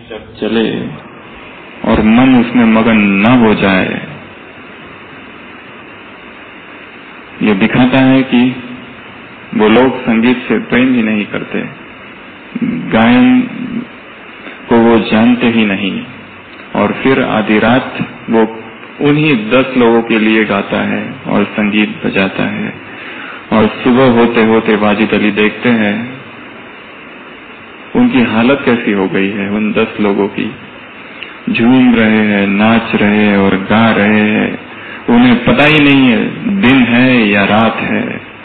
जब चले और मन उसमें मगन न हो जाए, ये दिखाता है कि वो लोग संगीत से प्रेम ही नहीं करते, गायन को वो जानते ही नहीं, और फिर आधी रात वो उन्हीं 10 लोगों के लिए गाता है और संगीत बजाता है, और सुबह होते होते वाजिद अली देखते हैं उनकी हालत कैसी हो गई है। उन 10 लोगों की झूम रहे हैं, नाच रहे हैं और गा रहे हैं, उन्हें पता ही नहीं है दिन है या रात है,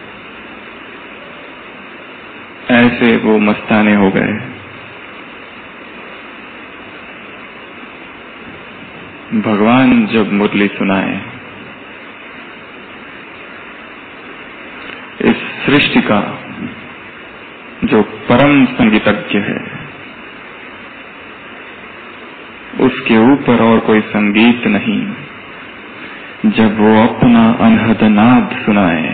ऐसे वो मस्ताने हो गए। भगवान जब मुरली सुनाए, इस सृष्टि का जो परम संगीतज्ञ है, उसके ऊपर और कोई संगीत नहीं, जब वो अपना अनहद नाद सुनाए,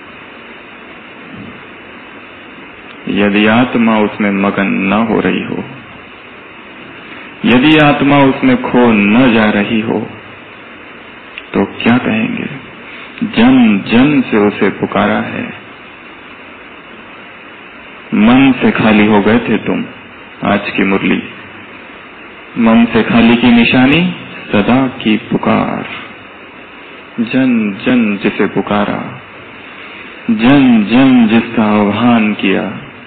यदि आत्मा उसमें मगन न हो रही हो, यदि आत्मा उसमें खो न जा रही हो, तो क्या कहेंगे? जन जन से उसे पुकारा है, मन से खाली हो गए थे तुम। आज की मुरली मन से खाली की निशानी, सदा की पुकार। जन जन जिसे पुकारा, जन जन जिसका आह्वान किया,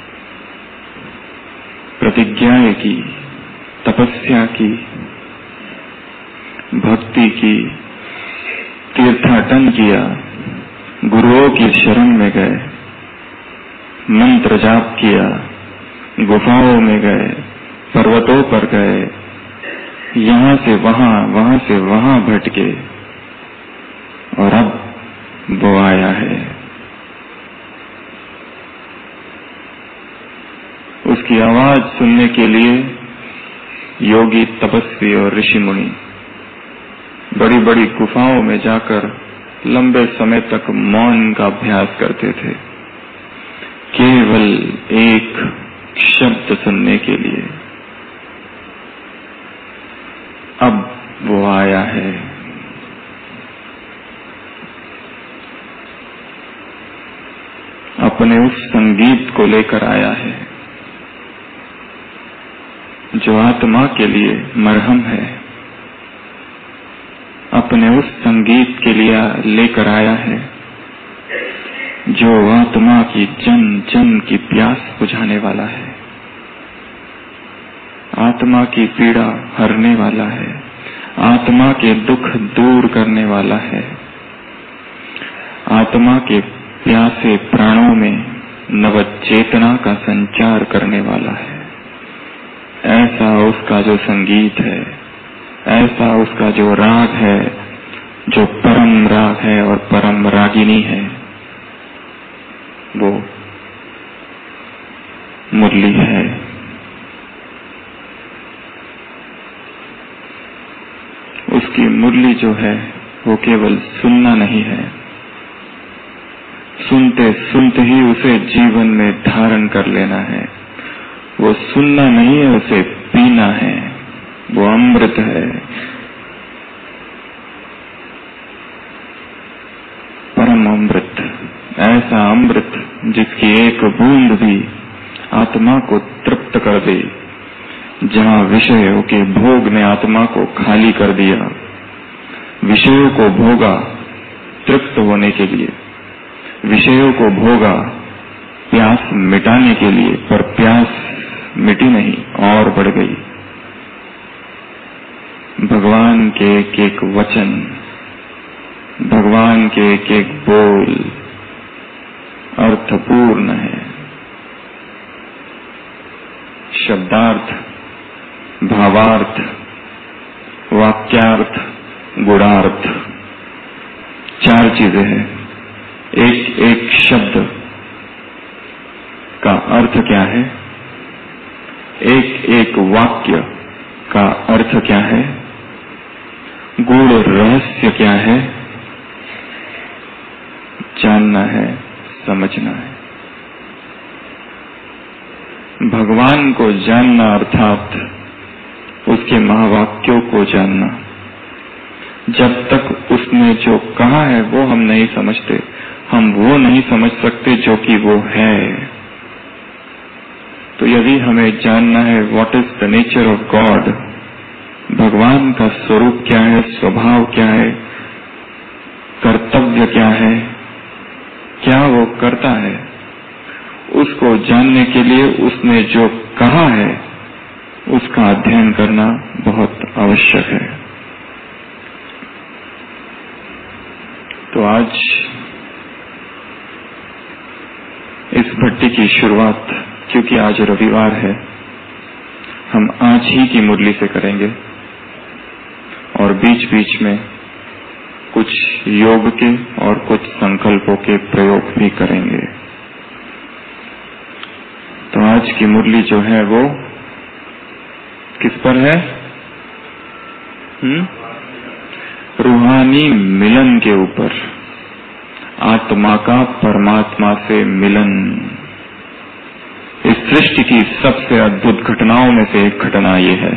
प्रतिज्ञाएं की, तपस्या की, भक्ति की, तीर्थाटन किया, गुरुओं की शरण में गए, मंत्र जाप किया, गुफाओं में गए, पर्वतों पर गए, यहां से वहां, वहां से वहां भटके, और अब वो आया है। उसकी आवाज सुनने के लिए योगी, तपस्वी और ऋषि मुनि बड़ी बड़ी गुफाओं में जाकर लंबे समय तक मौन का अभ्यास करते थे, केवल एक शब्द सुनने के लिए। अब वो आया है। अपने उस संगीत को लेकर आया है जो आत्मा के लिए मरहम है। अपने उस संगीत के लिए लेकर आया है जो आत्मा की जन जन की प्यास बुझाने वाला है, आत्मा की पीड़ा हरने वाला है, आत्मा के दुख दूर करने वाला है, आत्मा के प्यासे प्राणों में नव चेतना का संचार करने वाला है। ऐसा उसका जो संगीत है, ऐसा उसका जो राग है, जो परम राग है और परम रागिनी है, वो मुरली है। उसकी मुरली जो है वो केवल सुनना नहीं है, सुनते सुनते ही उसे जीवन में धारण कर लेना है। वो सुनना नहीं है, उसे पीना है। वो अमृत है, परम अमृत। ऐसा अमृत जिसकी एक बूंद भी आत्मा को तृप्त कर दे। जहाँ विषयों के भोग ने आत्मा को खाली कर दिया, विषयों को भोगा तृप्त होने के लिए, विषयों को भोगा प्यास मिटाने के लिए, पर प्यास मिटी नहीं और बढ़ गई। भगवान के एक एक वचन, भगवान के एक एक बोल अर्थपूर्ण है। शब्दार्थ, भावार्थ, वाक्यार्थ, गुणार्थ, 4 चीजें हैं। एक एक शब्द का अर्थ क्या है, एक एक वाक्य का अर्थ क्या है, गूढ़ रहस्य क्या है, जानना है, समझना है। भगवान को जानना अर्थात उसके महावाक्यों को जानना। जब तक उसने जो कहा है वो हम नहीं समझते, हम वो नहीं समझ सकते जो कि वो है। तो यदि हमें जानना है what is the nature of God, भगवान का स्वरूप क्या है, स्वभाव क्या है, कर्तव्य क्या है, क्या वो करता है, उसको जानने के लिए उसने जो कहा है उसका अध्ययन करना बहुत आवश्यक है। तो आज इस भट्टी की शुरुआत, क्योंकि आज रविवार है, हम आज ही की मुरली से करेंगे और बीच बीच में कुछ योग के और कुछ संकल्पों के प्रयोग भी करेंगे। तो आज की मुरली जो है वो किस पर है? रूहानी मिलन के ऊपर, आत्मा का परमात्मा से मिलन। इस सृष्टि की सबसे अद्भुत घटनाओं में से एक घटना ये है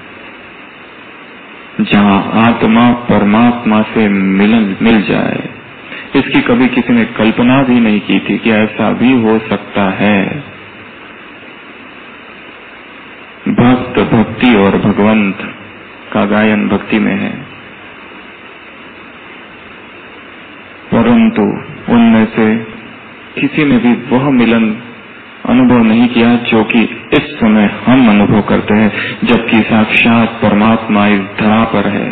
जहां आत्मा परमात्मा से मिल जाए। इसकी कभी किसी ने कल्पना भी नहीं की थी कि ऐसा भी हो सकता है। भक्त भक्ति और भगवंत का गायन भक्ति में है, परंतु उनमें से किसी ने भी वह मिलन अनुभव नहीं किया जो कि इस समय हम अनुभव करते हैं, जबकि साक्षात परमात्मा इस धरा पर है,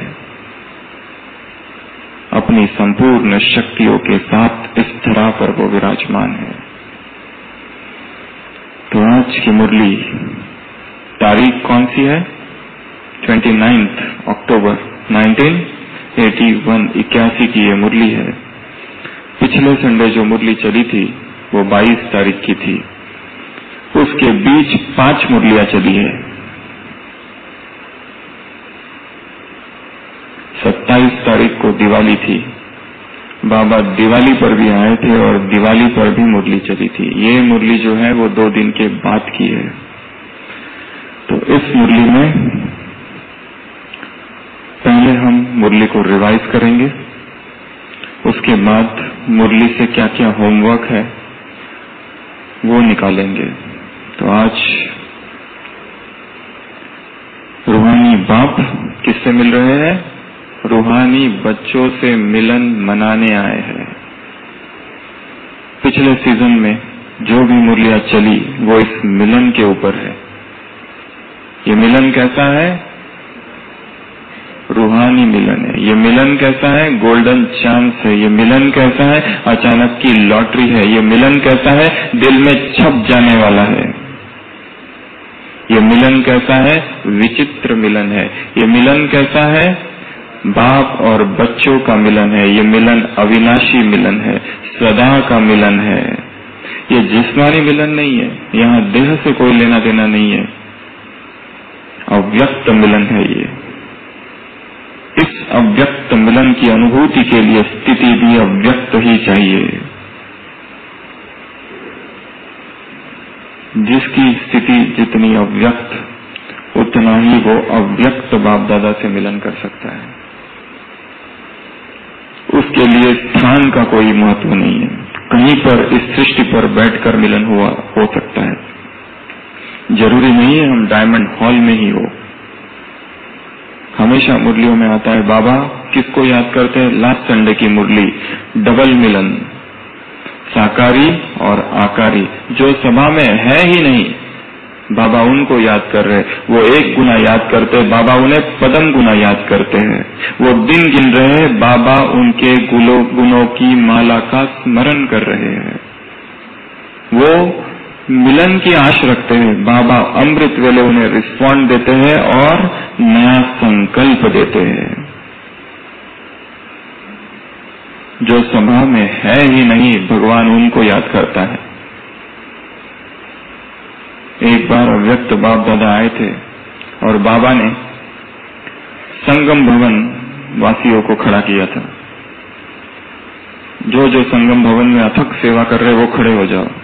अपनी संपूर्ण शक्तियों के साथ इस धरा पर वो विराजमान है। तो आज की मुरली, तारीख कौन सी है? 29 अक्टूबर 1981, 81 की ये मुरली है। पिछले संडे जो मुरली चली थी वो 22 तारीख की थी, उसके बीच 5 मुरलियां चली है। 27 तारीख को दिवाली थी, बाबा दिवाली पर भी आए थे और दिवाली पर भी मुरली चली थी। ये मुरली जो है वो 2 दिन के बाद की है। तो इस मुरली में पहले हम मुरली को रिवाइज करेंगे, उसके बाद मुरली से क्या क्या होमवर्क है वो निकालेंगे। तो आज रूहानी बाप किससे मिल रहे हैं? रूहानी बच्चों से मिलन मनाने आए हैं। पिछले सीजन में जो भी मुरलियां चली वो इस मिलन के ऊपर है। ये मिलन कैसा है? रूहानी मिलन है। ये मिलन कैसा है? गोल्डन चांस है। ये मिलन कैसा है? अचानक की लॉटरी है। ये मिलन कैसा है? दिल में छप जाने वाला है। ये मिलन कैसा है? विचित्र मिलन है। ये मिलन कैसा है? बाप और बच्चों का मिलन है। ये मिलन अविनाशी मिलन है, सदा का मिलन है। ये जिस्मानी मिलन नहीं है, यहाँ देह से कोई लेना देना नहीं है, अव्यक्त मिलन है ये। इस अव्यक्त मिलन की अनुभूति के लिए स्थिति भी अव्यक्त ही चाहिए। जिसकी स्थिति जितनी अव्यक्त, उतना ही वो अव्यक्त बाप दादा से मिलन कर सकता है। उसके लिए स्थान का कोई महत्व नहीं है, कहीं पर इस सृष्टि पर बैठकर मिलन हो सकता है। जरूरी नहीं है हम डायमंड हॉल में ही हो। हमेशा मुरलियों में आता है, बाबा किसको याद करते हैं? लास्ट संडे की मुरली, डबल मिलन, साकारी और आकारी, जो सभा में है ही नहीं, बाबा उनको याद कर रहे। वो 1 गुना याद करते, बाबा उन्हें पदम गुना याद करते हैं। वो दिन गिन रहे, बाबा उनके गुणों की माला का स्मरण कर रहे हैं। वो मिलन की आश रखते हैं, बाबा अमृत वेले उन्हें रिस्पॉन्ड देते हैं और नया संकल्प देते हैं। जो सभा में है ही नहीं, भगवान उनको याद करता है। एक बार अव्यक्त बाप दादा आए थे और बाबा ने संगम भवन वासियों को खड़ा किया था। जो जो संगम भवन में अथक सेवा कर रहे वो खड़े हो जाओ।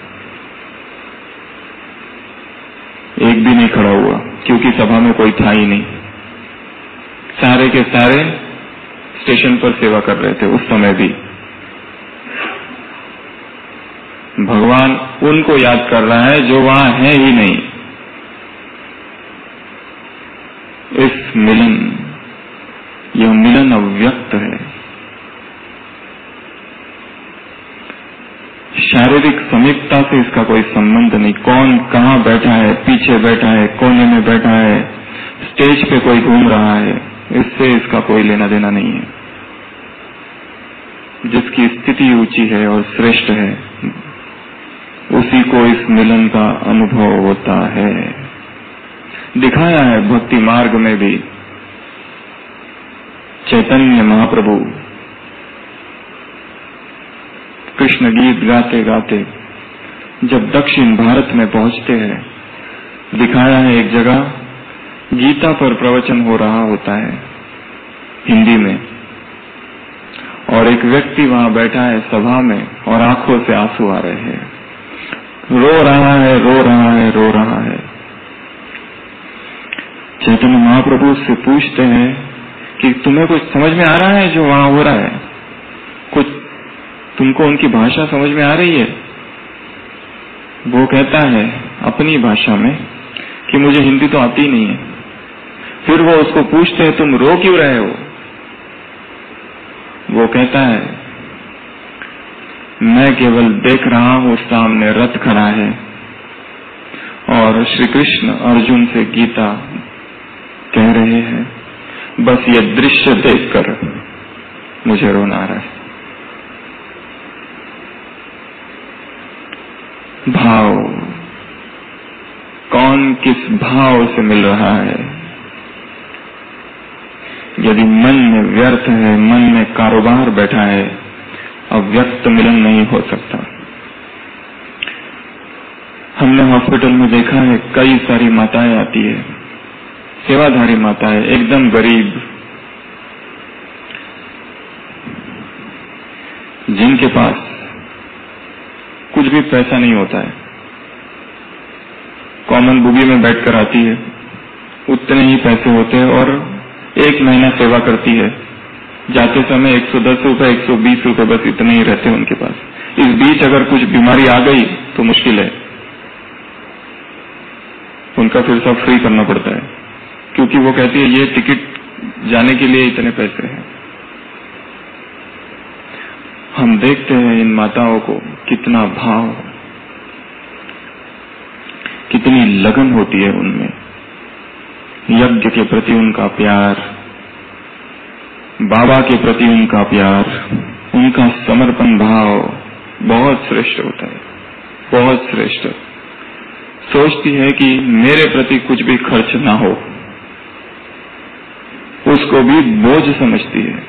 एक भी नहीं खड़ा हुआ, क्योंकि सभा में कोई था ही नहीं। सारे के सारे स्टेशन पर सेवा कर रहे थे उस समय भी। भगवान उनको याद कर रहा है जो वहां है ही नहीं। इस मिलन, यह मिलन अव्यक्त है। शारीरिक समीपता से इसका कोई संबंध नहीं। कौन कहाँ बैठा है, पीछे बैठा है, कोने में बैठा है, स्टेज पे कोई घूम रहा है, इससे इसका कोई लेना देना नहीं है। जिसकी स्थिति ऊंची है और श्रेष्ठ है, उसी को इस मिलन का अनुभव होता है। दिखाया है भक्ति मार्ग में भी। चैतन्य महाप्रभु कृष्ण गीत गाते गाते जब दक्षिण भारत में पहुंचते हैं, दिखाया है एक जगह गीता पर प्रवचन हो रहा होता है हिंदी में, और एक व्यक्ति वहां बैठा है सभा में और आंखों से आंसू आ रहे हैं, रो रहा है, रो रहा है, रो रहा है। चैतन्य महाप्रभु से पूछते हैं कि तुम्हें कुछ समझ में आ रहा है जो वहां हो रहा है? कुछ तुमको उनकी भाषा समझ में आ रही है? वो कहता है अपनी भाषा में कि मुझे हिंदी तो आती नहीं है। फिर वो उसको पूछते हैं तुम रो क्यों रहे हो? वो कहता है मैं केवल देख रहा हूं सामने रथ खड़ा है और श्री कृष्ण अर्जुन से गीता कह रहे हैं, बस ये दृश्य देखकर मुझे रोना आ रहा है। भाव, कौन किस भाव से मिल रहा है? यदि मन में व्यर्थ है, मन में कारोबार बैठा है, अव्यक्त मिलन नहीं हो सकता। हमने हॉस्पिटल में देखा है कई सारी माताएं आती है, सेवाधारी माताएं, एकदम गरीब, जिनके पास कुछ भी पैसा नहीं होता है, कॉमन बुगी में बैठकर आती है, उतने ही पैसे होते हैं और 1 महीना सेवा करती है। जाते समय 110 रुपए, 120 रुपए, बस इतने ही रहते हैं उनके पास। इस बीच अगर कुछ बीमारी आ गई तो मुश्किल है, उनका फिर सब फ्री करना पड़ता है, क्योंकि वो कहती है ये टिकट जाने के लिए इतने पैसे हैं। हम देखते हैं इन माताओं को कितना भाव, कितनी लगन होती है उनमें, यज्ञ के प्रति उनका प्यार, बाबा के प्रति उनका प्यार, उनका समर्पण भाव बहुत श्रेष्ठ होता है, बहुत श्रेष्ठ। सोचती है कि मेरे प्रति कुछ भी खर्च ना हो, उसको भी बोझ समझती है।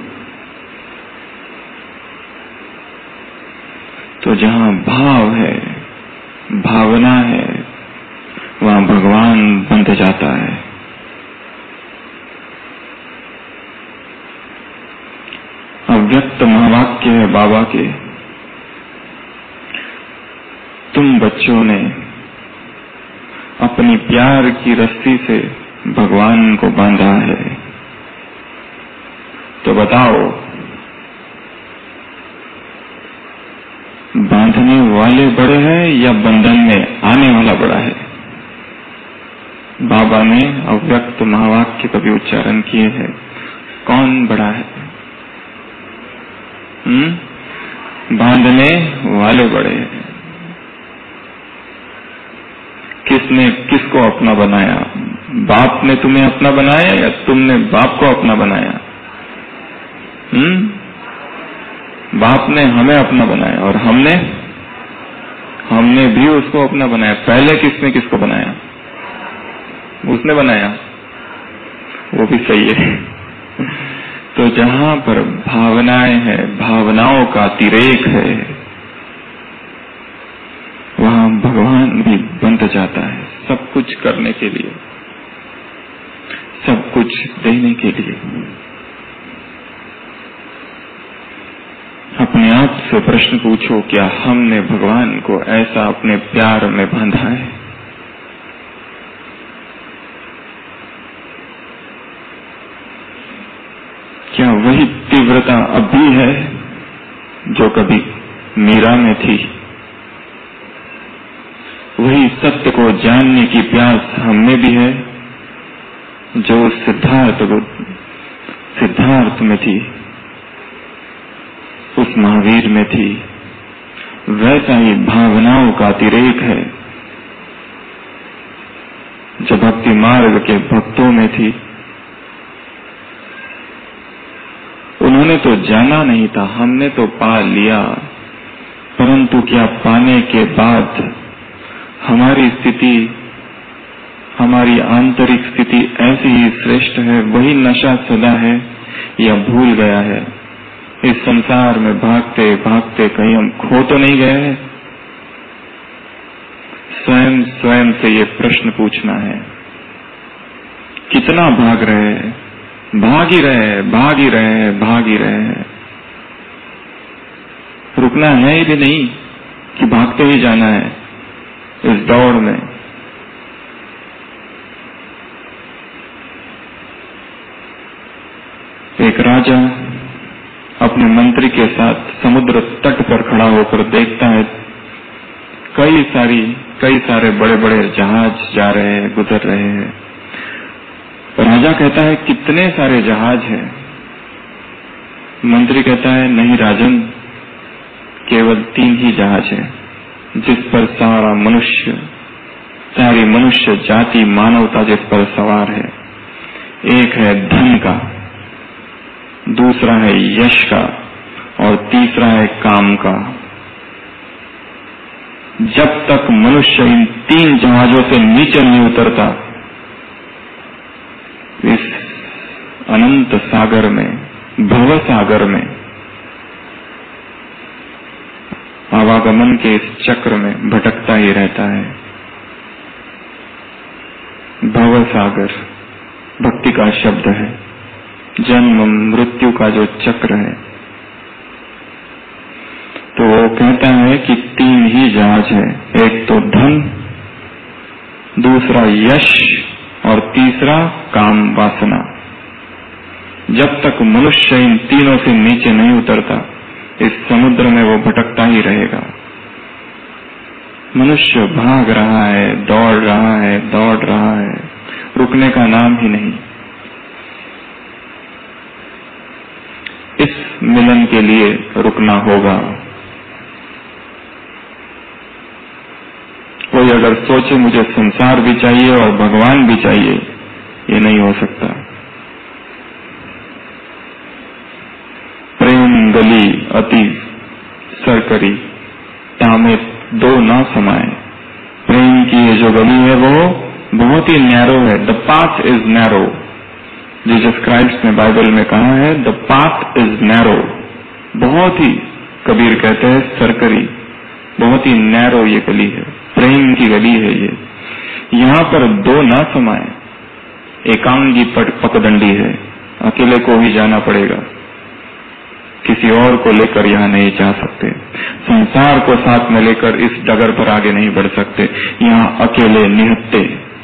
तो जहां भाव है, भावना है, वहां भगवान बंध जाता है। अव्यक्त महावाक्य है बाबा के, तुम बच्चों ने अपनी प्यार की रस्सी से भगवान को बांधा है, तो बताओ बांधने वाले बड़े हैं या बंधन में आने वाला बड़ा है? बाबा ने अव्यक्त महावाक्य कभी उच्चारण किए हैं, कौन बड़ा है? बांधने वाले बड़े हैं। किसने किसको अपना बनाया? बाप ने तुम्हें अपना बनाया या तुमने बाप को अपना बनाया? बाप ने हमें अपना बनाया और हमने भी उसको अपना बनाया। पहले किसने किसको बनाया? उसने बनाया, वो भी सही है। तो जहां पर भावनाएं हैं, भावनाओं का अतिरेक है, वहां भगवान भी बंध जाता है, सब कुछ करने के लिए, सब कुछ देने के लिए। अपने आप से प्रश्न पूछो, क्या हमने भगवान को ऐसा अपने प्यार में बांधा है? क्या वही तीव्रता अब भी है जो कभी मीरा में थी? वही सत्य को जानने की प्यास हमें भी है जो सिद्धार्थ में थी, उस महावीर में थी। वैसा ही भावनाओं का अतिरेक है जो भक्ति मार्ग के भक्तों में थी। उन्होंने तो जाना नहीं था, हमने तो पा लिया, परंतु क्या पाने के बाद हमारी स्थिति, हमारी आंतरिक स्थिति ऐसी ही श्रेष्ठ है? वही नशा सदा है या भूल गया है? इस संसार में भागते भागते कहीं हम खो तो नहीं गए हैं? स्वयं से ये प्रश्न पूछना है। कितना भाग रहे हैं? भाग ही रहे हैं, भाग ही रहे हैं, भाग ही रहे हैं। रुकना है ही नहीं कि भागते ही जाना है इस दौड़ में। एक राजा अपने मंत्री के साथ समुद्र तट पर खड़ा होकर देखता है, कई सारे बड़े बड़े जहाज जा रहे हैं, गुजर रहे हैं। राजा कहता है, कितने सारे जहाज हैं? मंत्री कहता है, नहीं राजन, केवल 3 ही जहाज हैं जिस पर सारी मनुष्य जाति, मानवता जिस पर सवार है। एक है धन का, दूसरा है यश का और तीसरा है काम का। जब तक मनुष्य इन 3 जहाजों से नीचे नहीं उतरता, इस अनंत सागर में, भव सागर में, आवागमन के इस चक्र में भटकता ही रहता है। भव सागर भक्ति का शब्द है, जन्म मृत्यु का जो चक्र है। तो वो कहता है कि 3 ही जहाज है, एक तो धन, दूसरा यश और तीसरा काम वासना। जब तक मनुष्य इन तीनों से नीचे नहीं उतरता, इस समुद्र में वो भटकता ही रहेगा। मनुष्य भाग रहा है, दौड़ रहा है, दौड़ रहा है, रुकने का नाम ही नहीं। इस मिलन के लिए रुकना होगा। कोई अगर सोचे मुझे संसार भी चाहिए और भगवान भी चाहिए, ये नहीं हो सकता। प्रेम गली अति सरकरी, तामे 2 न समाये। प्रेम की ये जो गली है वो बहुत ही नैरो है। The path is narrow. Jesus Christ ने बाइबल में कहा है, द पाथ इज नैरो। बहुत ही, कबीर कहते हैं, सरकरी, बहुत ही नैरो ये गली है, प्रेम की गली है ये। यहाँ पर 2 न समाये। एकांगी पकदंडी है, अकेले को ही जाना पड़ेगा, किसी और को लेकर यहाँ नहीं जा सकते। संसार को साथ में लेकर इस डगर पर आगे नहीं बढ़ सकते। यहाँ अकेले निहत्ते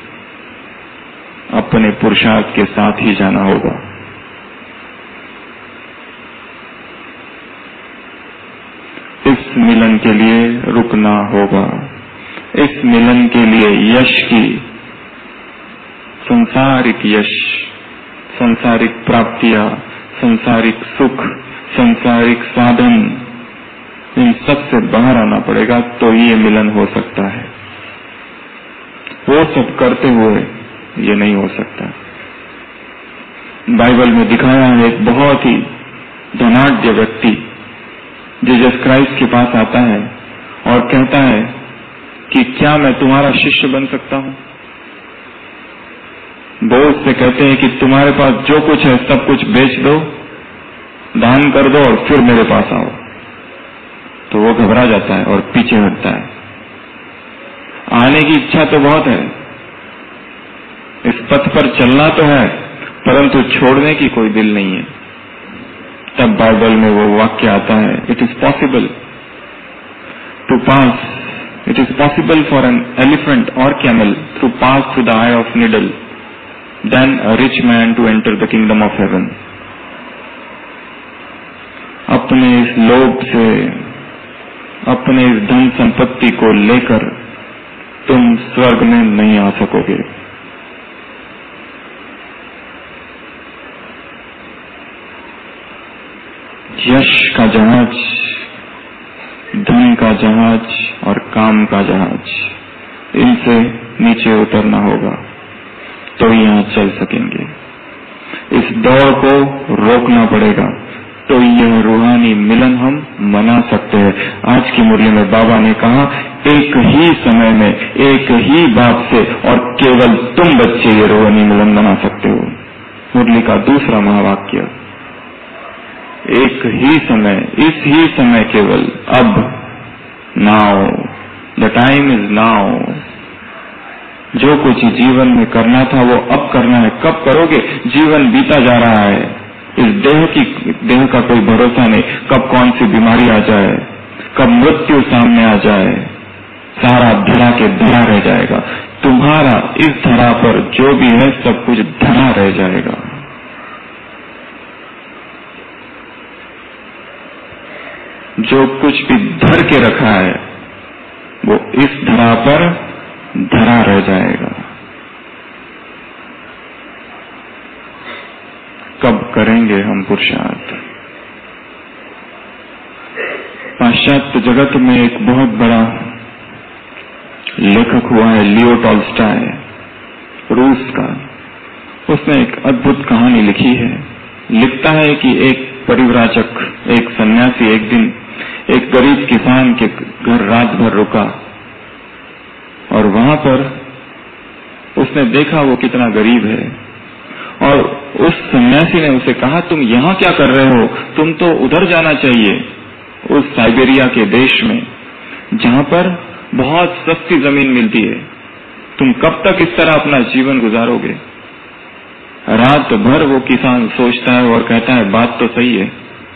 अपने पुरुषार्थ के साथ ही जाना होगा। इस मिलन के लिए रुकना होगा। इस मिलन के लिए यश की, सांसारिक यश, सांसारिक प्राप्तियां, सांसारिक सुख, सांसारिक साधन, इन सब से बाहर आना पड़ेगा, तो ये मिलन हो सकता है। वो सब करते हुए ये नहीं हो सकता। बाइबल में दिखाया है, एक बहुत ही धनाढ्य व्यक्ति जीसस क्राइस्ट के पास आता है और कहता है कि क्या मैं तुम्हारा शिष्य बन सकता हूं? वो उससे कहते हैं कि तुम्हारे पास जो कुछ है सब कुछ बेच दो, दान कर दो और फिर मेरे पास आओ। तो वो घबरा जाता है और पीछे हटता है। आने की इच्छा तो बहुत है, इस पथ पर चलना तो है, परंतु छोड़ने की कोई दिल नहीं है। तब बाइबल में वो वाक्य आता है, it is possible to pass, it is possible for an elephant और camel to pass through the eye of needle than a rich man to enter the kingdom of heaven. अपने इस लोभ से, अपने इस धन संपत्ति को लेकर तुम स्वर्ग में नहीं आ सकोगे। यश का जहाज, धन का जहाज और काम का जहाज, इनसे नीचे उतरना होगा तो यहाँ चल सकेंगे। इस दौड़ को रोकना पड़ेगा तो यह रूहानी मिलन हम मना सकते हैं। आज की मुरली में बाबा ने कहा, एक ही समय में एक ही बात से और केवल तुम बच्चे ये रूहानी मिलन मना सकते हो। मुरली का दूसरा महावाक्य, एक ही समय, इस ही समय, केवल अब, now, the time is now. जो कुछ जीवन में करना था वो अब करना है। कब करोगे? जीवन बीता जा रहा है। इस देह का कोई भरोसा नहीं, कब कौन सी बीमारी आ जाए, कब मृत्यु सामने आ जाए। सारा धरा के धरा रह जाएगा। तुम्हारा इस धरा पर जो भी है सब कुछ धरा रह जाएगा। जो कुछ भी धर के रखा है वो इस धरा पर धरा रह जाएगा। कब करेंगे हम पुरुषार्थ? पाश्चात्य जगत में एक बहुत बड़ा लेखक हुआ है लियो टॉल्स्टॉय, रूस का। उसने एक अद्भुत कहानी लिखी है। लिखता है कि एक परिव्राजक, एक सन्यासी एक दिन एक गरीब किसान के घर रात भर रुका और वहां पर उसने देखा वो कितना गरीब है। और उस सन्यासी ने उसे कहा, तुम यहाँ क्या कर रहे हो? तुम तो उधर जाना चाहिए, उस साइबेरिया के देश में जहाँ पर बहुत सस्ती जमीन मिलती है। तुम कब तक इस तरह अपना जीवन गुजारोगे? रात भर वो किसान सोचता है और कहता है, बात तो सही है,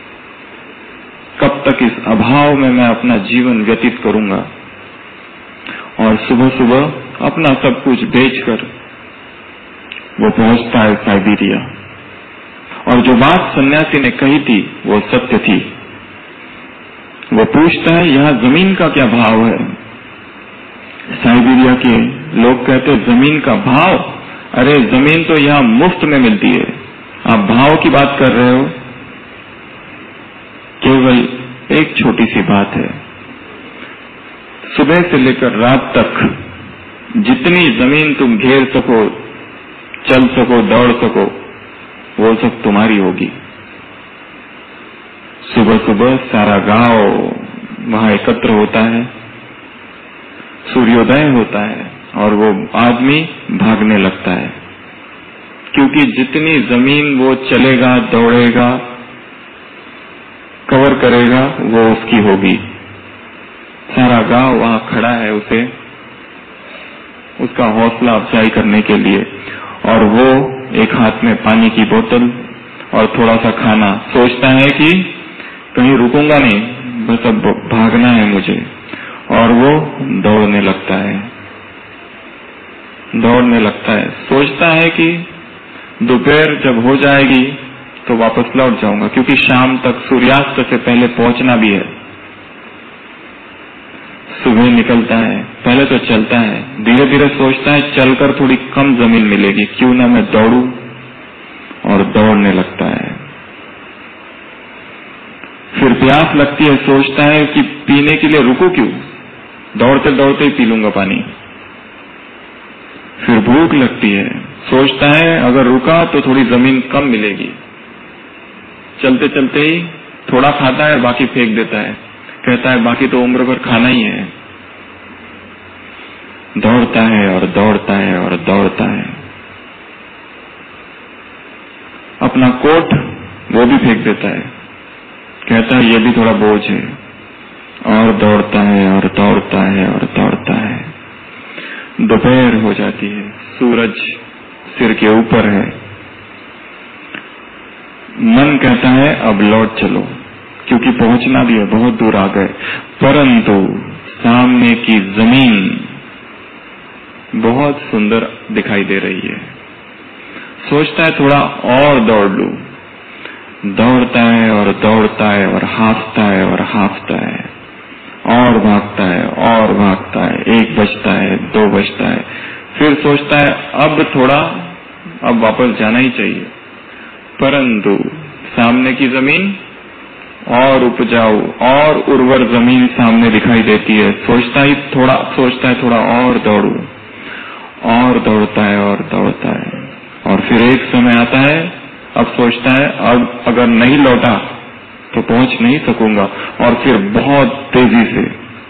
कब तक इस अभाव में मैं अपना जीवन व्यतीत करूंगा। और सुबह सुबह अपना सब कुछ बेचकर वो पहुंचता है साइबेरिया। और जो बात सन्यासी ने कही थी वो सत्य थी। वो पूछता है, यहाँ जमीन का क्या भाव है? साइबेरिया के लोग कहते, जमीन का भाव? अरे जमीन तो यहाँ मुफ्त में मिलती है, आप भाव की बात कर रहे हो। केवल एक छोटी सी बात है, सुबह से लेकर रात तक जितनी जमीन तुम घेर सको, चल सको, दौड़ सको, वो सब तुम्हारी होगी। सुबह सुबह सारा गांव वहां एकत्र होता है, सूर्योदय होता है और वो आदमी भागने लगता है, क्योंकि जितनी जमीन वो चलेगा, दौड़ेगा, कवर करेगा, वो उसकी होगी। सारा गांव वहां खड़ा है उसे, उसका हौसला अफजाई करने के लिए। और वो एक हाथ में पानी की बोतल और थोड़ा सा खाना, सोचता है कि कहीं रुकूंगा नहीं, बस अब भागना है मुझे। और वो दौड़ने लगता है, दौड़ने लगता है। सोचता है कि दोपहर जब हो जाएगी तो वापस लौट जाऊंगा, क्योंकि शाम तक सूर्यास्त से पहले पहुंचना भी है। सुबह निकलता है, पहले तो चलता है, धीरे धीरे सोचता है चलकर थोड़ी कम जमीन मिलेगी, क्यों ना मैं दौड़ूं, और दौड़ने लगता है। फिर प्यास लगती है, सोचता है कि पीने के लिए रुकूं क्यों, दौड़ते दौड़ते ही पी लूंगा पानी। फिर भूख लगती है, सोचता है अगर रुका तो थोड़ी जमीन कम मिलेगी। चलते चलते ही थोड़ा खाता है और बाकी फेंक देता है, कहता है बाकी तो उम्र भर खाना ही है। दौड़ता है और दौड़ता है और दौड़ता है। अपना कोट वो भी फेंक देता है, कहता है ये भी थोड़ा बोझ है। और दौड़ता है और दौड़ता है और दौड़ता है। दोपहर हो जाती है, सूरज सिर के ऊपर है। मन कहता है अब लौट चलो, क्योंकि पहुंचना भी है, बहुत दूर आ गए। परंतु सामने की जमीन बहुत सुंदर दिखाई दे रही है। सोचता है थोड़ा और दौड़ लूं। दौड़ता है और दौड़ता है और हाफता है और हाफता है और भागता है और भागता है। 1 बजता है, 2 बजता है, फिर सोचता है अब वापस जाना ही चाहिए, परंतु सामने की जमीन और उपजाऊ और उर्वर जमीन सामने दिखाई देती है। सोचता है थोड़ा और दौड़ू, और दौड़ता है और दौड़ता है, और फिर एक समय आता है, अब सोचता है अब अगर नहीं लौटा तो पहुंच नहीं सकूंगा, और फिर बहुत तेजी से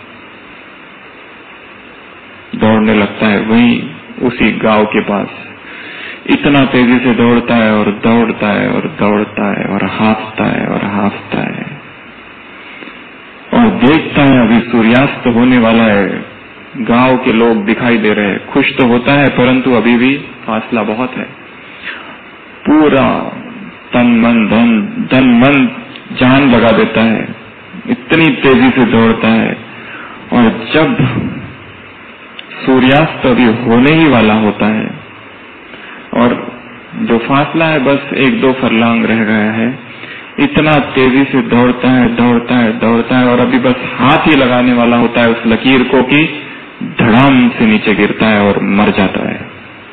दौड़ने लगता है वहीं उसी गांव के पास। इतना तेजी से दौड़ता है और दौड़ता है और दौड़ता है और हाफता है और हाफता है, और देखता है अभी सूर्यास्त होने वाला है, गांव के लोग दिखाई दे रहे हैं। खुश तो होता है परंतु अभी भी फासला बहुत है। पूरा तन मन जान लगा देता है, इतनी तेजी से दौड़ता है, और जब सूर्यास्त अभी होने ही वाला होता है और जो फासला है बस 1-2 फरलांग रह गया है, इतना तेजी से दौड़ता है और अभी बस हाथ ही लगाने वाला होता है उस लकीर को कि धड़ाम से नीचे गिरता है और मर जाता है।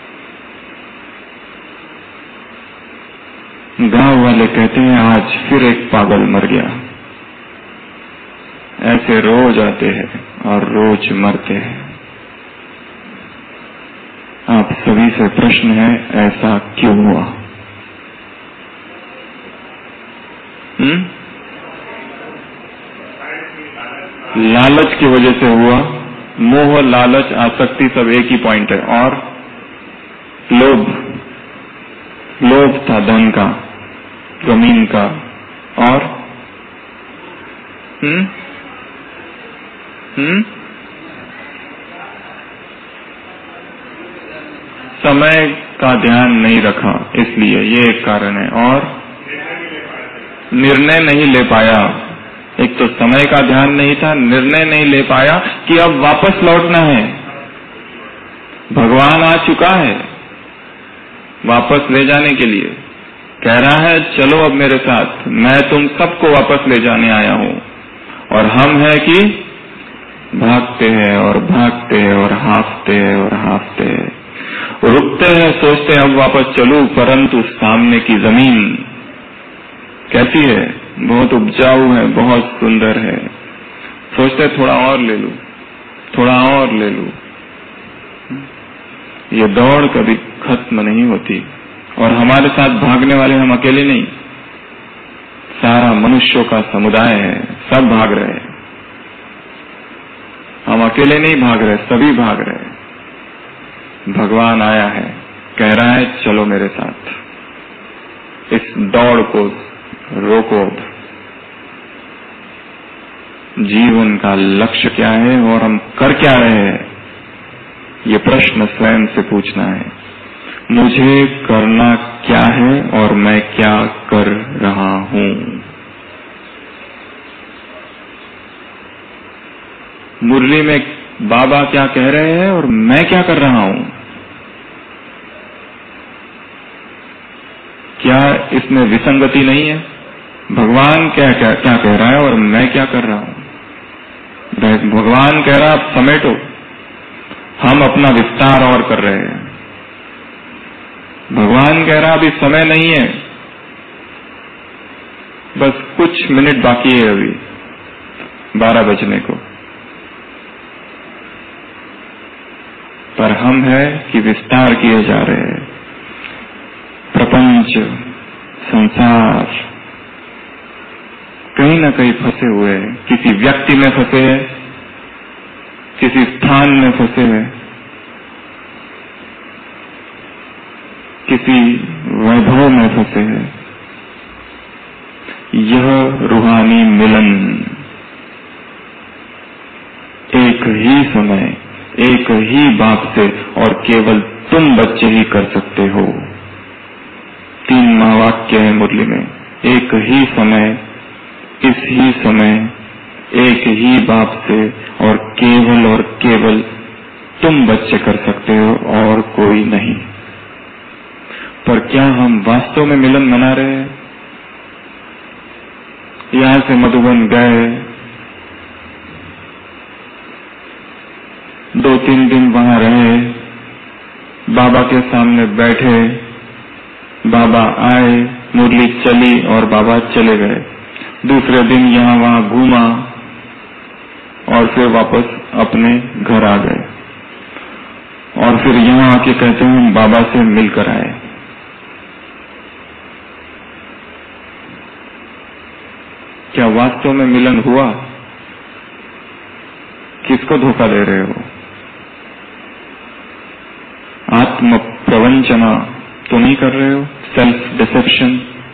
गांव वाले कहते हैं आज फिर एक पागल मर गया। ऐसे रोज आते हैं और रोज मरते हैं। आप सभी से प्रश्न है, ऐसा क्यों हुआ? लालच की वजह से हुआ। मोह, लालच, आसक्ति सब एक ही पॉइंट है। और लोभ था धन का, जमीन का, और समय का ध्यान नहीं रखा, इसलिए ये एक कारण है। और निर्णय नहीं ले पाया। एक तो समय का ध्यान नहीं था, निर्णय नहीं ले पाया कि अब वापस लौटना है। भगवान आ चुका है वापस ले जाने के लिए, कह रहा है चलो अब मेरे साथ, मैं तुम सबको वापस ले जाने आया हूं। और हम है कि भागते हैं और भागते हैं और हाफते हैं और हाफते हैं, रुकते हैं, सोचते हैं अब वापस चलूं, परंतु सामने की जमीन कैसी है? बहुत उपजाऊ है, बहुत सुंदर है। सोचते थोड़ा और ले लूं, थोड़ा और ले लूं। ये दौड़ कभी खत्म नहीं होती। और हमारे साथ भागने वाले हम अकेले नहीं, सारा मनुष्यों का समुदाय है, सब भाग रहे हैं। हम अकेले नहीं भाग रहे, सभी भाग रहे हैं। भगवान आया है, कह रहा है चलो मेरे साथ, इस दौड़ को रोको। जीवन का लक्ष्य क्या है और हम कर क्या रहे हैं, ये प्रश्न स्वयं से पूछना है। मुझे करना क्या है और मैं क्या कर रहा हूं? मुरली में बाबा क्या कह रहे हैं और मैं क्या कर रहा हूं? क्या इसमें विसंगति नहीं है? भगवान क्या कह रहा है और मैं क्या कर रहा हूं? भगवान कह रहा आप समेटो, हम अपना विस्तार और कर रहे हैं। भगवान कह रहा अभी समय नहीं है, बस कुछ मिनट बाकी है, अभी 12 बजने को। पर हम है कि विस्तार किए जा रहे हैं। प्रपंच, संसार कहीं न कहीं फंसे हुए हैं, किसी व्यक्ति में फंसे हैं, किसी स्थान में फंसे हैं, किसी वैभव में फंसे हैं। यह रूहानी मिलन एक ही समय, एक ही बाप से और केवल तुम बच्चे ही कर सकते हो। 3 महावाक्य है मुरली में। एक ही समय, इस ही समय, एक ही बाप से और केवल तुम बच्चे कर सकते हो और कोई नहीं। पर क्या हम वास्तव में मिलन मना रहे हैं? यहां से मधुबन गए, 2-3 दिन वहां रहे, बाबा के सामने बैठे, बाबा आए, मुरली चली और बाबा चले गए। दूसरे दिन यहाँ वहां घूमा और फिर वापस अपने घर आ गए और फिर यहाँ आके कहते हैं हम बाबा से मिलकर आए। क्या वास्तव में मिलन हुआ? किसको धोखा दे रहे हो? आत्म प्रवंचना तो नहीं कर रहे हो? Self deception?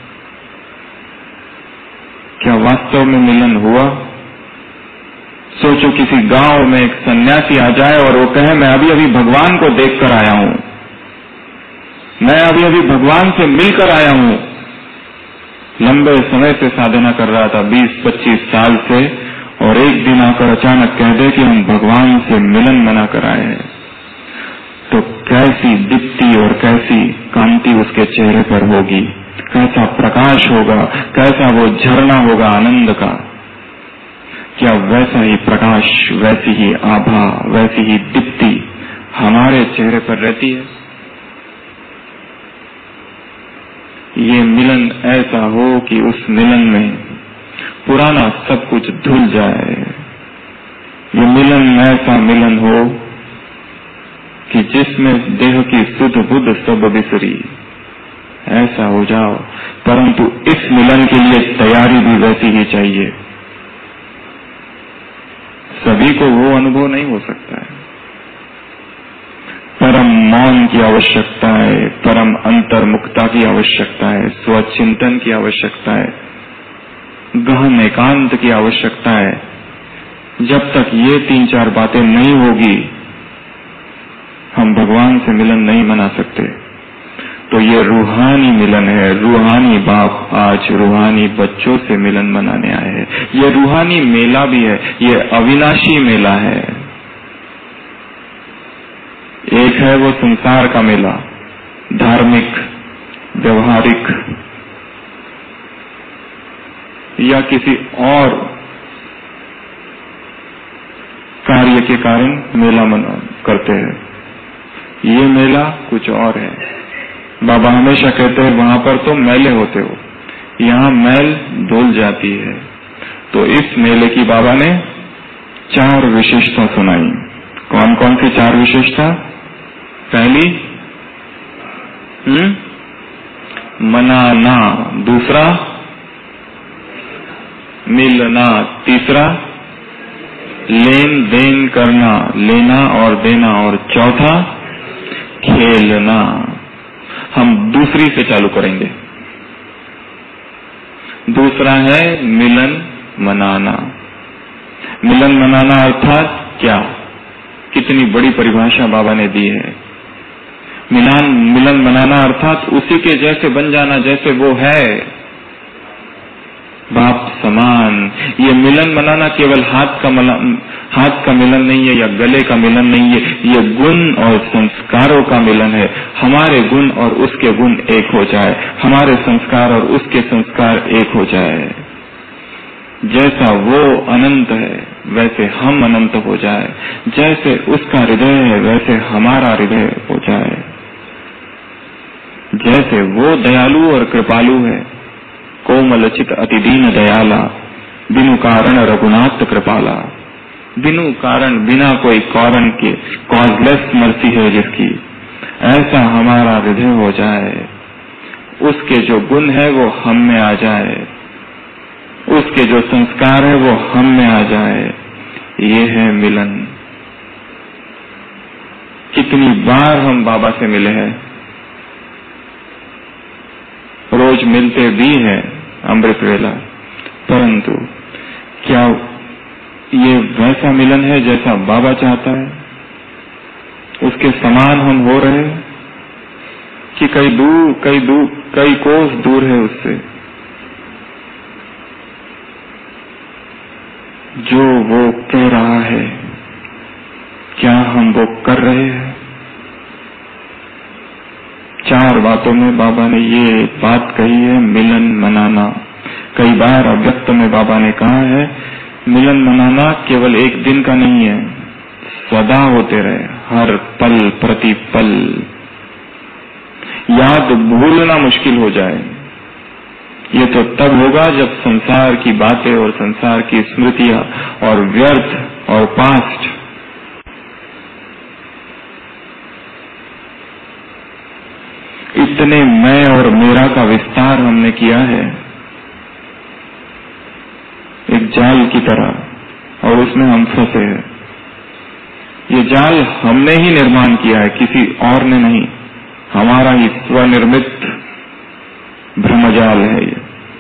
क्या वास्तव में मिलन हुआ? सोचो किसी गांव में एक सन्यासी आ जाए और वो कहे मैं अभी अभी भगवान को देखकर आया हूं, मैं अभी अभी भगवान से मिलकर आया हूं। लंबे समय से साधना कर रहा था, 20-25 साल से, और एक दिन आकर अचानक कह दे कि हम भगवान से मिलन मना कर आए हैं, तो कैसी दीप्ति और कैसी कांति उसके चेहरे पर होगी, कैसा प्रकाश होगा, कैसा वो झरना होगा आनंद का। क्या वैसा ही प्रकाश, वैसी ही आभा, वैसी ही दीप्ति हमारे चेहरे पर रहती है? ये मिलन ऐसा हो कि उस मिलन में पुराना सब कुछ धुल जाए। ये मिलन ऐसा मिलन हो कि जिसमें देह की सुध बुध सब बिसरी, ऐसा हो जाओ। परंतु इस मिलन के लिए तैयारी भी वैसी ही चाहिए। सभी को वो अनुभव नहीं हो सकता है। परम मौन की आवश्यकता है, परम अंतर्मुखता की आवश्यकता है, स्वचिंतन की आवश्यकता है, गहन एकांत की आवश्यकता है। जब तक ये 3-4 बातें नहीं होगी, हम भगवान से मिलन नहीं मना सकते। तो ये रूहानी मिलन है। रूहानी बाप आज रूहानी बच्चों से मिलन मनाने आए हैं। ये रूहानी मेला भी है, ये अविनाशी मेला है। एक है वो संसार का मेला, धार्मिक, व्यवहारिक या किसी और कार्य के कारण मेला करते हैं। ये मेला कुछ और है। बाबा हमेशा कहते हैं वहां पर तो मेले होते हो, यहाँ मैल धुल जाती है। तो इस मेले की बाबा ने 4 विशेषता सुनाई। कौन कौन सी 4 विशेषता? पहली मनाना, दूसरा मिलना, तीसरा लेन देन करना, लेना और देना, और चौथा खेलना। हम दूसरी से चालू करेंगे। दूसरा है मिलन मनाना। मिलन मनाना अर्थात क्या? कितनी बड़ी परिभाषा बाबा ने दी है। मिलन मनाना अर्थात उसी के जैसे बन जाना जैसे वो है, बाप समान। ये मिलन मनाना केवल हाथ का मिलन नहीं है या गले का मिलन नहीं है, ये गुण और संस्कारों का मिलन है। हमारे गुण और उसके गुण एक हो जाए, हमारे संस्कार और उसके संस्कार एक हो जाए। जैसा वो अनंत है वैसे हम अनंत हो जाए, जैसे उसका हृदय है वैसे हमारा हृदय हो जाए, जैसे वो दयालु और कृपालु है, कोमलचित अतिदीन दयाला, बिनु कारण रघुनाथ कृपाला। बिनु कारण, बिना कोई कारण के, कॉजलेस मर्सी है जिसकी, ऐसा हमारा हृदय हो जाए। उसके जो गुण है वो हम में आ जाए, उसके जो संस्कार है वो हम में आ जाए। ये है मिलन। कितनी बार हम बाबा से मिले हैं, रोज मिलते भी हैं अमृत वेला, परंतु क्या ये वैसा मिलन है जैसा बाबा चाहता है? उसके समान हम हो रहे हैं कि कई कोस दूर है उससे? जो वो कह रहा है क्या हम वो कर रहे हैं? 4 बातों में बाबा ने ये बात कही है, मिलन मनाना। कई बार अव्यक्त में बाबा ने कहा है, मिलन मनाना केवल एक दिन का नहीं है, सदा होते रहे, हर पल प्रति पल। याद भूलना मुश्किल हो जाए, ये तो तब होगा जब संसार की बातें और संसार की स्मृतियां और व्यर्थ और पास्ट इतने मैं और मेरा का विस्तार हमने किया है एक जाल की तरह, और उसमें हम फंसे हैं। ये जाल हमने ही निर्माण किया है, किसी और ने नहीं, हमारा ही स्वनिर्मित भ्रमजाल है ये,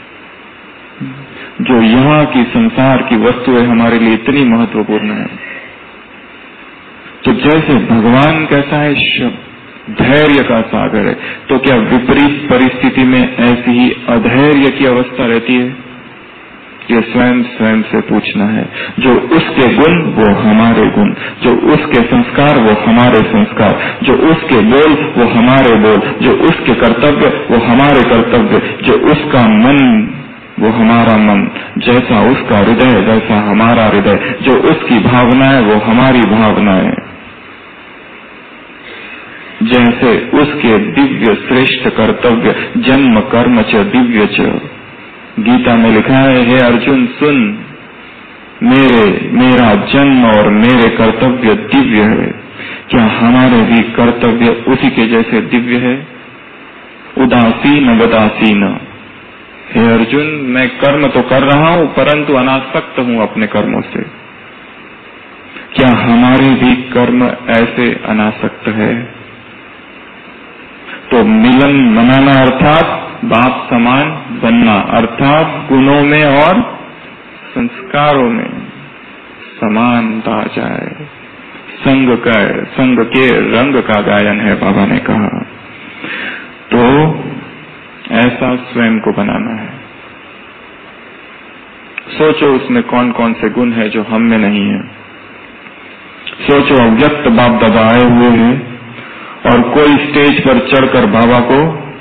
जो यहाँ की संसार की वस्तुएं हमारे लिए इतनी महत्वपूर्ण है। तो जैसे भगवान कैसा है, शब्द धैर्य का सागर है, तो क्या विपरीत परिस्थिति में ऐसी ही अधैर्य की अवस्था रहती है? ये स्वयं स्वयं से पूछना है। जो उसके गुण वो हमारे गुण, जो उसके संस्कार वो हमारे संस्कार, जो उसके बोल वो हमारे बोल, जो उसके कर्तव्य वो हमारे कर्तव्य, जो उसका मन वो हमारा मन, जैसा उसका हृदय वैसा हमारा हृदय, जो उसकी भावना है वो हमारी भावना है। जैसे उसके दिव्य श्रेष्ठ कर्तव्य जन्म कर्म च दिव्य च, गीता में लिखा है, हे अर्जुन सुन, मेरा जन्म और मेरे कर्तव्य दिव्य है। क्या हमारे भी कर्तव्य उसी के जैसे दिव्य है? उदासीन गदासीन, हे अर्जुन मैं कर्म तो कर रहा हूं परंतु अनासक्त हूं अपने कर्मों से। क्या हमारे भी कर्म ऐसे अनासक्त है? तो मिलन मनाना अर्थात बाप समान बनना, अर्थात गुणों में और संस्कारों में समानता आ जाए। संग के रंग का गायन है, बाबा ने कहा। तो ऐसा स्वयं को बनाना है। सोचो उसमें कौन कौन से गुण है जो हम में नहीं है। सोचो अव्यक्त बाप दादा आए हुए हैं और कोई स्टेज पर चढ़कर बाबा को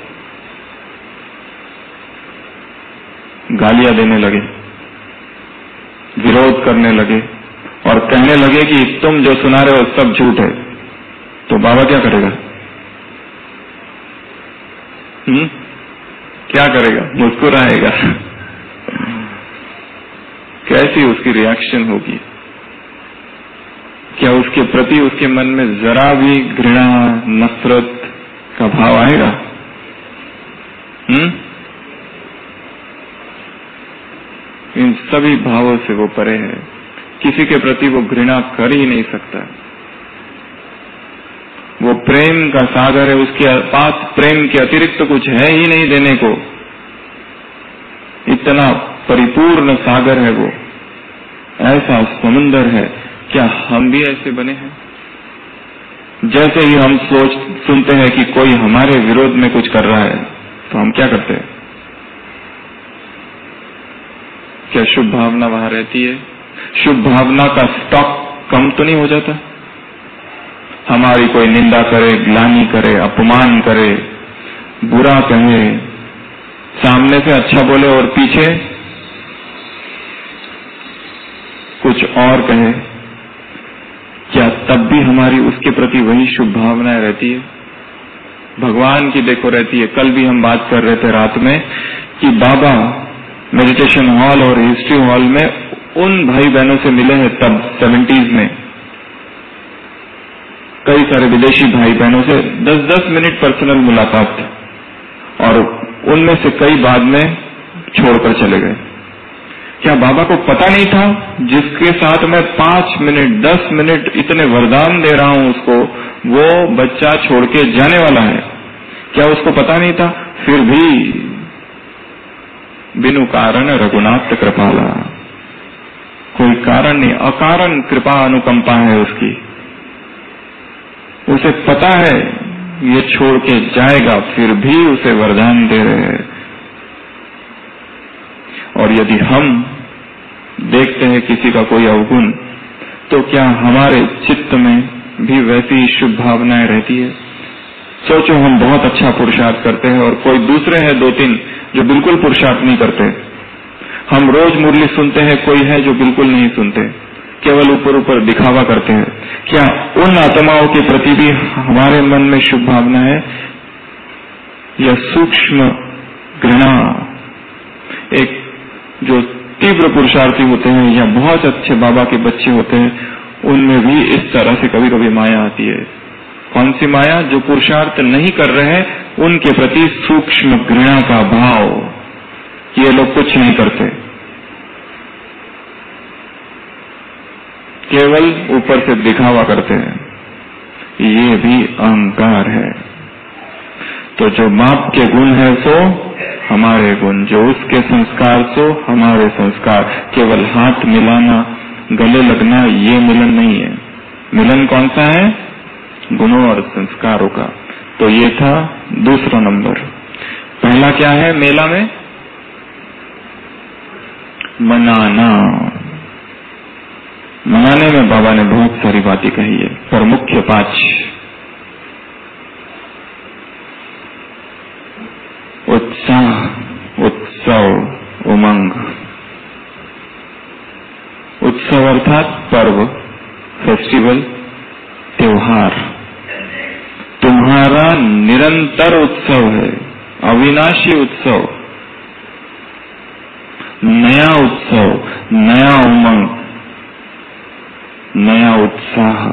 गालियां देने लगे, विरोध करने लगे और कहने लगे कि तुम जो सुना रहे हो सब झूठ है, तो बाबा क्या करेगा? क्या करेगा? मुस्कुराएगा। कैसी उसकी रिएक्शन होगी? क्या उसके प्रति उसके मन में जरा भी घृणा नफरत का भाव आएगा? इन सभी भावों से वो परे है, किसी के प्रति वो घृणा कर ही नहीं सकता। वो प्रेम का सागर है, उसके पास प्रेम के अतिरिक्त तो कुछ है ही नहीं देने को। इतना परिपूर्ण सागर है वो, ऐसा समुंदर है। क्या हम भी ऐसे बने हैं? जैसे ही हम सुनते हैं कि कोई हमारे विरोध में कुछ कर रहा है तो हम क्या करते हैं? क्या शुभ भावना वहां रहती है? शुभ भावना का स्टॉक कम तो नहीं हो जाता? हमारी कोई निंदा करे, ग्लानि करे, अपमान करे, बुरा कहे, सामने से अच्छा बोले और पीछे कुछ और कहे, क्या तब भी हमारी उसके प्रति वही शुभ भावनाएं रहती है? भगवान की देखो रहती है। कल भी हम बात कर रहे थे रात में कि बाबा मेडिटेशन हॉल और हिस्ट्री हॉल में उन भाई बहनों से मिले हैं तब 70s में, कई सारे विदेशी भाई बहनों से 10-10 मिनट पर्सनल मुलाकात, और उनमें से कई बाद में छोड़कर चले गए। क्या बाबा को पता नहीं था जिसके साथ मैं 5 मिनट 10 मिनट इतने वरदान दे रहा हूं उसको, वो बच्चा छोड़ के जाने वाला है? क्या उसको पता नहीं था? फिर भी बिनु कारण रघुनाथ कृपाला, कोई कारण नहीं, अकारण कृपा अनुकंपा है उसकी। उसे पता है ये छोड़ के जाएगा, फिर भी उसे वरदान दे रहे हैं। और यदि हम देखते हैं किसी का कोई अवगुण, तो क्या हमारे चित्त में भी वैसी ही शुभ भावनाएं रहती है? सोचो हम बहुत अच्छा पुरुषार्थ करते हैं और कोई दूसरे हैं 2-3 जो बिल्कुल पुरुषार्थ नहीं करते, हम रोज मुरली सुनते हैं, कोई है जो बिल्कुल नहीं सुनते, केवल ऊपर ऊपर दिखावा करते हैं। क्या उन आत्माओं के प्रति भी हमारे मन में शुभ भावना है या सूक्ष्म घृणा? एक जो तीव्र पुरुषार्थी होते हैं या बहुत अच्छे बाबा के बच्चे होते हैं, उनमें भी इस तरह से कभी कभी माया आती है। कौन सी माया? जो पुरुषार्थ नहीं कर रहे हैं उनके प्रति सूक्ष्म घृणा का भाव, ये लोग कुछ नहीं करते, केवल ऊपर से दिखावा करते हैं, ये भी अहंकार है। तो जो बाप के गुण है सो हमारे गुण, जो उसके संस्कार सो हमारे संस्कार। केवल हाथ मिलाना, गले लगना, ये मिलन नहीं है। मिलन कौन सा है? गुणों और संस्कारों का। तो ये था दूसरा नंबर। पहला क्या है मेला में? मनाना। मनाने में बाबा ने बहुत सारी बातें कही है, पर मुख्य 5। उत्साह, उत्सव, उमंग। उत्सव अर्थात पर्व, फेस्टिवल, त्योहार। तुम्हारा निरंतर उत्सव है, अविनाशी उत्सव, नया उत्सव, नया उमंग, नया उत्साह।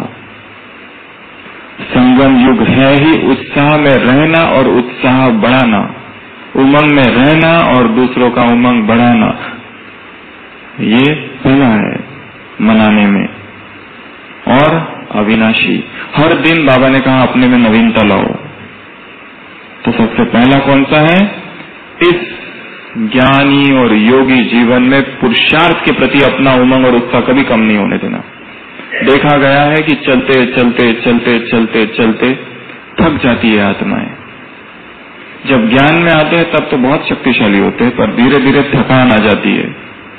संगम युग है ही उत्साह में रहना और उत्साह बढ़ाना, उमंग में रहना और दूसरों का उमंग बढ़ाना। ये पहला है मनाने में। और अविनाशी, हर दिन बाबा ने कहा अपने में नवीनता लाओ। तो सबसे पहला कौन सा है? इस ज्ञानी और योगी जीवन में पुरुषार्थ के प्रति अपना उमंग और उत्साह कभी कम नहीं होने देना। देखा गया है कि चलते चलते चलते चलते चलते थक जाती है आत्माएं। जब ज्ञान में आते हैं तब तो बहुत शक्तिशाली होते हैं, पर धीरे धीरे थकान आ जाती है।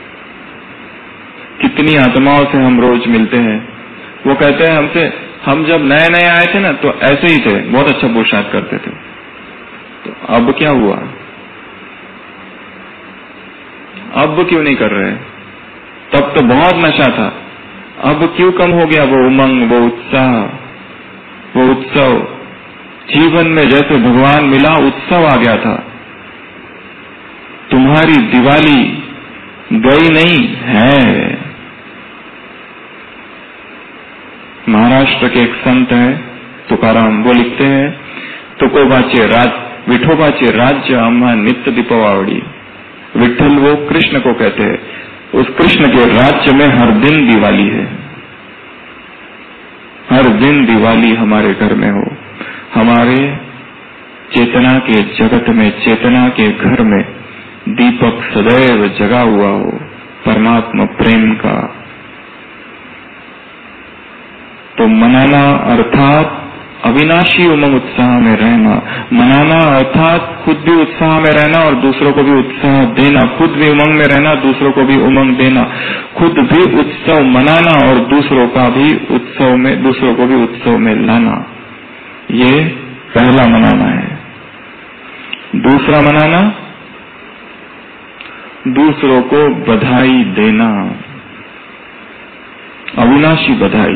कितनी आत्माओं से हम रोज मिलते हैं, वो कहते हैं हमसे, हम जब नए नए आए थे ना तो ऐसे ही थे, बहुत अच्छा पुरुषार्थ करते थे, तो अब क्या हुआ? अब क्यों नहीं कर रहे? तब तो बहुत नशा था, अब क्यों कम हो गया वो उमंग, वो उत्साह, वो उत्सव? जीवन में जैसे भगवान मिला उत्सव आ गया था। तुम्हारी दिवाली गई नहीं है। महाराष्ट्र के एक संत हैं तुकाराम, वो लिखते हैं, तुकोबाचे विठोबाचे राज्य आम्हा नित्य दीपावली। विठ्ठल वो कृष्ण को कहते हैं, उस कृष्ण के राज्य में हर दिन दिवाली है। हर दिन दिवाली हमारे घर में हो, हमारे चेतना के जगत में, चेतना के घर में दीपक सदैव जगा हुआ हो परमात्मा प्रेम का। तो मनाना अर्थात अविनाशी उमंग उत्साह में रहना। मनाना अर्थात खुद भी उत्साह में रहना और दूसरों को भी उत्साह देना। खुद भी उमंग में रहना, दूसरों को भी उमंग देना। खुद भी उत्सव मनाना और दूसरों का भी उत्सव में, दूसरों को भी उत्सव में लाना। ये पहला मनाना है। दूसरा मनाना, दूसरों को बधाई देना, अविनाशी बधाई।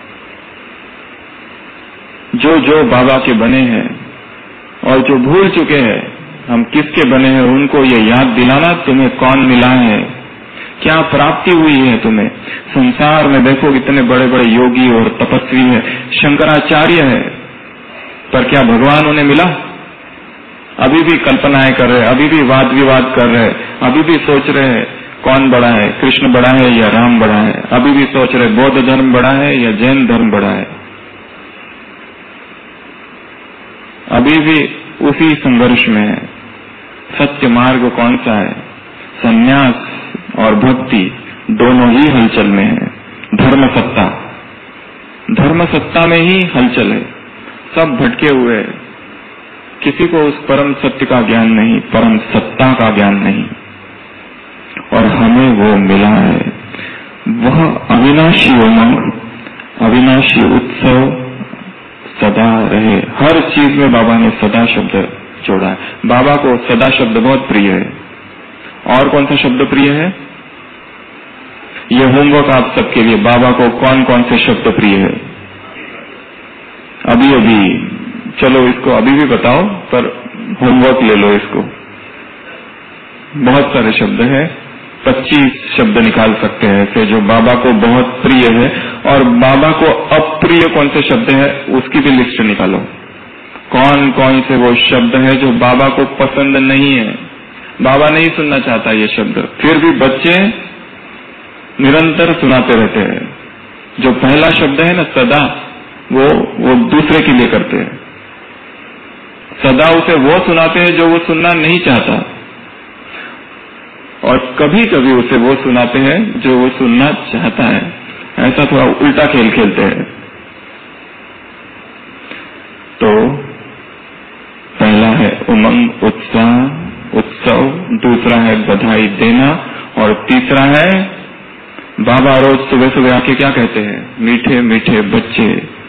जो जो बाबा के बने हैं और जो भूल चुके हैं हम किसके बने हैं, उनको ये याद दिलाना तुम्हें कौन मिला है, क्या प्राप्ति हुई है तुम्हें। संसार में देखो कितने बड़े बड़े योगी और तपस्वी हैं, शंकराचार्य है, पर क्या भगवान उन्हें मिला? अभी भी कल्पनाएं कर रहे, अभी भी वाद विवाद कर रहे, अभी भी सोच रहे हैं कौन बड़ा है, कृष्ण बड़ा है या राम बड़ा है। अभी भी सोच रहे बौद्ध धर्म बड़ा है या जैन धर्म बड़ा है। अभी भी उसी संघर्ष में है। सत्य मार्ग कौन सा है? संन्यास और भक्ति दोनों ही हलचल में है। धर्म सत्ता, धर्म सत्ता में ही हलचल है। सब भटके हुए हैं, किसी को उस परम सत्य का ज्ञान नहीं, परम सत्ता का ज्ञान नहीं, और हमें वो मिला है। वह अविनाशी उमंग, अविनाशी उत्सव सदा रहे। हर चीज में बाबा ने सदा शब्द जोड़ा है। बाबा को सदा शब्द बहुत प्रिय है। और कौन सा शब्द प्रिय है? ये होमवर्क आप सबके लिए, बाबा को कौन कौन से शब्द प्रिय है? अभी अभी चलो इसको अभी भी बताओ, पर होमवर्क ले लो इसको। बहुत सारे शब्द हैं, 25 शब्द निकाल सकते हैं ऐसे जो बाबा को बहुत प्रिय है, और बाबा को अप्रिय कौन से शब्द है उसकी भी लिस्ट निकालो। कौन कौन से वो शब्द है जो बाबा को पसंद नहीं है, बाबा नहीं सुनना चाहता ये शब्द, फिर भी बच्चे निरंतर सुनाते रहते हैं। जो पहला शब्द है ना सदा, वो दूसरे के लिए करते हैं। सदा उसे वो सुनाते हैं जो वो सुनना नहीं चाहता, और कभी कभी उसे वो सुनाते हैं जो वो सुनना चाहता है। ऐसा थोड़ा उल्टा खेल खेलते हैं। तो पहला है उमंग, उत्साह, उत्सव, दूसरा है बधाई देना, और तीसरा है बाबा रोज सुबह सुबह आके क्या कहते हैं? मीठे मीठे बच्चे,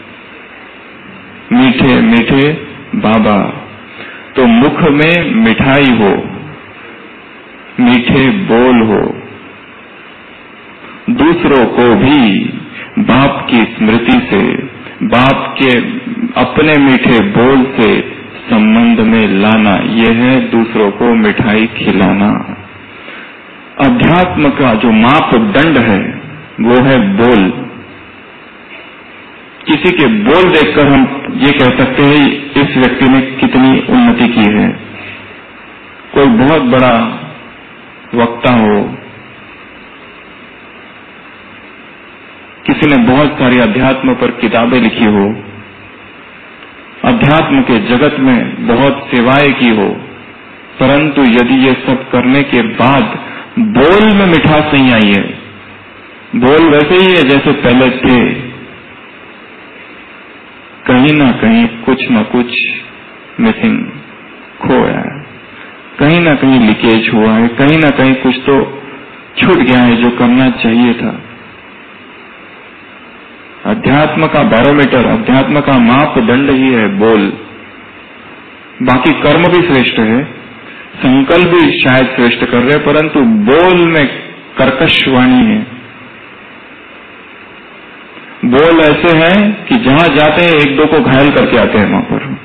मीठे मीठे बाबा। तो मुख में मिठाई हो, मीठे बोल हो, दूसरों को भी बाप की स्मृति से, बाप के अपने मीठे बोल से संबंध में लाना, यह है दूसरों को मिठाई खिलाना। अध्यात्म का जो मापदंड है वो है बोल। किसी के बोल देखकर हम ये कह सकते हैं इस व्यक्ति ने कितनी उन्नति की है। कोई बहुत बड़ा वक्ता हो, किसी ने बहुत सारी अध्यात्म पर किताबें लिखी हो, अध्यात्म के जगत में बहुत सेवाएं की हो, परंतु यदि ये सब करने के बाद बोल में मिठास नहीं आई है, बोल वैसे ही है जैसे पहले थे, कहीं ना कहीं कुछ न कुछ मिसिंग खोया है, कहीं ना कहीं लीकेज हुआ है, कहीं ना कहीं कुछ तो छूट गया है जो करना चाहिए था। अध्यात्म का बैरोमीटर, अध्यात्म का मापदंड ही है बोल। बाकी कर्म भी श्रेष्ठ है, संकल्प भी शायद श्रेष्ठ कर रहे, परंतु बोल में कर्कश वाणी है। बोल ऐसे हैं कि जहां जाते हैं एक दो को घायल करके आते हैं। वहां पर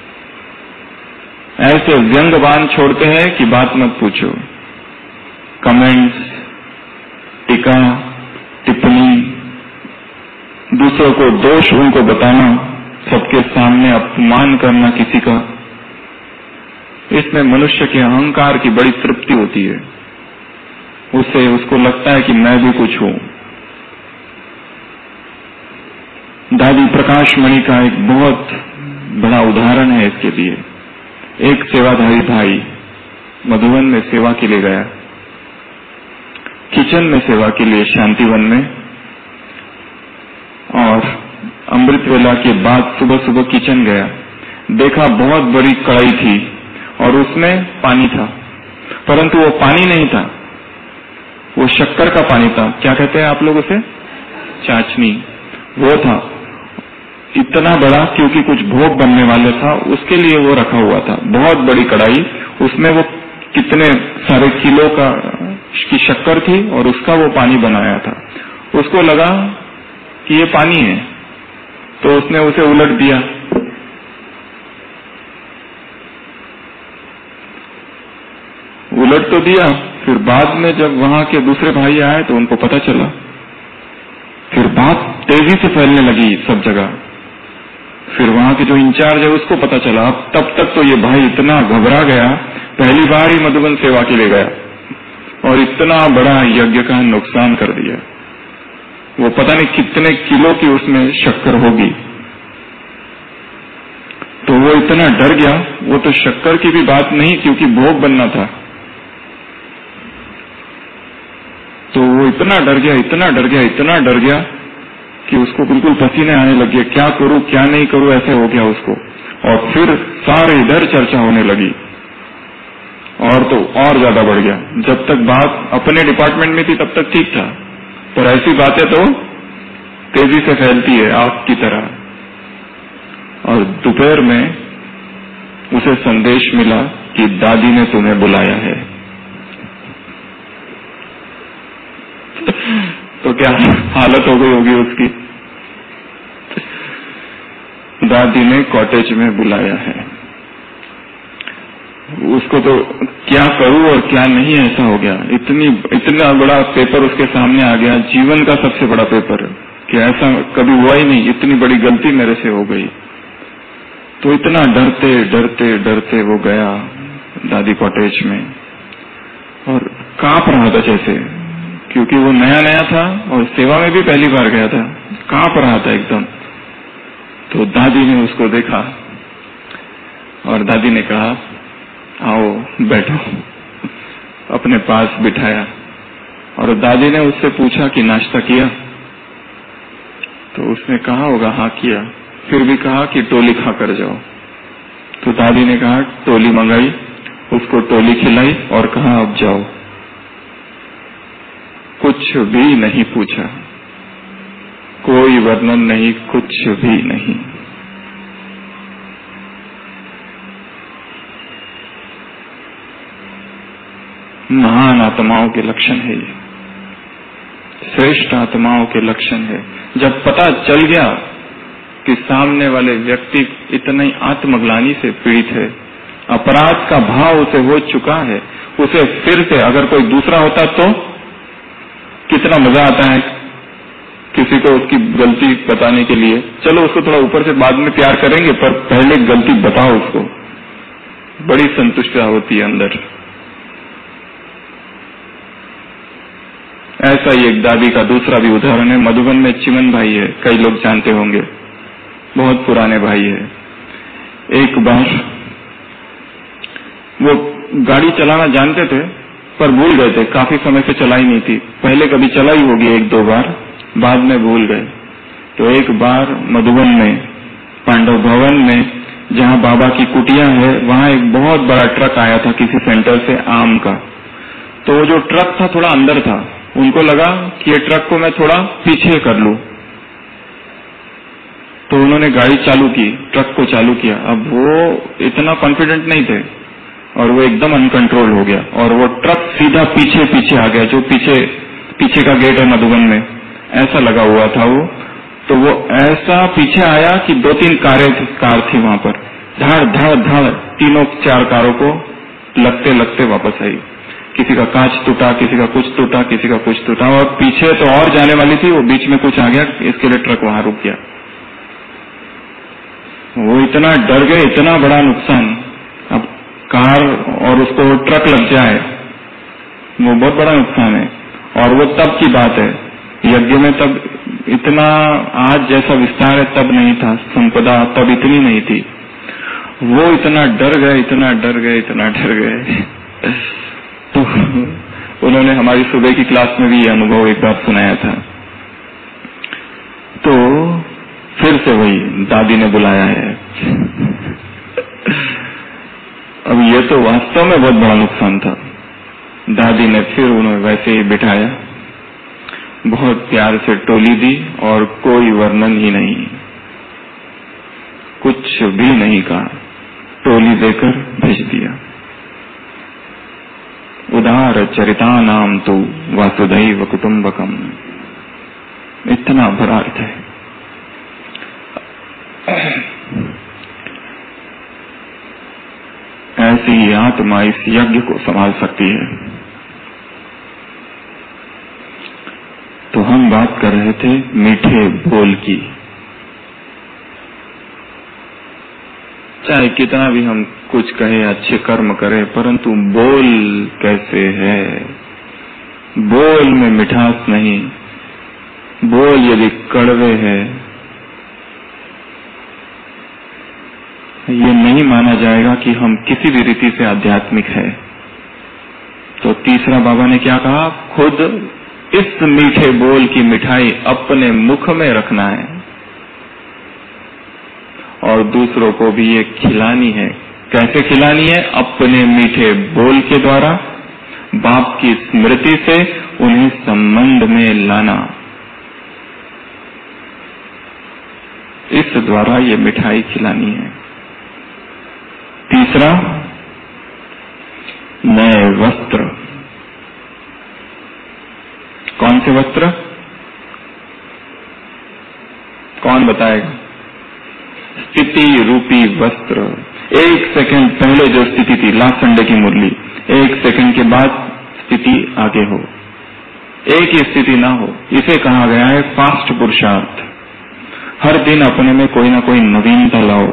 ऐसे व्यंग बाण छोड़ते हैं कि बात मत पूछो। कमेंट्स, टीका, टिप्पणी, दूसरों को दोष उनको बताना, सबके सामने अपमान करना किसी का, इसमें मनुष्य के अहंकार की बड़ी तृप्ति होती है। उसको लगता है कि मैं भी कुछ हूं। दादी प्रकाश मणि का एक बहुत बड़ा उदाहरण है इसके लिए। एक सेवाधारी भाई मधुबन में सेवा के लिए गया, किचन में सेवा के लिए शांतिवन में, और अमृत वेला के बाद सुबह सुबह किचन गया, देखा बहुत बड़ी कढ़ाई थी और उसमें पानी था, परंतु वो पानी नहीं था, वो शक्कर का पानी था। क्या कहते हैं आप लोग उसे? चाशनी। वो था इतना बड़ा, क्योंकि कुछ भोग बनने वाले था उसके लिए वो रखा हुआ था। बहुत बड़ी कढ़ाई, उसमें वो कितने सारे किलो की शक्कर थी और उसका वो पानी बनाया था। उसको लगा कि ये पानी है, तो उसने उसे उलट दिया। उलट तो दिया, फिर बाद में जब वहां के दूसरे भाई आए तो उनको पता चला, फिर बात तेजी से फैलने लगी सब जगह। फिर वहां के जो इंचार्ज है उसको पता चला। अब तब तक तो ये भाई इतना घबरा गया, पहली बार ही मधुबन सेवा के लिए गया और इतना बड़ा यज्ञ का नुकसान कर दिया। वो पता नहीं कितने किलो की उसमें शक्कर होगी, तो वो इतना डर गया। वो तो शक्कर की भी बात नहीं, क्योंकि भोग बनना था, तो वो इतना डर गया, इतना डर गया, इतना डर गया कि उसको बिल्कुल पसीने आने लगे। क्या करूं क्या नहीं करूं, ऐसे हो गया उसको। और फिर सारे इधर चर्चा होने लगी, और तो और ज्यादा बढ़ गया। जब तक बात अपने डिपार्टमेंट में थी तब तक ठीक था, पर ऐसी बातें तो तेजी से फैलती है आग की तरह। और दोपहर में उसे संदेश मिला कि दादी ने तुम्हें बुलाया है। तो क्या हालत हो गई होगी उसकी। दादी ने कॉटेज में बुलाया है। उसको तो क्या करूं और क्या नहीं ऐसा हो गया। इतना बड़ा पेपर उसके सामने आ गया, जीवन का सबसे बड़ा पेपर, कि ऐसा कभी हुआ ही नहीं, इतनी बड़ी गलती मेरे से हो गई। तो इतना डरते डरते डरते वो गया दादी कॉटेज में और कांप रहा था जैसे, क्योंकि वो नया नया था और सेवा में भी पहली बार गया था, कांप रहा था एकदम। तो दादी ने उसको देखा और दादी ने कहा, आओ बैठो, अपने पास बिठाया। और दादी ने उससे पूछा कि नाश्ता किया? तो उसने कहा होगा हाँ किया। फिर भी कहा कि टोली खा कर जाओ। तो दादी ने कहा, टोली मंगाई, उसको टोली खिलाई और कहा अब जाओ। कुछ भी नहीं पूछा, कोई वर्णन नहीं, कुछ भी नहीं। महान आत्माओं के लक्षण है ये, श्रेष्ठ आत्माओं के लक्षण है। जब पता चल गया कि सामने वाले व्यक्ति इतनी आत्मग्लानि से पीड़ित है, अपराध का भाव उसे हो चुका है, उसे फिर से अगर कोई दूसरा होता तो कितना मजा आता है किसी को उसकी गलती बताने के लिए। चलो उसको थोड़ा ऊपर से बाद में प्यार करेंगे, पर पहले गलती बताओ उसको, बड़ी संतुष्टता होती है अंदर। ऐसा ही एक दादी का दूसरा भी उदाहरण है। मधुबन में चिमन भाई है, कई लोग जानते होंगे, बहुत पुराने भाई है। एक बार वो गाड़ी चलाना जानते थे पर भूल गए थे, काफी समय से चलाई नहीं थी। पहले कभी चलाई होगी एक दो बार, बाद में भूल गए। तो एक बार मधुबन में पांडव भवन में, जहां बाबा की कुटिया है, वहां एक बहुत बड़ा ट्रक आया था किसी सेंटर से आम का। तो वो जो ट्रक था थोड़ा अंदर था, उनको लगा कि ये ट्रक को मैं थोड़ा पीछे कर लूं, तो उन्होंने गाड़ी चालू की, ट्रक को चालू किया। अब वो इतना कॉन्फिडेंट नहीं थे और वो एकदम अनकंट्रोल हो गया और वो ट्रक सीधा पीछे पीछे आ गया। जो पीछे का गेट है मधुबन में, ऐसा लगा हुआ था वो। तो वो ऐसा पीछे आया कि 2-3 कार थी वहां पर, धड़ धड़ धड़ तीनों 4 कारों को लगते लगते वापस आई। किसी का कांच टूटा, किसी का कुछ टूटा, किसी का कुछ टूटा, और पीछे तो और जाने वाली थी, वो बीच में कुछ आ गया, इसके लिए ट्रक वहां रुक गया। वो इतना डर गए, इतना बड़ा नुकसान। अब कार और उसको ट्रक लग जाए, वो बहुत बड़ा नुकसान है। और वो तब की बात है, यज्ञ में तब इतना आज जैसा विस्तार है तब नहीं था, संपदा तब इतनी नहीं थी। वो इतना डर गए, इतना डर गए, इतना डर गए। तो उन्होंने हमारी सुबह की क्लास में भी ये अनुभव एक बार सुनाया था। तो फिर से वही दादी ने बुलाया है। अब ये तो वास्तव में बहुत बड़ा नुकसान था। दादी ने फिर उन्हें वैसे ही बिठाया, बहुत प्यार से टोली दी और कोई वर्णन ही नहीं, कुछ भी नहीं कहा, टोली देकर भेज दिया। उदार चरितानाम तो वासुदैव कुटुंबकम, इतना बड़ा अर्थ है। ऐसी ही आत्मा इस यज्ञ को संभाल सकती है। तो हम बात कर रहे थे मीठे बोल की। चाहे कितना भी हम कुछ कहें, अच्छे कर्म करें, परंतु बोल कैसे है? बोल में मिठास नहीं, बोल यदि कड़वे है, ये नहीं माना जाएगा कि हम किसी भी रीति से आध्यात्मिक है। तो तीसरा बाबा ने क्या कहा? खुद इस मीठे बोल की मिठाई अपने मुख में रखना है और दूसरों को भी ये खिलानी है। कैसे खिलानी है? अपने मीठे बोल के द्वारा, बाप की स्मृति से उन्हें संबंध में लाना। इस द्वारा ये मिठाई खिलानी है। तीसरा, नए वस्त्र। कौन से वस्त्र? भगवान बताएगा। स्थिति रूपी वस्त्र, 1 सेकंड पहले जो स्थिति थी, लास्ट संडे की मुरली, 1 सेकंड के बाद स्थिति आगे हो, एक ही स्थिति ना हो। इसे कहा गया है फास्ट पुरुषार्थ। हर दिन अपने में कोई ना कोई नवीनता लाओ।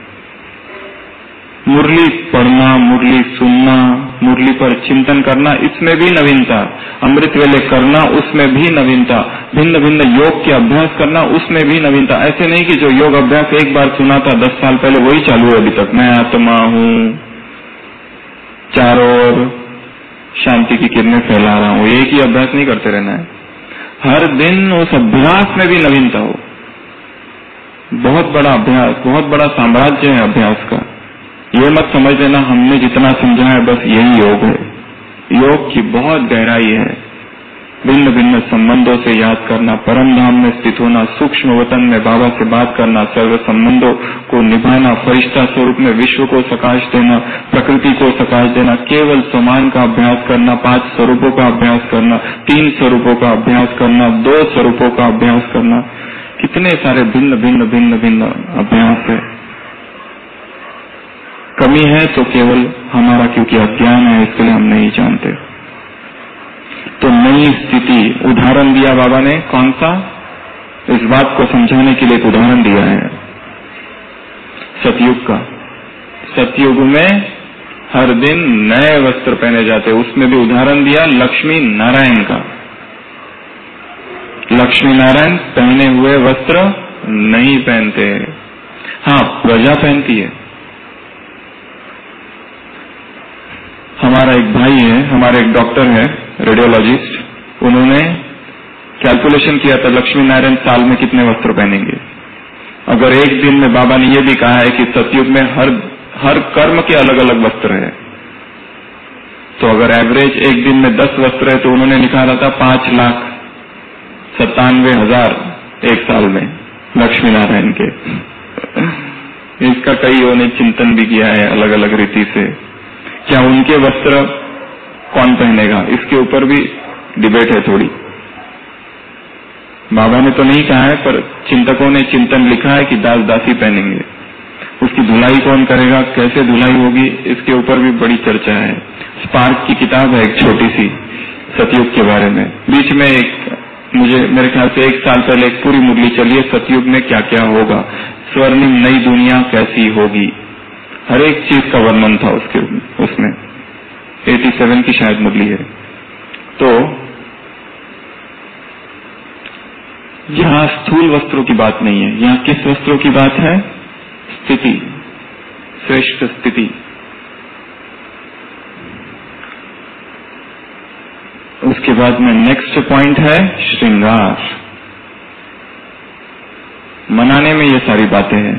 मुरली पढ़ना, मुरली सुनना, मुरली पर चिंतन करना, इसमें भी नवीनता। अमृत वेले करना, उसमें भी नवीनता। भिन्न भिन्न योग के अभ्यास करना, उसमें भी नवीनता। ऐसे नहीं कि जो योग अभ्यास एक बार सुना था 10 साल पहले वही चालू है अभी तक, मैं आत्मा हूँ, चारों ओर शांति की किरणें फैला रहा हूँ, एक ही अभ्यास नहीं करते रहना है। हर दिन उस अभ्यास में भी नवीनता हो। बहुत बड़ा अभ्यास, बहुत बड़ा साम्राज्य है अभ्यास का। ये मत समझ लेना हमने जितना समझा है बस यही योग है। योग की बहुत गहराई है। भिन्न भिन्न संबंधों से याद करना, परम धाम में स्थित होना, सूक्ष्म वतन में बाबा से बात करना, सर्व संबंधों को निभाना, फरिश्ता स्वरूप में विश्व को सकाश देना, प्रकृति को सकाश देना, केवल समान का अभ्यास करना, 5 स्वरूपों का अभ्यास करना, 3 स्वरूपों का अभ्यास करना, 2 स्वरूपों का अभ्यास करना, कितने सारे भिन्न भिन्न भिन्न भिन्न अभ्यास है। कमी है तो केवल हमारा, क्योंकि अज्ञान है, इसके लिए हम नहीं जानते। तो नई स्थिति, उदाहरण दिया बाबा ने, कौन सा? इस बात को समझाने के लिए एक उदाहरण दिया है सतयुग का। सतयुग में हर दिन नए वस्त्र पहने जाते, उसमें भी उदाहरण दिया लक्ष्मी नारायण का। लक्ष्मी नारायण पहने हुए वस्त्र नहीं पहनते। हाँ, प्रजा पहनती है। हमारा एक भाई है, हमारे एक डॉक्टर है, रेडियोलॉजिस्ट, उन्होंने कैलकुलेशन किया था लक्ष्मी नारायण साल में कितने वस्त्र पहनेंगे। अगर एक दिन में, बाबा ने यह भी कहा है कि सतयुग में हर कर्म के अलग अलग वस्त्र है, तो अगर एवरेज एक दिन में 10 वस्त्र है तो उन्होंने निकाला था 5,97,000 एक साल में लक्ष्मी नारायण के। इसका कईयों ने चिंतन भी किया है अलग अलग रीति से। क्या उनके वस्त्र कौन पहनेगा, इसके ऊपर भी डिबेट है थोड़ी। बाबा ने तो नहीं कहा है, पर चिंतकों ने चिंतन लिखा है कि दास दासी पहनेंगे। उसकी धुलाई कौन करेगा, कैसे धुलाई होगी, इसके ऊपर भी बड़ी चर्चा है। स्पार्क की किताब है एक छोटी सी सतयुग के बारे में। बीच में मेरे ख्याल से 1 साल पहले एक पूरी मुरली चली है, सतयुग में क्या क्या होगा, स्वर्णिम नई दुनिया कैसी होगी, हर एक चीज का वर्णन था उसमें। 87 की शायद मुरली है। तो यहाँ स्थूल वस्त्रों की बात नहीं है, यहाँ किस वस्त्रों की बात है? स्थिति, श्रेष्ठ स्थिति। उसके बाद में नेक्स्ट पॉइंट है श्रृंगार। मनाने में ये सारी बातें हैं।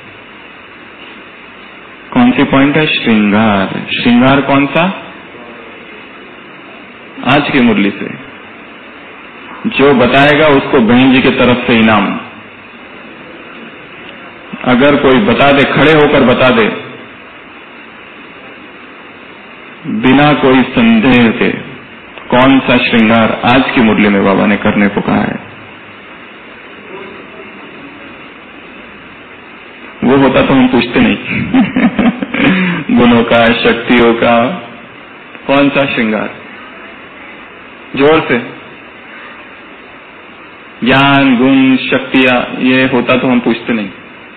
कौन सी पॉइंट है? श्रृंगार। श्रृंगार कौन सा? आज की मुरली से जो बताएगा उसको बहन जी की तरफ से इनाम। अगर कोई बता दे, खड़े होकर बता दे, बिना कोई संदेह के, कौन सा श्रृंगार आज की मुरली में बाबा ने करने को कहा है। वो होता तो हम पूछते नहीं। गुणों का, शक्तियों का, कौन सा श्रृंगार? जोर से। ज्ञान, गुण, शक्तियां, ये होता तो हम पूछते नहीं।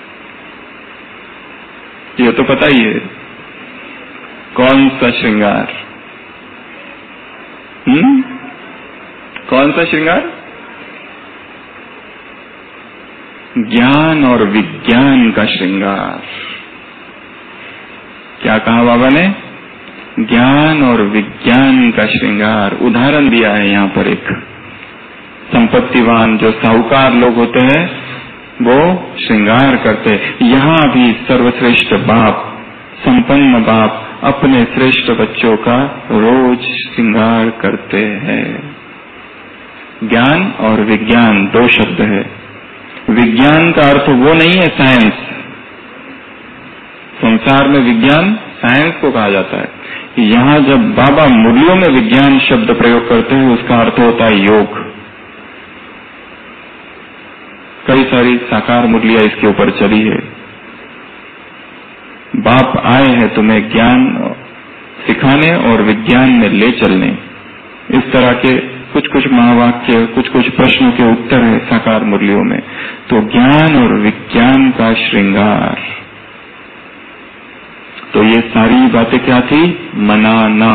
ये तो पता ही है कौन सा श्रृंगार। कौन सा श्रृंगार? ज्ञान और विज्ञान का श्रृंगार। क्या कहा बाबा ने? ज्ञान और विज्ञान का श्रृंगार। उदाहरण दिया है यहाँ पर एक संपत्तिवान जो साहूकार लोग होते हैं वो श्रृंगार करते हैं। यहाँ भी सर्वश्रेष्ठ बाप, संपन्न बाप अपने श्रेष्ठ बच्चों का रोज श्रृंगार करते हैं। ज्ञान और विज्ञान 2 शब्द है। विज्ञान का अर्थ वो नहीं है साइंस। संसार में विज्ञान साइंस को कहा जाता है। यहाँ जब बाबा मुरलियों में विज्ञान शब्द प्रयोग करते हैं उसका अर्थ होता है योग। कई सारी साकार मुरलियां इसके ऊपर चली है। बाप आए हैं तुम्हें ज्ञान सिखाने और विज्ञान में ले चलने, इस तरह के कुछ कुछ महावाक्य, कुछ कुछ प्रश्नों के उत्तर है साकार मुरलियों में। तो ज्ञान और विज्ञान का श्रृंगार, तो ये सारी बातें क्या थी? मनाना।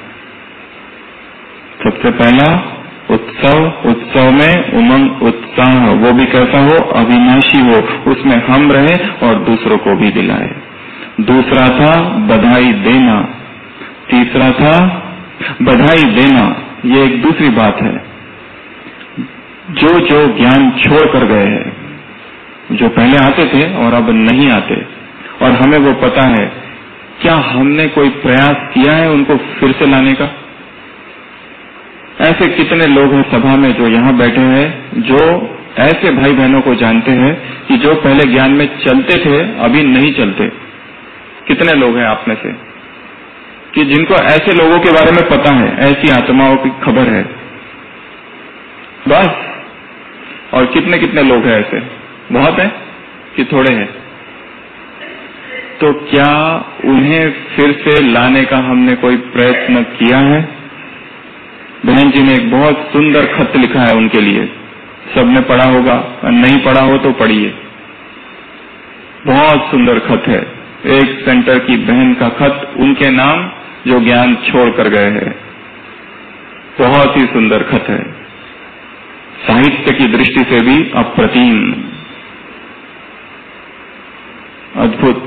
सबसे पहला उत्सव, उत्सव में उमंग उत्साह, वो भी कैसा हो? अविनाशी हो, उसमें हम रहे और दूसरों को भी दिलाए। दूसरा था बधाई देना, तीसरा था बधाई देना। ये एक दूसरी बात है। जो जो ज्ञान छोड़ कर गए हैं, जो पहले आते थे और अब नहीं आते, और हमें वो पता है, क्या हमने कोई प्रयास किया है उनको फिर से लाने का? ऐसे कितने लोग हैं सभा में जो यहाँ बैठे हैं, जो ऐसे भाई बहनों को जानते हैं कि जो पहले ज्ञान में चलते थे अभी नहीं चलते? कितने लोग हैं आप में से कि जिनको ऐसे लोगों के बारे में पता है, ऐसी आत्माओं की खबर है? बस। और कितने कितने लोग हैं ऐसे? बहुत है कि थोड़े हैं? तो क्या उन्हें फिर से लाने का हमने कोई प्रयत्न किया है? बहन जी ने एक बहुत सुंदर खत लिखा है उनके लिए, सबने पढ़ा होगा, नहीं पढ़ा हो तो पढ़िए। बहुत सुंदर खत है, एक सेंटर की बहन का खत, उनके नाम, जो ज्ञान छोड़ कर गए हैं। बहुत ही सुंदर खत है, साहित्य की दृष्टि से भी अप्रतिम, अद्भुत।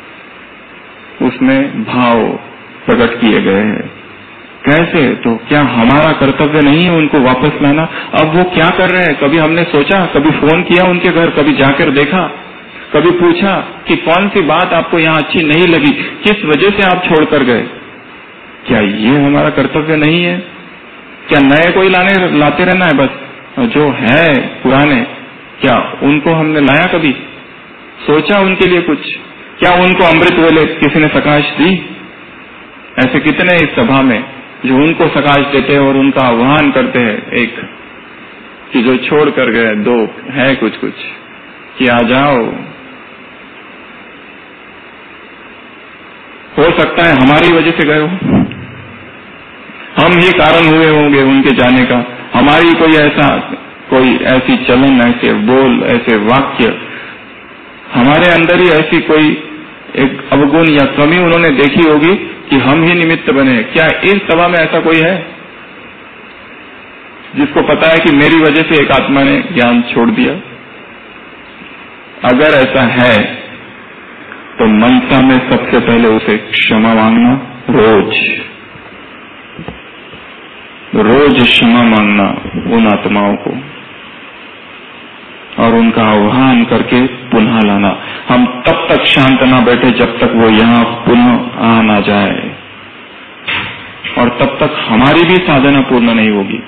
उसमें भाव प्रकट किए गए हैं। कैसे? तो क्या हमारा कर्तव्य नहीं है उनको वापस लाना? अब वो क्या कर रहे हैं? कभी हमने सोचा, कभी फोन किया उनके घर, कभी जाकर देखा, कभी पूछा कि कौन सी बात आपको यहाँ अच्छी नहीं लगी, किस वजह से आप छोड़कर गए? क्या ये हमारा कर्तव्य नहीं है? क्या नए कोई लाते रहना है बस? जो है पुराने, क्या उनको हमने लाया? कभी सोचा उनके लिए कुछ? क्या उनको अमृत वेले किसी ने प्रकाश दी? ऐसे कितने इस सभा में जो उनको प्रकाश देते हैं और उनका आह्वान करते हैं, एक कि जो छोड़ कर गए, दो है कुछ कुछ कि आ जाओ। हो सकता है हमारी वजह से गए हो, हम ही कारण हुए होंगे उनके जाने का, हमारी कोई ऐसी चलन, ऐसे बोल, ऐसे वाक्य, हमारे अंदर ही ऐसी कोई एक अवगुण या कमी उन्होंने देखी होगी कि हम ही निमित्त बने। क्या इस सभा में ऐसा कोई है जिसको पता है कि मेरी वजह से एक आत्मा ने ज्ञान छोड़ दिया? अगर ऐसा है तो मनसा में सबसे पहले उसे क्षमा मांगना, रोज क्षमा मांगना उन आत्माओं को, और उनका आह्वान करके पुनः लाना। हम तब तक शांत ना बैठे जब तक वो यहाँ पुनः आ ना जाए, और तब तक हमारी भी साधना पूर्ण नहीं होगी।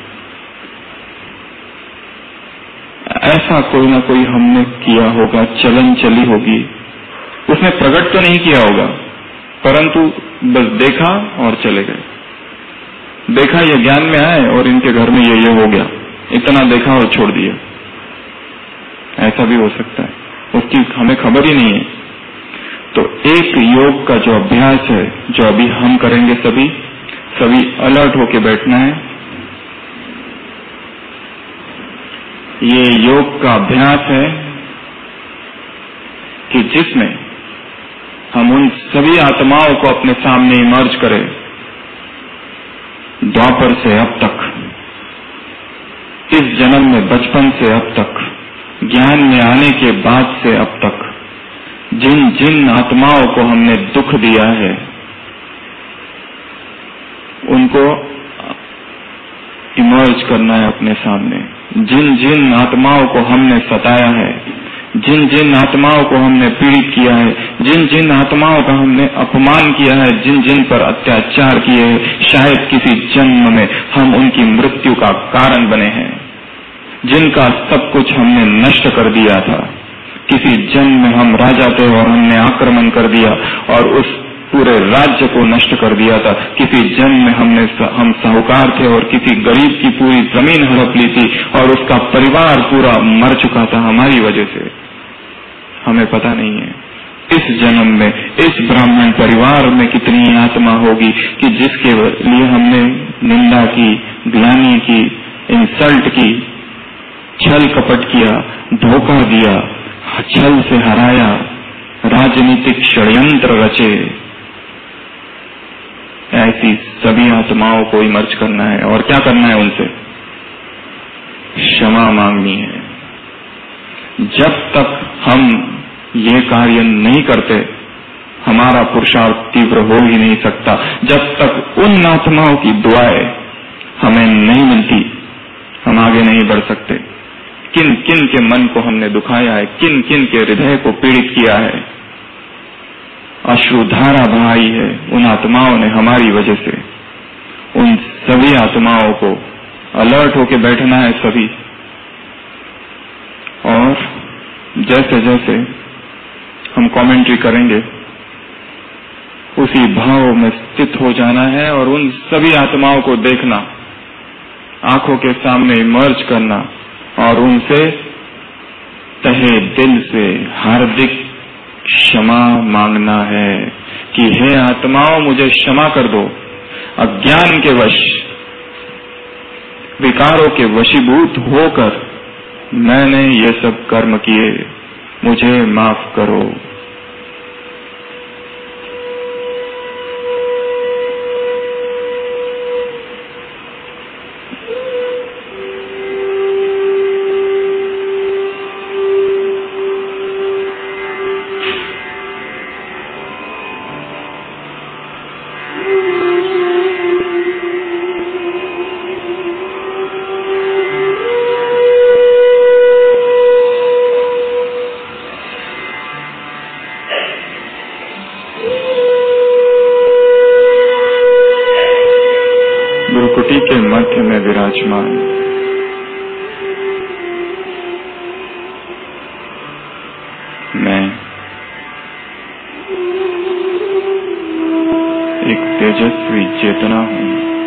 ऐसा कोई ना कोई हमने किया होगा, चलन चली होगी, उसने प्रकट तो नहीं किया होगा, परंतु बस देखा और चले गए। देखा ये ज्ञान में आए और इनके घर में ये हो गया, इतना देखा और छोड़ दिया। ऐसा भी हो सकता है, उसकी हमें खबर ही नहीं है। तो एक योग का जो अभ्यास है, जो अभी हम करेंगे, सभी अलर्ट होके बैठना है। ये योग का अभ्यास है कि जिसमें हम उन सभी आत्माओं को अपने सामने इमर्ज करें, द्वापर से अब तक, इस जन्म में बचपन से अब तक, ज्ञान में आने के बाद से अब तक, जिन जिन आत्माओं को हमने दुख दिया है, उनको इमर्ज करना है अपने सामने। जिन जिन आत्माओं को हमने सताया है, जिन जिन आत्माओं को हमने पीड़ित किया है, जिन जिन आत्माओं का हमने अपमान किया है, जिन जिन पर अत्याचार किए हैं, शायद किसी जन्म में हम उनकी मृत्यु का कारण बने हैं, जिनका सब कुछ हमने नष्ट कर दिया था। किसी जन्म में हम राजा थे और हमने आक्रमण कर दिया और उस पूरे राज्य को नष्ट कर दिया था। किसी जन्म में हम साहूकार थे और किसी गरीब की पूरी जमीन हड़प ली थी और उसका परिवार पूरा मर चुका था हमारी वजह से। हमें पता नहीं है इस जन्म में इस ब्राह्मण परिवार में कितनी आत्मा होगी कि जिसके लिए हमने निंदा की, ग्लानि की, इंसल्ट की, छल कपट किया, धोखा दिया, छल से हराया, राजनीतिक षड्यंत्र रचे। ऐसी सभी आत्माओं को इमर्ज करना है और क्या करना है उनसे? क्षमा मांगनी है। जब तक हम ये कार्य नहीं करते हमारा पुरुषार्थ तीव्र हो ही नहीं सकता। जब तक उन आत्माओं की दुआएं हमें नहीं मिलती हम आगे नहीं बढ़ सकते। किन किन के मन को हमने दुखाया है, किन किन के हृदय को पीड़ित किया है, अश्रुधारा बहाई है उन आत्माओं ने हमारी वजह से। उन सभी आत्माओं को अलर्ट होके बैठना है सभी, और जैसे जैसे हम कमेंट्री करेंगे उसी भाव में स्थित हो जाना है और उन सभी आत्माओं को देखना, आंखों के सामने इमर्ज करना और उनसे तहे दिल से हार्दिक क्षमा मांगना है कि हे आत्माओं मुझे क्षमा कर दो। अज्ञान के वश, विकारों के वशीभूत होकर मैंने ये सब कर्म किए, मुझे माफ करो। के मध्य में विराजमान मैं एक तेजस्वी चेतना हूं।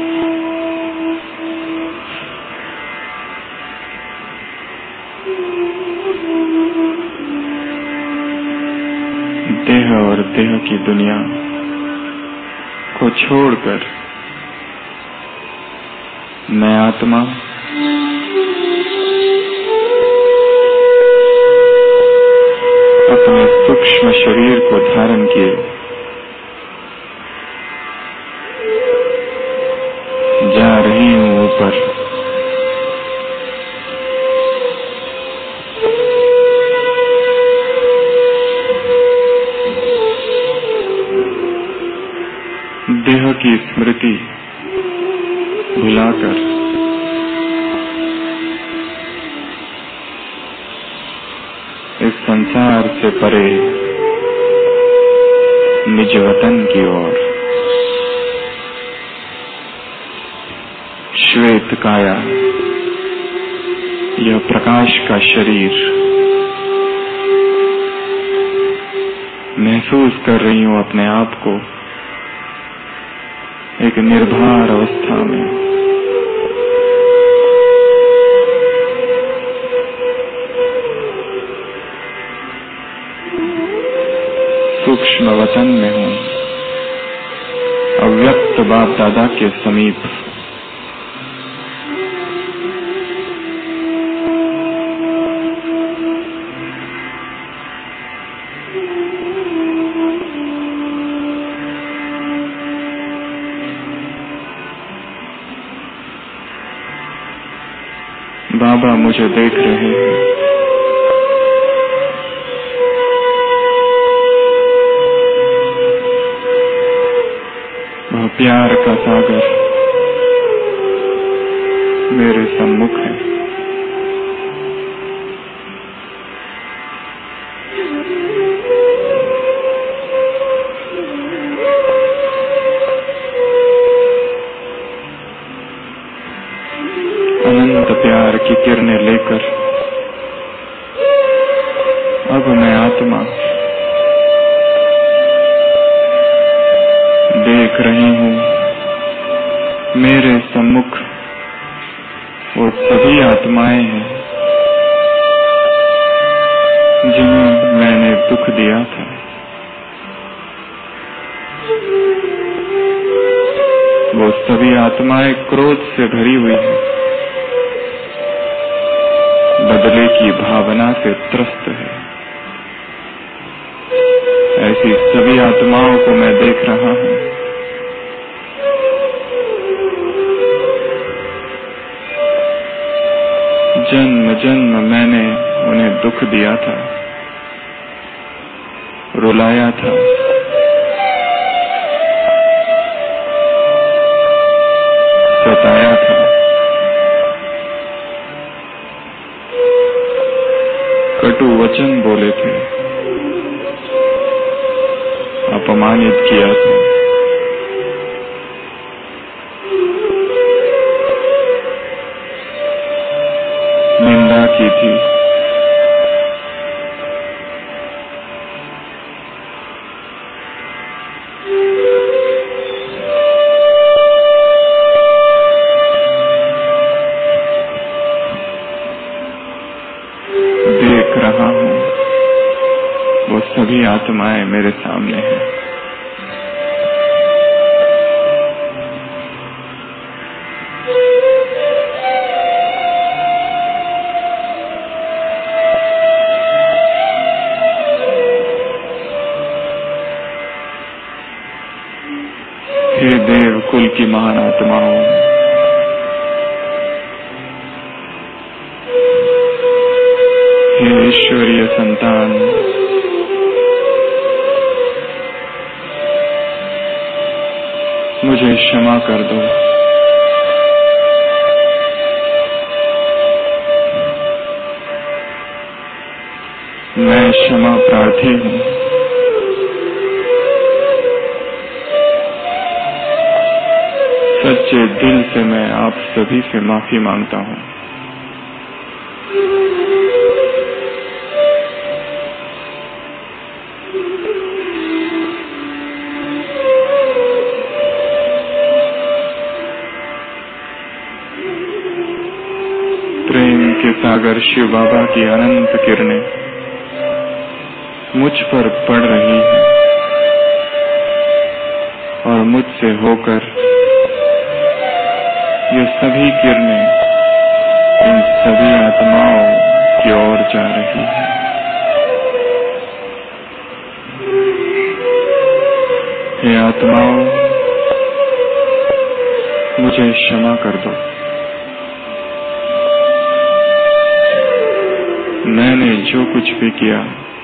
देह और देह की दुनिया को छोड़कर मैं आत्मा अपने सूक्ष्म शरीर को धारण किए जा रही हूं ऊपर। देह की स्मृति भुलाकर इस संसार से परे निज वतन की ओर श्वेत काया, यह प्रकाश का शरीर महसूस कर रही हूं अपने आप को एक निर्भर अवस्था में। सूक्ष्म वतन में हूं, अव्यक्त बाप दादा के समीप। बाबा मुझे देख रहे हैं। वह प्यार का सागर मेरे सम्मुख है। अनंत प्यार की किरणें लेकर अब मैं आत्मा रही हूँ मेरे सम्मुख वो सभी आत्माएं हैं जिन्हें मैंने दुख दिया था। वो सभी आत्माएं क्रोध से भरी हुई हैं, बदले की भावना से त्रस्त है। ऐसी सभी आत्माओं को मैं देख रहा हूँ। जन्म जन्म मैंने उन्हें दुख दिया था, रुलाया था, सताया था, कटु वचन बोले थे, अपमानित किया था। निंदा की थी। देख रहा हूँ वो सभी आत्माएं मेरे सामने हैं। हे देव कुल की महान आत्माओं, हे ईश्वरीय संतान, मुझे क्षमा कर दो। मैं क्षमा प्रार्थी हूँ। सच्चे दिल से मैं आप सभी से माफी मांगता हूँ। प्रेम के सागर शिव बाबा की अनंत किरणें मुझ पर पड़ रही हैं और मुझसे होकर ये सभी किरणें इन सभी आत्माओं की ओर जा रही हैं। हे आत्माओं, मुझे क्षमा कर दो। मैंने जो कुछ भी किया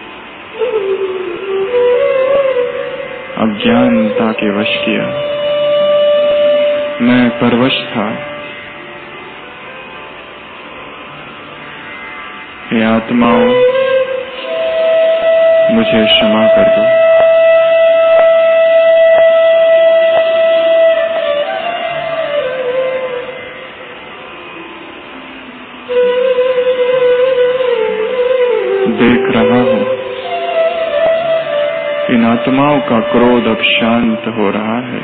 अज्ञानता के वश किया। मैं परवश था। हे आत्माओं, मुझे क्षमा कर दो। देख रहा हूँ इन आत्माओं का क्रोध अब शांत हो रहा है।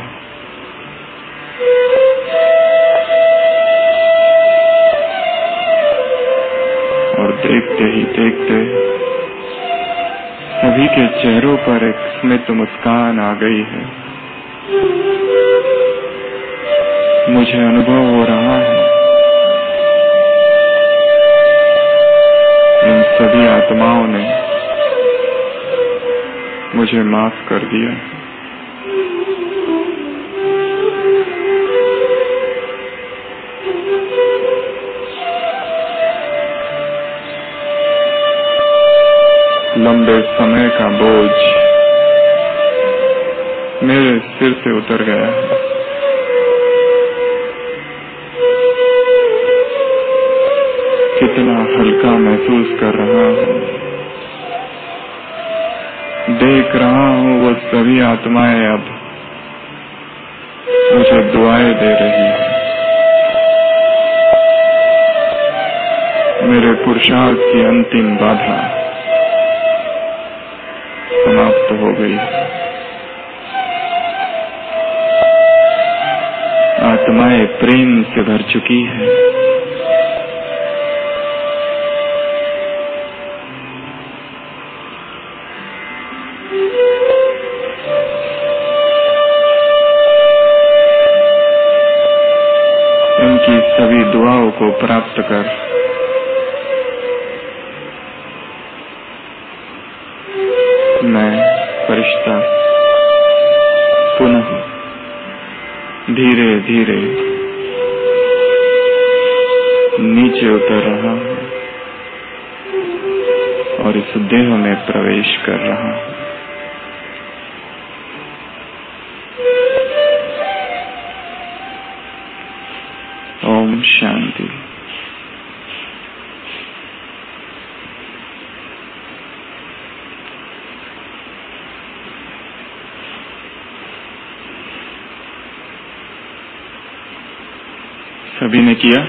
और देखते ही देखते सभी के चेहरों पर एक स्मित मुस्कान आ गई है। मुझे अनुभव हो रहा है इन सभी आत्माओं ने मुझे माफ कर दिया। लंबे समय का बोझ मेरे सिर से उतर गया है। कितना हल्का महसूस कर रहा हूँ। देख रहा हूँ वो सभी आत्माएं अब मुझे दुआएं दे रही है। मेरे पुरुषार्थ की अंतिम बाधा समाप्त हो गई। हवाएं प्रेम से भर चुकी है। उनकी सभी दुआओं को प्राप्त कर मैं फरिश्ता पुनः धीरे धीरे नीचे उतर रहा हूं और इस देह में प्रवेश कर रहा हूं। ओम शांति। सभी ने किया?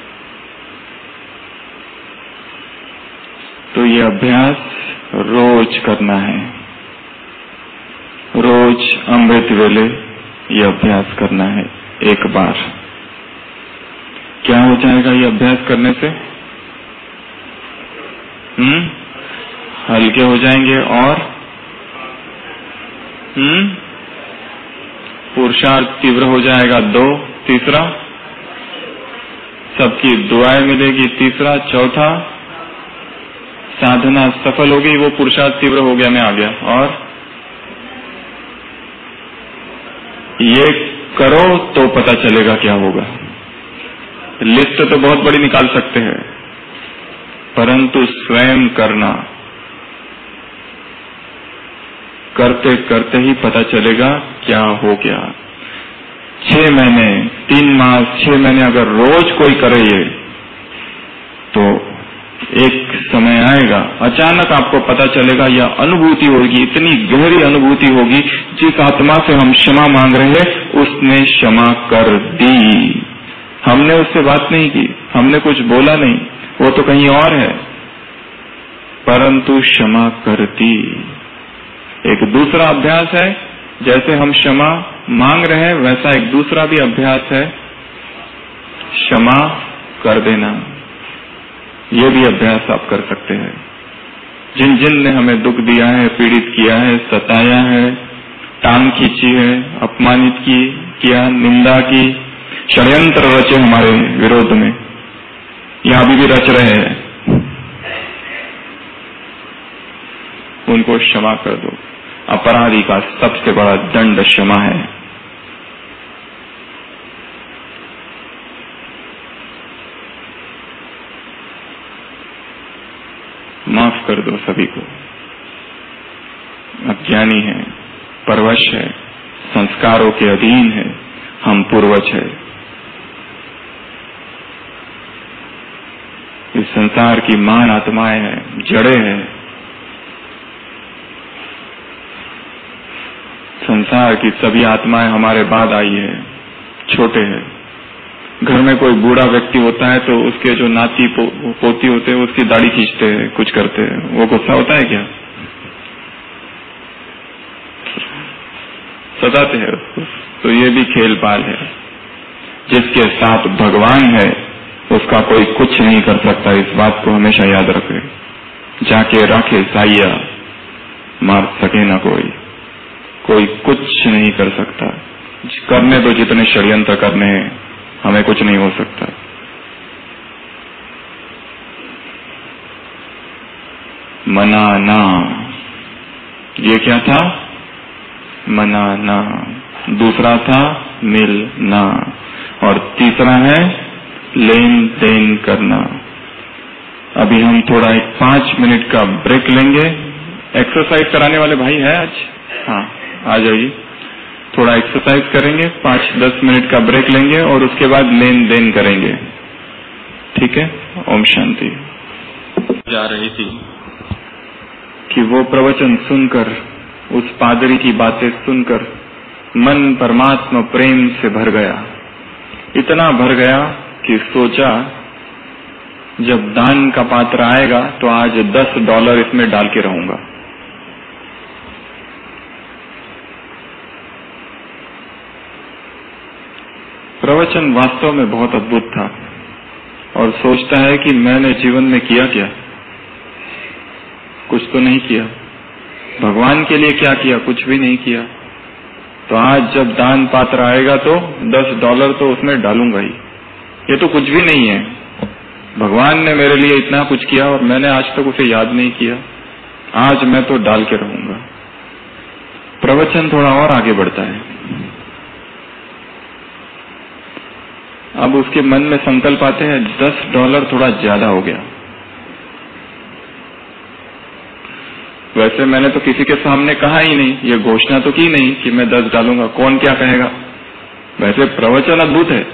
तो ये अभ्यास रोज करना है। रोज अमृत वेले ये अभ्यास करना है एक बार। क्या हो जाएगा ये अभ्यास करने से? हल्के हो जाएंगे और पुरुषार्थ तीव्र हो जाएगा। 2, तीसरा सबकी दुआएं मिलेगी। तीसरा, चौथा साधना सफल हो गई, वो पुरुषार्थ तीव्र हो गया, मैं आ गया। और ये करो तो पता चलेगा क्या होगा। लिस्ट तो बहुत बड़ी निकाल सकते हैं, परंतु स्वयं करना, करते करते ही पता चलेगा क्या हो गया। 6 महीने, 3 मास, 6 महीने अगर रोज कोई करे ये, तो एक समय आएगा अचानक आपको पता चलेगा, यह अनुभूति होगी, इतनी गहरी अनुभूति होगी, जिस आत्मा से हम क्षमा मांग रहे हैं उसने क्षमा कर दी। हमने उससे बात नहीं की, हमने कुछ बोला नहीं, वो तो कहीं और है, परंतु क्षमा कर दी। एक दूसरा अभ्यास है, जैसे हम क्षमा मांग रहे हैं वैसा एक दूसरा भी अभ्यास है, क्षमा कर देना। ये भी अभ्यास आप कर सकते हैं। जिन जिन ने हमें दुख दिया है, पीड़ित किया है, सताया है, टांग खींची है, अपमानित किया, निंदा की, षड्यंत्र रचे हमारे विरोध में, या अभी भी रच रहे हैं, उनको क्षमा कर दो। अपराधी का सबसे बड़ा दंड क्षमा है। माफ कर दो सभी को। अज्ञानी है, परवश है, संस्कारों के अधीन है, हम पूर्वज है। इस संसार की महान आत्माएं हैं, जड़े हैं। संसार की सभी आत्माएं हमारे बाद आई है, छोटे हैं। घर में कोई बूढ़ा व्यक्ति होता है तो उसके जो नाती पोती होते हैं उसकी दाढ़ी खींचते हैं, कुछ करते हैं, वो गुस्सा होता है क्या? सताते हैं उसको। तो ये भी खेल पाल है। जिसके साथ भगवान है उसका कोई कुछ नहीं कर सकता, इस बात को हमेशा याद रखे। जाके राखे साइया, मार सके ना कोई कुछ नहीं कर सकता। करने दो जितने षड्यंत्र करने हैं, हमें कुछ नहीं हो सकता। मनाना, ये क्या था? मनाना। दूसरा था मिलना, और तीसरा है लेन देन करना। अभी हम थोड़ा एक 5 मिनट का ब्रेक लेंगे। एक्सरसाइज कराने वाले भाई है आज? हाँ, आ जाइए। थोड़ा एक्सरसाइज करेंगे, 5-10 मिनट का ब्रेक लेंगे और उसके बाद लेन देन करेंगे। ठीक है? ओम शांति। जा रही थी कि वो प्रवचन सुनकर, उस पादरी की बातें सुनकर मन परमात्मा प्रेम से भर गया। इतना भर गया कि सोचा जब दान का पात्र आएगा तो आज $10 इसमें डाल के रहूंगा। प्रवचन वास्तव में बहुत अद्भुत था और सोचता है कि मैंने जीवन में किया क्या? कुछ तो नहीं किया। भगवान के लिए क्या किया? कुछ भी नहीं किया। तो आज जब दान पात्र आएगा तो $10 तो उसमें डालूंगा ही। ये तो कुछ भी नहीं है। भगवान ने मेरे लिए इतना कुछ किया और मैंने आज तक उसे याद नहीं किया। आज मैं तो डाल के रहूंगा। प्रवचन थोड़ा और आगे बढ़ता है। अब उसके मन में संकल्प आते हैं $10 थोड़ा ज्यादा हो गया। वैसे मैंने तो किसी के सामने कहा ही नहीं, ये घोषणा तो की नहीं कि मैं 10 डालूंगा, कौन क्या कहेगा। वैसे प्रवचन अद्भुत है।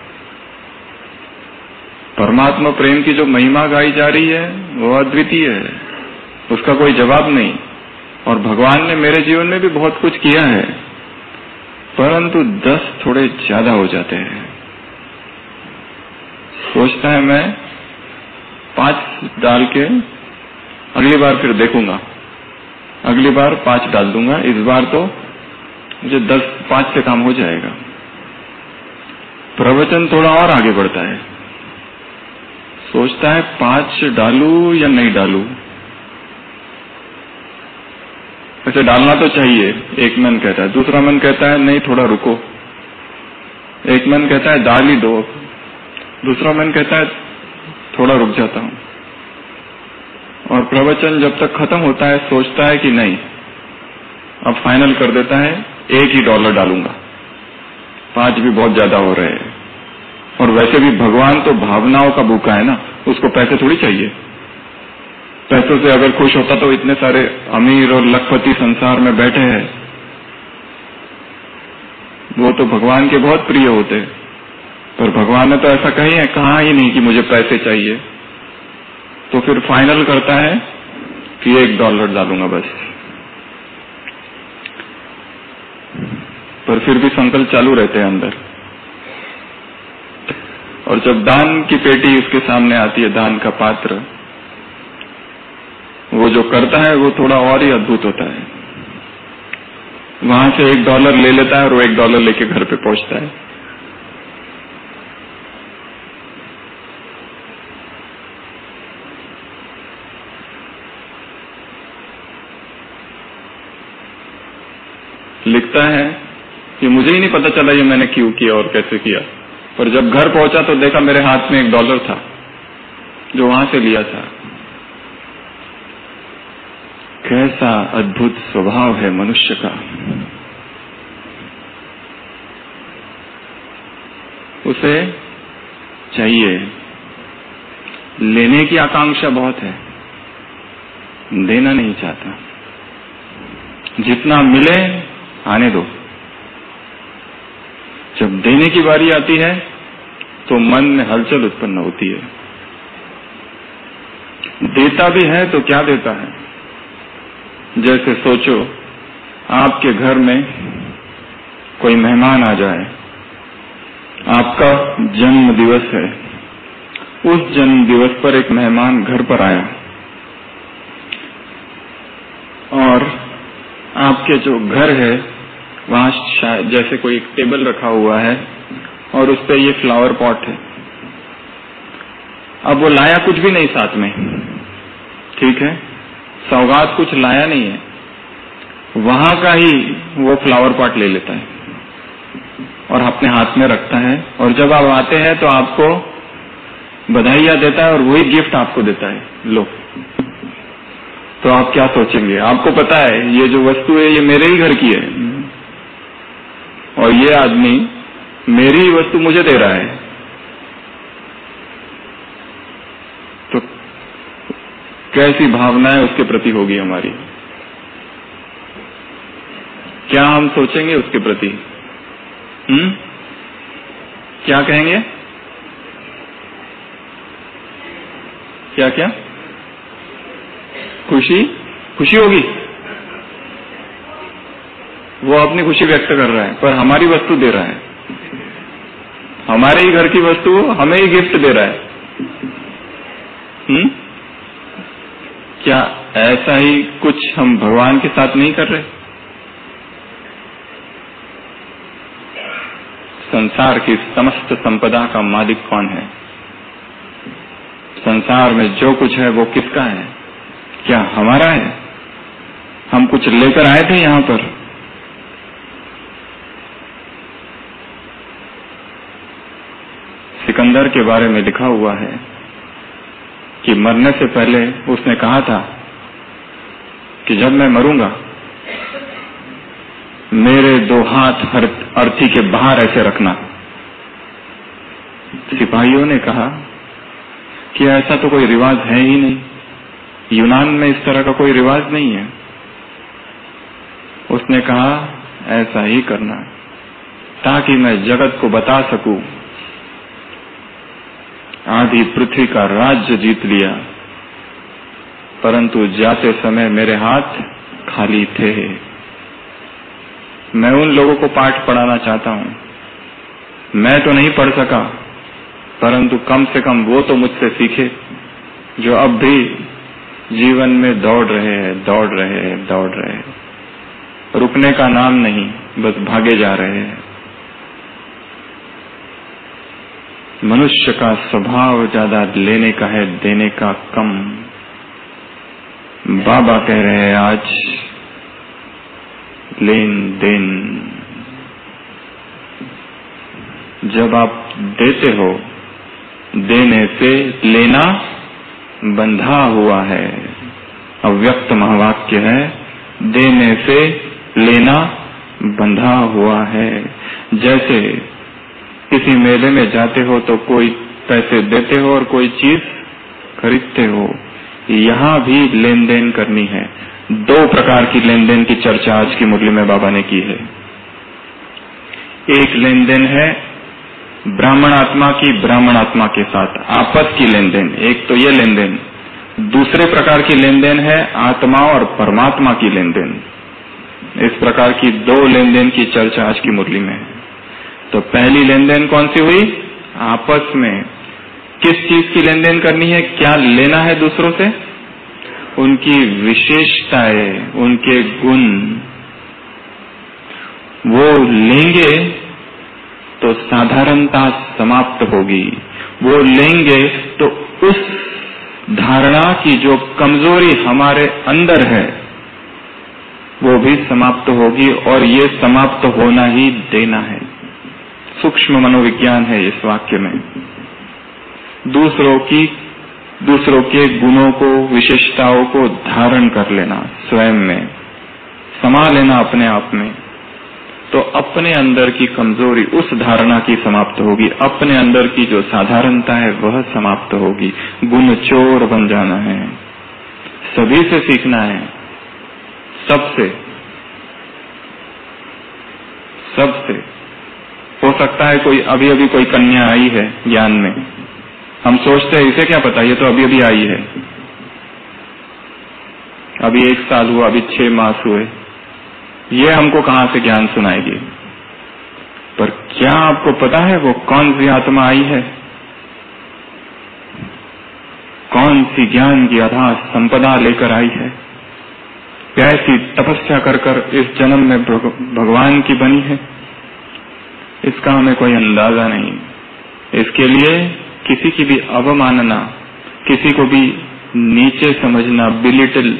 परमात्मा प्रेम की जो महिमा गाई जा रही है वो अद्वितीय है, उसका कोई जवाब नहीं। और भगवान ने मेरे जीवन में भी बहुत कुछ किया है, परंतु 10 थोड़े ज्यादा हो जाते हैं। सोचता है मैं 5 डाल के अगली बार फिर देखूंगा, अगली बार 5 डाल दूंगा, इस बार तो मुझे 5 से काम हो जाएगा। प्रवचन थोड़ा और आगे बढ़ता है। सोचता है 5 डालूं या नहीं डालूं। वैसे डालना तो चाहिए, एक मन कहता है। दूसरा मन कहता है नहीं थोड़ा रुको। एक मन कहता है डाल ही दो। दूसरा मन कहता है थोड़ा रुक जाता हूं। और प्रवचन जब तक खत्म होता है सोचता है कि नहीं, अब फाइनल कर देता है $1 डालूंगा। 5 भी बहुत ज्यादा हो रहे हैं। और वैसे भी भगवान तो भावनाओं का भूखा है ना, उसको पैसे थोड़ी चाहिए। पैसों से अगर खुश होता तो इतने सारे अमीर और लखपति संसार में बैठे हैं, वो तो भगवान के बहुत प्रिय होते। पर भगवान ने तो ऐसा कहा ही नहीं कि मुझे पैसे चाहिए। तो फिर फाइनल करता है कि $1 डालूंगा बस। पर फिर भी संकल्प चालू रहते हैं अंदर। और जब दान की पेटी उसके सामने आती है, दान का पात्र, वो जो करता है वो थोड़ा और ही अद्भुत होता है। वहां से $1 ले लेता है और वो $1 लेके घर पे पहुंचता है। लिखता है कि मुझे ही नहीं पता चला ये मैंने क्यों किया और कैसे किया। पर जब घर पहुंचा तो देखा मेरे हाथ में $1 था जो वहां से लिया था। कैसा अद्भुत स्वभाव है मनुष्य का। उसे चाहिए, लेने की आकांक्षा बहुत है, देना नहीं चाहता। जितना मिले आने दो। जब देने की बारी आती है तो मन में हलचल उत्पन्न होती है। देता भी है तो क्या देता है? जैसे सोचो आपके घर में कोई मेहमान आ जाए, आपका जन्म दिवस है, उस जन्म दिवस पर एक मेहमान घर पर आया और आपके जो घर है वहां शायद जैसे कोई एक टेबल रखा हुआ है और उस पर ये फ्लावर पॉट है। अब वो लाया कुछ भी नहीं साथ में, ठीक है, सौगात कुछ लाया नहीं है, वहां का ही वो फ्लावर पॉट ले लेता है और अपने हाथ में रखता है। और जब आप आते हैं तो आपको बधाइयां देता है और वही गिफ्ट आपको देता है, लो। तो आप क्या सोचेंगे? आपको पता है ये जो वस्तु है ये मेरे ही घर की है और ये आदमी मेरी ही वस्तु मुझे दे रहा है। तो कैसी भावनाएं उसके प्रति होगी हमारी? क्या हम सोचेंगे उसके प्रति? क्या कहेंगे? क्या क्या? खुशी होगी। वो अपनी खुशी व्यक्त कर रहा है पर हमारी वस्तु दे रहा है, हमारे ही घर की वस्तु हमें ही गिफ्ट दे रहा है। क्या ऐसा ही कुछ हम भगवान के साथ नहीं कर रहे? संसार की समस्त संपदा का मालिक कौन है? संसार में जो कुछ है वो किसका है? क्या हमारा है? हम कुछ लेकर आए थे यहां पर? सिकंदर के बारे में लिखा हुआ है कि मरने से पहले उसने कहा था कि जब मैं मरूंगा मेरे 2 हाथ अर्थी के बाहर ऐसे रखना। सिपाहियों ने कहा कि ऐसा तो कोई रिवाज है ही नहीं, यूनान में इस तरह का कोई रिवाज नहीं है। उसने कहा ऐसा ही करना ताकि मैं जगत को बता सकूं आधी पृथ्वी का राज्य जीत लिया, परंतु जाते समय मेरे हाथ खाली थे। मैं उन लोगों को पाठ पढ़ाना चाहता हूं। मैं तो नहीं पढ़ सका, परंतु कम से कम वो तो मुझसे सीखे जो अब भी जीवन में दौड़ रहे हैं। रुकने का नाम नहीं, बस भागे जा रहे हैं। मनुष्य का स्वभाव ज्यादा लेने का है, देने का कम। बाबा कह रहे हैं आज लेन देन। जब आप देते हो, देने से लेना बंधा हुआ है। अव्यक्त महावाक्य है, देने से लेना बंधा हुआ है। जैसे किसी मेले में जाते हो तो कोई पैसे देते हो और कोई चीज खरीदते हो, यहां भी लेन देन करनी है। 2 प्रकार की लेन देन की चर्चा आज की मुरली में बाबा ने की है। एक लेन देन है ब्राह्मण आत्मा की ब्राह्मण आत्मा के साथ आपस की लेन देन, एक तो ये लेन देन। दूसरे प्रकार की लेन देन है आत्मा और परमात्मा की लेन देन। इस प्रकार की 2 लेन देन की चर्चा आज की मुरली में है। तो पहली लेन देन कौन सी हुई? आपस में किस चीज की लेन देन करनी है, क्या लेना है दूसरों से? उनकी विशेषताएं, उनके गुण। वो लेंगे तो साधारणता समाप्त होगी, वो लेंगे तो उस धारणा की जो कमजोरी हमारे अंदर है वो भी समाप्त होगी, और ये समाप्त होना ही देना है। सूक्ष्म मनोविज्ञान है इस वाक्य में। दूसरों के गुणों को, विशेषताओं को धारण कर लेना, स्वयं में समा लेना अपने आप में, तो अपने अंदर की कमजोरी उस धारणा की समाप्त होगी, अपने अंदर की जो साधारणता है वह समाप्त होगी। गुण चोर बन जाना है। सभी से सीखना है, सबसे। हो सकता है कोई अभी कोई कन्या आई है ज्ञान में, हम सोचते हैं इसे क्या पता, ये तो अभी आई है, अभी 1 साल हुआ, अभी 6 मास हुए, ये हमको कहां से ज्ञान सुनाएगी। पर क्या आपको पता है वो कौन सी आत्मा आई है, कौन सी ज्ञान की अथाह संपदा लेकर आई है, कैसी तपस्या कर इस जन्म में भगवान की बनी है, इसका हमें कोई अंदाजा नहीं। इसके लिए किसी की भी अवमानना, किसी को भी नीचे समझना, बिलिटल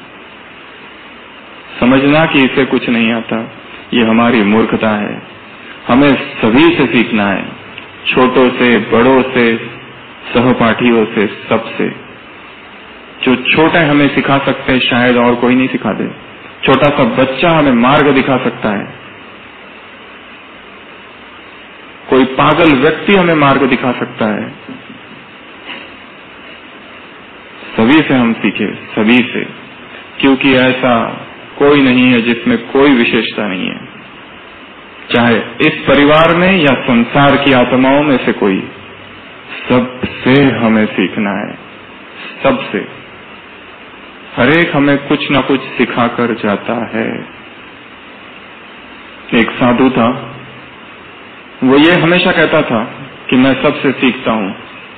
समझना कि इसे कुछ नहीं आता, ये हमारी मूर्खता है। हमें सभी से सीखना है, छोटों से, बड़ों से, सहपाठियों से, सबसे। जो छोटे हमें सिखा सकते हैं शायद और कोई नहीं सिखा दे। छोटा सा बच्चा हमें मार्ग दिखा सकता है, कोई पागल व्यक्ति हमें मार्ग दिखा सकता है। सभी से हम सीखे, सभी से, क्योंकि ऐसा कोई नहीं है जिसमें कोई विशेषता नहीं है, चाहे इस परिवार में या संसार की आत्माओं में से कोई। सबसे हमें सीखना है, सबसे। हरेक हमें कुछ न कुछ सिखाकर जाता है। एक साधु था, वो ये हमेशा कहता था कि मैं सबसे सीखता हूं।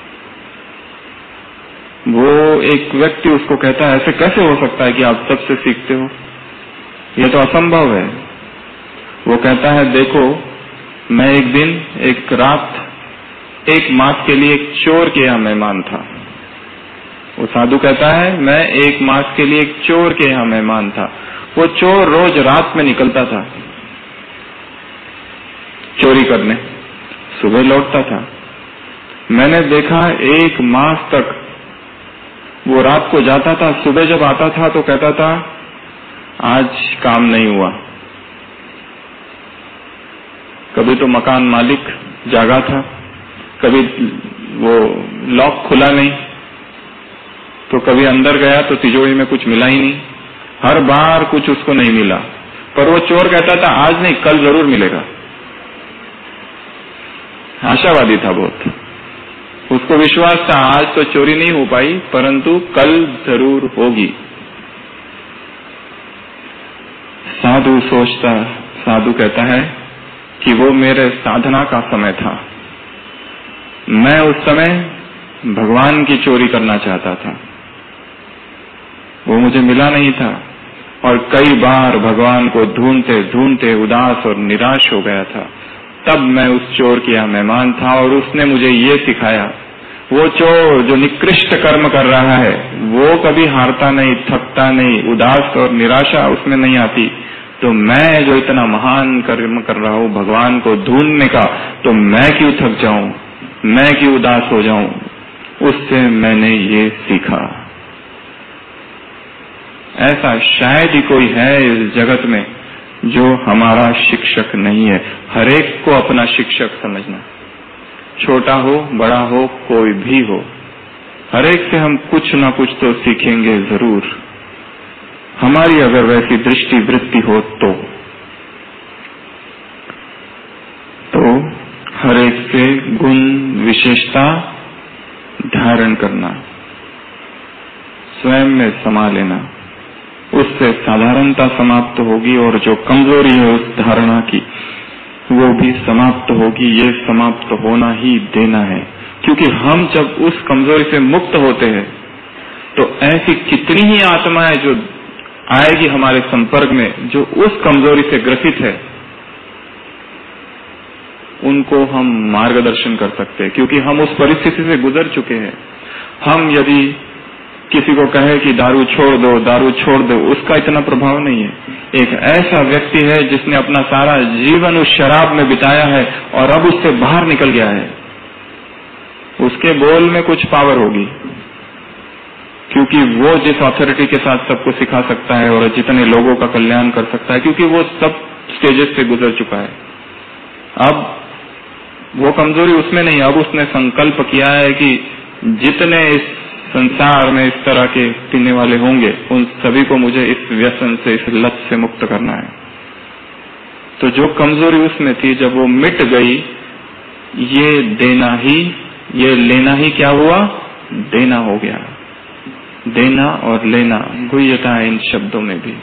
वो एक व्यक्ति उसको कहता है ऐसे कैसे हो सकता है कि आप सबसे सीखते हो, ये तो असंभव है। वो कहता है देखो, मैं एक दिन एक रात एक मास के लिए एक चोर के यहाँ मेहमान था। वो साधु कहता है मैं एक मास के लिए एक चोर के यहाँ मेहमान था। वो चोर रोज रात में निकलता था चोरी करने, सुबह लौटता था। मैंने देखा एक मास तक वो रात को जाता था, सुबह जब आता था तो कहता था आज काम नहीं हुआ। कभी तो मकान मालिक जागा था, कभी वो लॉक खुला नहीं, तो कभी अंदर गया तो तिजोरी में कुछ मिला ही नहीं। हर बार कुछ उसको नहीं मिला, पर वो चोर कहता था आज नहीं कल जरूर मिलेगा। आशावादी था बहुत, उसको विश्वास था आज तो चोरी नहीं हो पाई परंतु कल जरूर होगी। साधु सोचता, साधु कहता है कि वो मेरे साधना का समय था। मैं उस समय भगवान की चोरी करना चाहता था, वो मुझे मिला नहीं था और कई बार भगवान को ढूंढते ढूंढते उदास और निराश हो गया था। तब मैं उस चोर के यहाँ मेहमान था और उसने मुझे ये सिखाया। वो चोर जो निकृष्ट कर्म कर रहा है वो कभी हारता नहीं, थकता नहीं, उदास और निराशा उसमें नहीं आती। तो मैं जो इतना महान कर्म कर रहा हूँ भगवान को ढूंढने का, तो मैं क्यों थक जाऊं, मैं क्यों उदास हो जाऊं। उससे मैंने ये सीखा। ऐसा शायद ही कोई है इस जगत में जो हमारा शिक्षक नहीं है। हर एक को अपना शिक्षक समझना, छोटा हो बड़ा हो कोई भी हो, हर एक से हम कुछ ना कुछ तो सीखेंगे जरूर, हमारी अगर वैसी दृष्टि वृत्ति हो तो हर एक से गुण विशेषता धारण करना, स्वयं में समा लेना, उससे साधारणता समाप्त होगी और जो कमजोरी है उस धारणा की वो भी समाप्त होगी। ये समाप्त होना ही देना है, क्योंकि हम जब उस कमजोरी से मुक्त होते हैं तो ऐसी कितनी ही आत्माएं जो आएगी हमारे संपर्क में जो उस कमजोरी से ग्रसित है, उनको हम मार्गदर्शन कर सकते हैं, क्योंकि हम उस परिस्थिति से गुजर चुके हैं। हम यदि किसी को कहे कि दारू छोड़ दो, दारू छोड़ दो, उसका इतना प्रभाव नहीं है। एक ऐसा व्यक्ति है जिसने अपना सारा जीवन उस शराब में बिताया है और अब उससे बाहर निकल गया है, उसके बोल में कुछ पावर होगी, क्योंकि वो जिस अथॉरिटी के साथ सबको सिखा सकता है और जितने लोगों का कल्याण कर सकता है, क्योंकि वो सब स्टेजेस से गुजर चुका है। अब वो कमजोरी उसमें नहीं, अब उसने संकल्प किया है कि जितने इस संसार में इस तरह के पीने वाले होंगे उन सभी को मुझे इस व्यसन से, इस लत से मुक्त करना है। तो जो कमजोरी उसमें थी जब वो मिट गई, ये देना ही, ये लेना ही क्या हुआ, देना हो गया। देना और लेना गुह्यता है इन शब्दों में भी।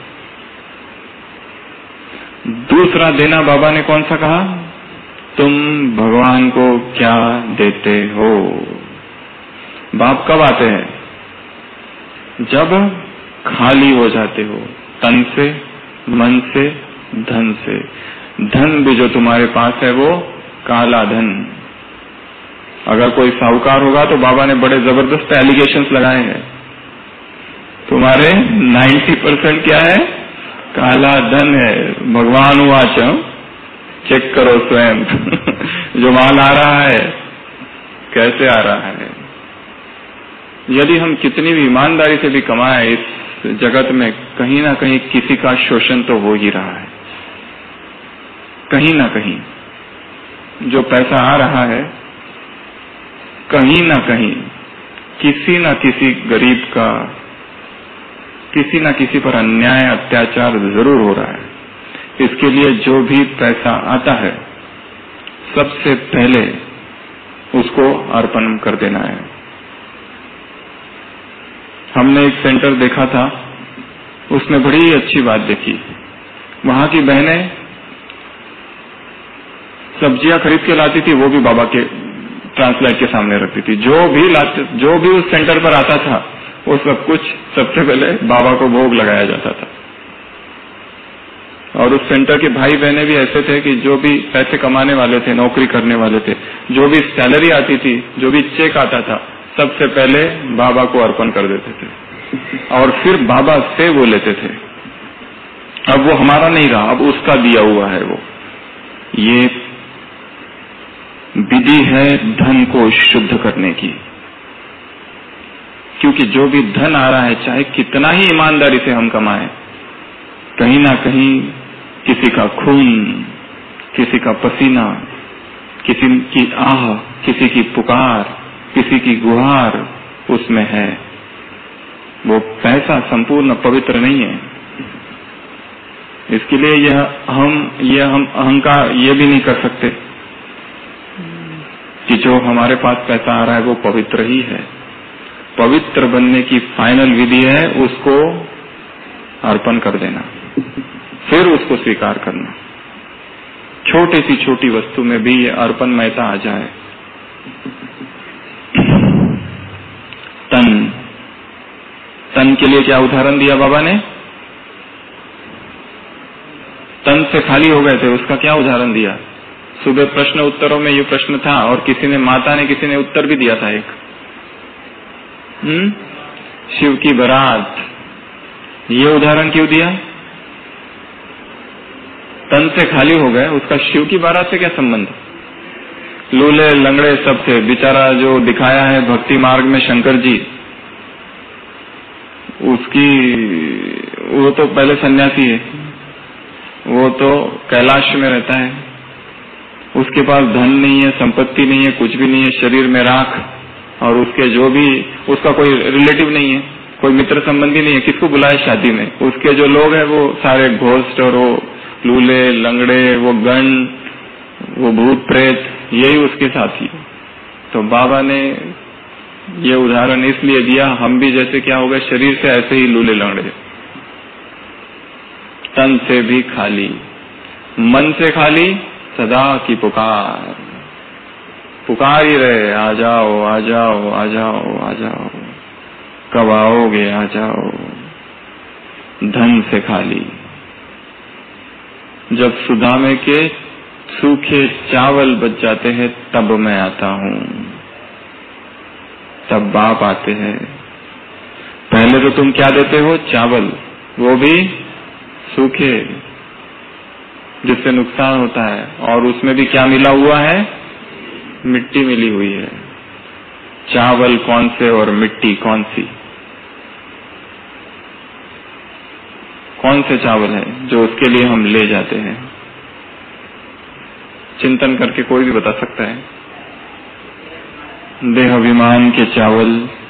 दूसरा देना बाबा ने कौन सा कहा, तुम भगवान को क्या देते हो। बाप कब आते हैं, जब खाली हो जाते हो, तन से, मन से, धन से। धन भी जो तुम्हारे पास है वो काला धन। अगर कोई साहूकार होगा तो बाबा ने बड़े जबरदस्त एलिगेशंस लगाए हैं, तुम्हारे 90% क्या है, काला धन है। भगवान वाच, चेक करो स्वयं जो माल आ रहा है कैसे आ रहा है। यदि हम कितनी भी ईमानदारी से भी कमाएं, इस जगत में कहीं ना कहीं किसी का शोषण तो हो ही रहा है। कहीं ना कहीं जो पैसा आ रहा है, कहीं ना कहीं किसी न किसी गरीब का, किसी न किसी पर अन्याय अत्याचार जरूर हो रहा है। इसके लिए जो भी पैसा आता है सबसे पहले उसको अर्पण कर देना है। हमने एक सेंटर देखा था, उसमें बड़ी अच्छी बात देखी। वहां की बहनें सब्जियां खरीद के लाती थी, वो भी बाबा के ट्रांसलाइट के सामने रखती थी। जो भी उस सेंटर पर आता था वो सब कुछ सबसे पहले बाबा को भोग लगाया जाता था। और उस सेंटर के भाई बहने भी ऐसे थे कि जो भी पैसे कमाने वाले थे, नौकरी करने वाले थे, जो भी सैलरी आती थी, जो भी चेक आता था, सबसे पहले बाबा को अर्पण कर देते थे और फिर बाबा से वो लेते थे। अब वो हमारा नहीं रहा, अब उसका दिया हुआ है वो। ये विधि है धन को शुद्ध करने की, क्योंकि जो भी धन आ रहा है, चाहे कितना ही ईमानदारी से हम कमाएं, कहीं ना कहीं किसी का खून, किसी का पसीना, किसी की आह, किसी की पुकार, किसी की गुहार उसमें है। वो पैसा संपूर्ण पवित्र नहीं है। इसके लिए हम अहंकार ये भी नहीं कर सकते कि जो हमारे पास पैसा आ रहा है वो पवित्र ही है। पवित्र बनने की फाइनल विधि है उसको अर्पण कर देना, फिर उसको स्वीकार करना। छोटी सी छोटी वस्तु में भी ये अर्पणमयता आ जाए। तन के लिए क्या उदाहरण दिया बाबा ने? तन से खाली हो गए थे, उसका क्या उदाहरण दिया? सुबह प्रश्न उत्तरों में ये प्रश्न था और माता ने किसी ने उत्तर भी दिया था एक, शिव की बारात। ये उदाहरण क्यों दिया? तन से खाली हो गए, उसका शिव की बारात से क्या संबंध? लूले लंगड़े सब थे, बेचारा जो दिखाया है भक्ति मार्ग में शंकर जी, वो तो पहले सन्यासी है, वो तो कैलाश में रहता है, उसके पास धन नहीं है, संपत्ति नहीं है, कुछ भी नहीं है, शरीर में राख, और उसके जो भी उसका कोई रिलेटिव नहीं है, कोई मित्र संबंधी नहीं है, किसको बुलाए शादी में? उसके जो लोग हैं वो सारे घोस्ट और वो लूले लंगड़े, वो गण, वो भूत प्रेत, यही उसके साथी। तो बाबा ने ये उदाहरण इसलिए दिया, हम भी जैसे क्या हो गए, शरीर से ऐसे ही लूले लंगड़े, तन से भी खाली, मन से खाली, सदा की पुकार ही रहे, आ जाओ आ जाओ आ जाओ आ जाओ, कब आओगे आ जाओ। धन से खाली, जब सुदामे के सूखे चावल बच जाते हैं तब मैं आता हूँ, तब बाप आते हैं। पहले तो तुम क्या देते हो? चावल, वो भी सूखे, जिससे नुकसान होता है, और उसमें भी क्या मिला हुआ है? मिट्टी मिली हुई है। चावल कौन से और मिट्टी कौन सी? कौन से चावल है जो उसके लिए हम ले जाते हैं? चिंतन करके कोई भी बता सकता है। देहाभिमान के चावल,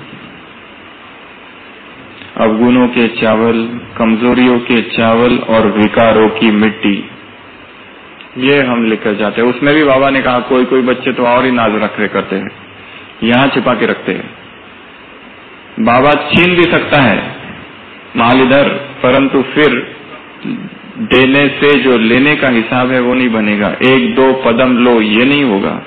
अवगुणों के चावल, कमजोरियों के चावल और विकारों की मिट्टी, ये हम लेकर जाते हैं। उसमें भी बाबा ने कहा कोई कोई बच्चे तो और ही नाज रखे करते हैं, यहाँ छिपा के रखते हैं। बाबा छीन भी सकता है माल इधर, परंतु फिर देने से जो लेने का हिसाब है वो नहीं बनेगा। एक दो पदम लो, ये नहीं होगा।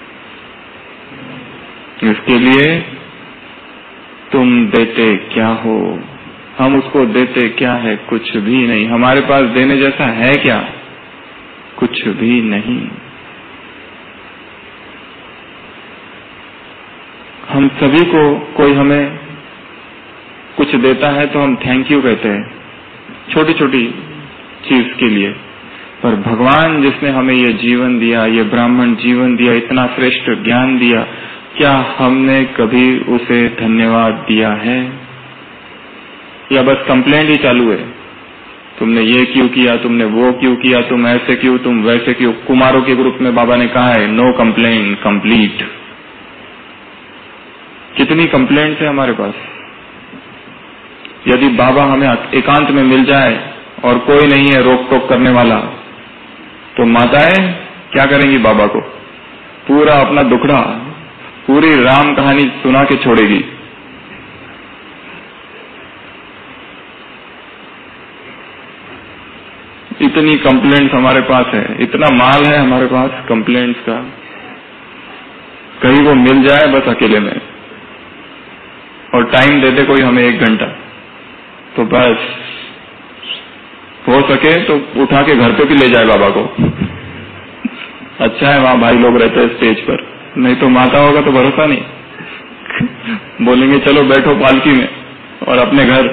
इसके लिए तुम देते क्या हो? हम उसको देते क्या है? कुछ भी नहीं। हमारे पास देने जैसा है क्या? कुछ भी नहीं। हम सभी को कोई हमें कुछ देता है तो हम थैंक यू कहते हैं, छोटी छोटी चीज के लिए। पर भगवान जिसने हमें ये जीवन दिया, ये ब्राह्मण जीवन दिया, इतना श्रेष्ठ ज्ञान दिया, क्या हमने कभी उसे धन्यवाद दिया है? या बस कंप्लेंट ही चालू है? तुमने ये क्यों किया, तुमने वो क्यों किया, तुम ऐसे क्यों, तुम वैसे क्यों। कुमारों के ग्रुप में बाबा ने कहा है नो कंप्लेंट कंप्लीट। कितनी कंप्लेंट्स है हमारे पास। यदि बाबा हमें एकांत में मिल जाए और कोई नहीं है रोक टोक करने वाला, तो माताएं क्या करेंगी? बाबा को पूरा अपना दुखड़ा, पूरी राम कहानी सुना के छोड़ेगी। इतनी कंप्लेंट्स हमारे पास है, इतना माल है हमारे पास कंप्लेंट्स का। कहीं वो मिल जाए बस अकेले में, और टाइम दे दे कोई हमें 1 घंटा, तो बस हो सके तो उठा के घर पे भी ले जाए बाबा को। अच्छा है वहां भाई लोग रहते हैं स्टेज पर, नहीं तो माता होगा तो भरोसा नहीं। बोलेंगे चलो बैठो पालकी में और अपने घर।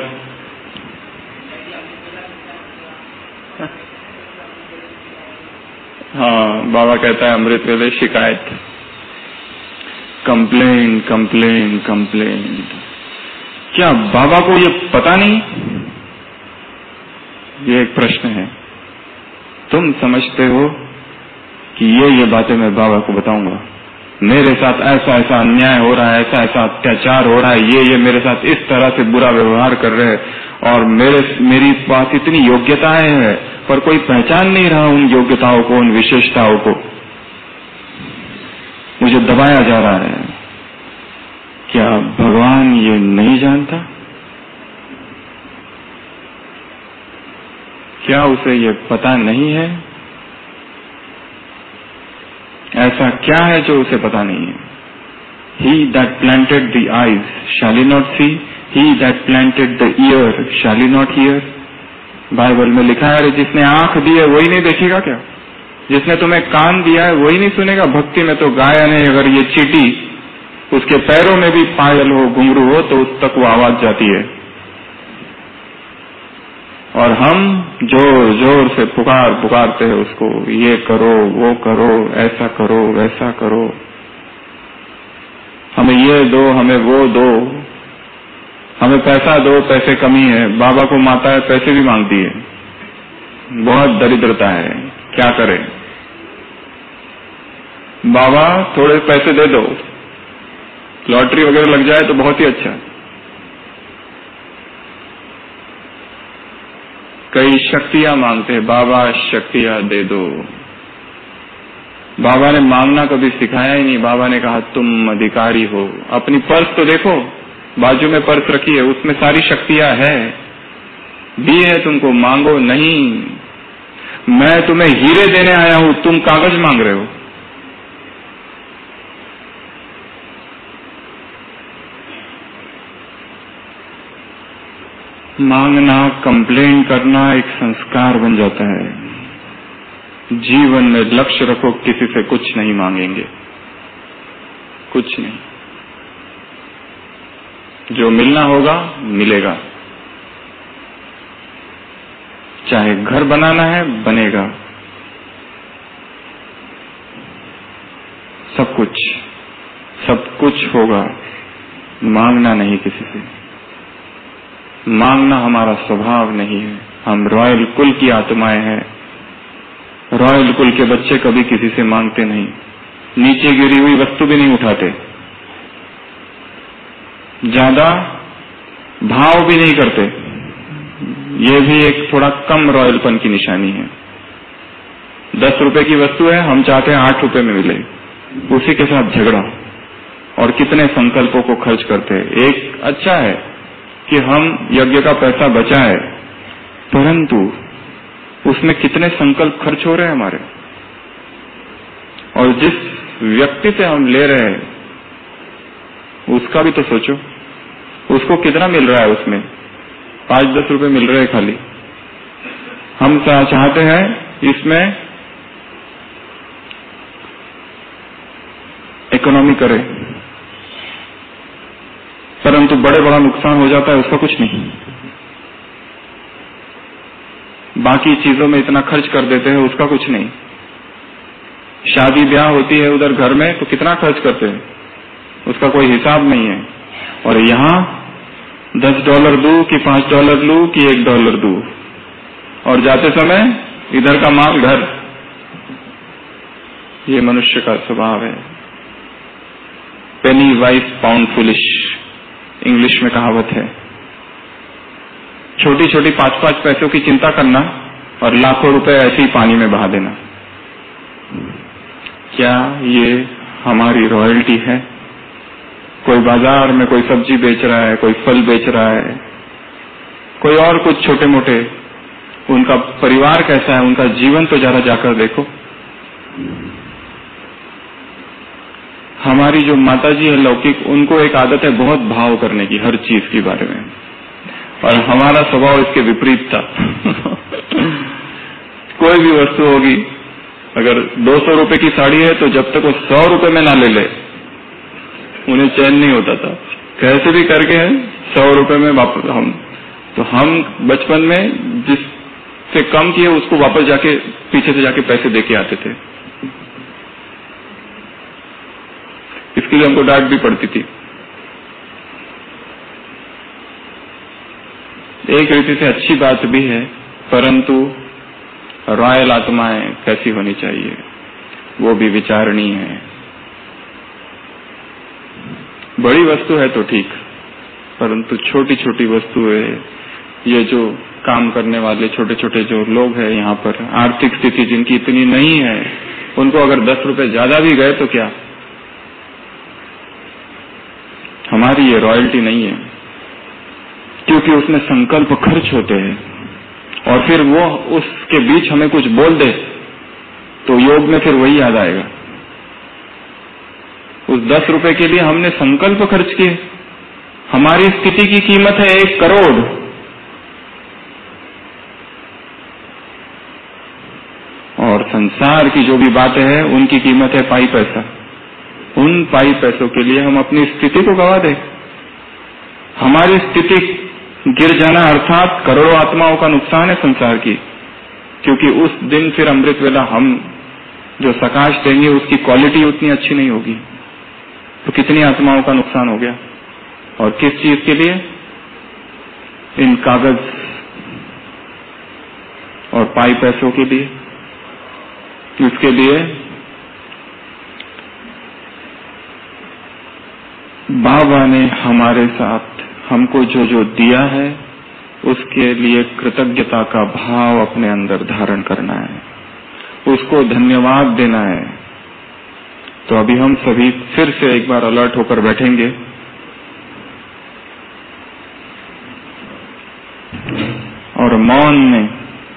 हाँ, बाबा कहता है अमृत वेले शिकायत, कंप्लेन कंप्लेन कंप्लेन। क्या बाबा को ये पता नहीं? ये एक प्रश्न है। तुम समझते हो कि ये बातें मैं बाबा को बताऊंगा, मेरे साथ ऐसा ऐसा अन्याय हो रहा है, ऐसा ऐसा अत्याचार हो रहा है, ये मेरे साथ इस तरह से बुरा व्यवहार कर रहे हैं, और मेरी पास इतनी योग्यताएं हैं पर कोई पहचान नहीं रहा उन योग्यताओं को, उन विशेषताओं को, मुझे दबाया जा रहा है। क्या भगवान ये नहीं जानता? क्या उसे ये पता नहीं है? ऐसा क्या है जो उसे पता नहीं है? He that planted the eyes, shall he not see? He that planted the ear, shall he not hear? Bible में लिखा है, जिसने आंख दी है वही नहीं देखेगा क्या? जिसने तुम्हें कान दिया है वही नहीं सुनेगा? भक्ति में तो गायन है, अगर ये चींटी उसके पैरों में भी पायल हो, घुंघरू हो, तो उस तक वो आवाज जाती है। और हम जोर जोर से पुकारते हैं उसको, ये करो, वो करो, ऐसा करो, वैसा करो, हमें ये दो, हमें वो दो, हमें पैसा दो, पैसे कमी है। बाबा को माता है पैसे भी मांगती है, बहुत दरिद्रता है, क्या करें? बाबा थोड़े पैसे दे दो, लॉटरी वगैरह लग जाए तो बहुत ही अच्छा। कई शक्तियां मांगते हैं, बाबा शक्तियां दे दो। बाबा ने मांगना कभी सिखाया ही नहीं। बाबा ने कहा तुम अधिकारी हो। अपनी पर्स तो देखो, बाजू में पर्स रखी है, उसमें सारी शक्तियां है, दी है तुमको, मांगो नहीं। मैं तुम्हें हीरे देने आया हूं, तुम कागज मांग रहे हो। मांगना, कंप्लेन करना एक संस्कार बन जाता है। जीवन में लक्ष्य रखो, किसी से कुछ नहीं मांगेंगे, कुछ नहीं। जो मिलना होगा मिलेगा, चाहे घर बनाना है बनेगा, सब कुछ होगा। मांगना नहीं किसी से, मांगना हमारा स्वभाव नहीं है। हम रॉयल कुल की आत्माएं हैं। रॉयल कुल के बच्चे कभी किसी से मांगते नहीं, नीचे गिरी हुई वस्तु भी नहीं उठाते, ज्यादा भाव भी नहीं करते। ये भी एक थोड़ा कम रॉयलपन की निशानी है। 10 रुपए की वस्तु है, हम चाहते हैं 8 रुपए में मिले, उसी के साथ झगड़ा। और कितने संकल्पों को खर्च करते हैं। एक अच्छा है कि हम यज्ञ का पैसा बचा है, परंतु उसमें कितने संकल्प खर्च हो रहे हैं हमारे। और जिस व्यक्ति से हम ले रहे हैं उसका भी तो सोचो, उसको कितना मिल रहा है। उसमें 5-10 रुपए मिल रहे हैं खाली। हम चाहते हैं इसमें इकोनॉमी करें, परंतु बड़ा नुकसान हो जाता है, उसका कुछ नहीं। बाकी चीजों में इतना खर्च कर देते हैं, उसका कुछ नहीं। शादी ब्याह होती है उधर घर में तो कितना खर्च करते हैं, उसका कोई हिसाब नहीं है। और यहाँ $10 दूं कि $5 लूं कि $1 दूं, और जाते समय इधर का माल घर। ये मनुष्य का स्वभाव है। Penny wise pound foolish, English में कहावत है। छोटी छोटी 5-5 पैसों की चिंता करना और लाखों रुपए ऐसे ही पानी में बहा देना। क्या ये हमारी रॉयल्टी है? कोई बाजार में कोई सब्जी बेच रहा है, कोई फल बेच रहा है, कोई और कुछ छोटे मोटे, उनका परिवार कैसा है, उनका जीवन तो जरा जाकर देखो। हमारी जो माताजी है लौकिक, उनको एक आदत है बहुत भाव करने की हर चीज के बारे में। और हमारा स्वभाव इसके विपरीत था। कोई भी वस्तु होगी, अगर 200 रुपए की साड़ी है तो जब तक वो 100 रुपए में ना ले ले उन्हें चैन नहीं होता था। कैसे भी करके 100 रुपए में वापस हम बचपन में जिससे कम किए उसको वापस जाके पीछे से जाके पैसे देके आते थे। इसके लिए हमको डांट भी पड़ती थी। एक रीति से अच्छी बात भी है, परंतु रॉयल आत्माएं कैसी होनी चाहिए वो भी विचारणीय है। बड़ी वस्तु है तो ठीक, परंतु छोटी छोटी वस्तुएं, ये जो काम करने वाले छोटे छोटे जो लोग हैं यहाँ पर, आर्थिक स्थिति जिनकी इतनी नहीं है, उनको अगर 10 रुपए ज्यादा भी गए तो क्या, हमारी ये रॉयल्टी नहीं है, क्योंकि उसमें संकल्प खर्च होते हैं और फिर वो उसके बीच हमें कुछ बोल दे तो योग में फिर वही याद आएगा। उस 10 रुपए के लिए हमने संकल्प खर्च किए। हमारी स्थिति की कीमत है 1 करोड़, और संसार की जो भी बातें हैं उनकी कीमत है पाई पैसा। उन पाई पैसों के लिए हम अपनी स्थिति को गवा दें। हमारी स्थिति गिर जाना अर्थात करोड़ों आत्माओं का नुकसान है संसार की, क्योंकि उस दिन फिर अमृत वेला हम जो सकाश देंगे उसकी क्वालिटी उतनी अच्छी नहीं होगी। तो कितनी आत्माओं का नुकसान हो गया, और किस चीज के लिए? इन कागज और पाई पैसों के लिए। इसके लिए बाबा ने हमारे साथ हमको जो जो दिया है उसके लिए कृतज्ञता का भाव अपने अंदर धारण करना है, उसको धन्यवाद देना है। तो अभी हम सभी फिर से एक बार अलर्ट होकर बैठेंगे और मौन में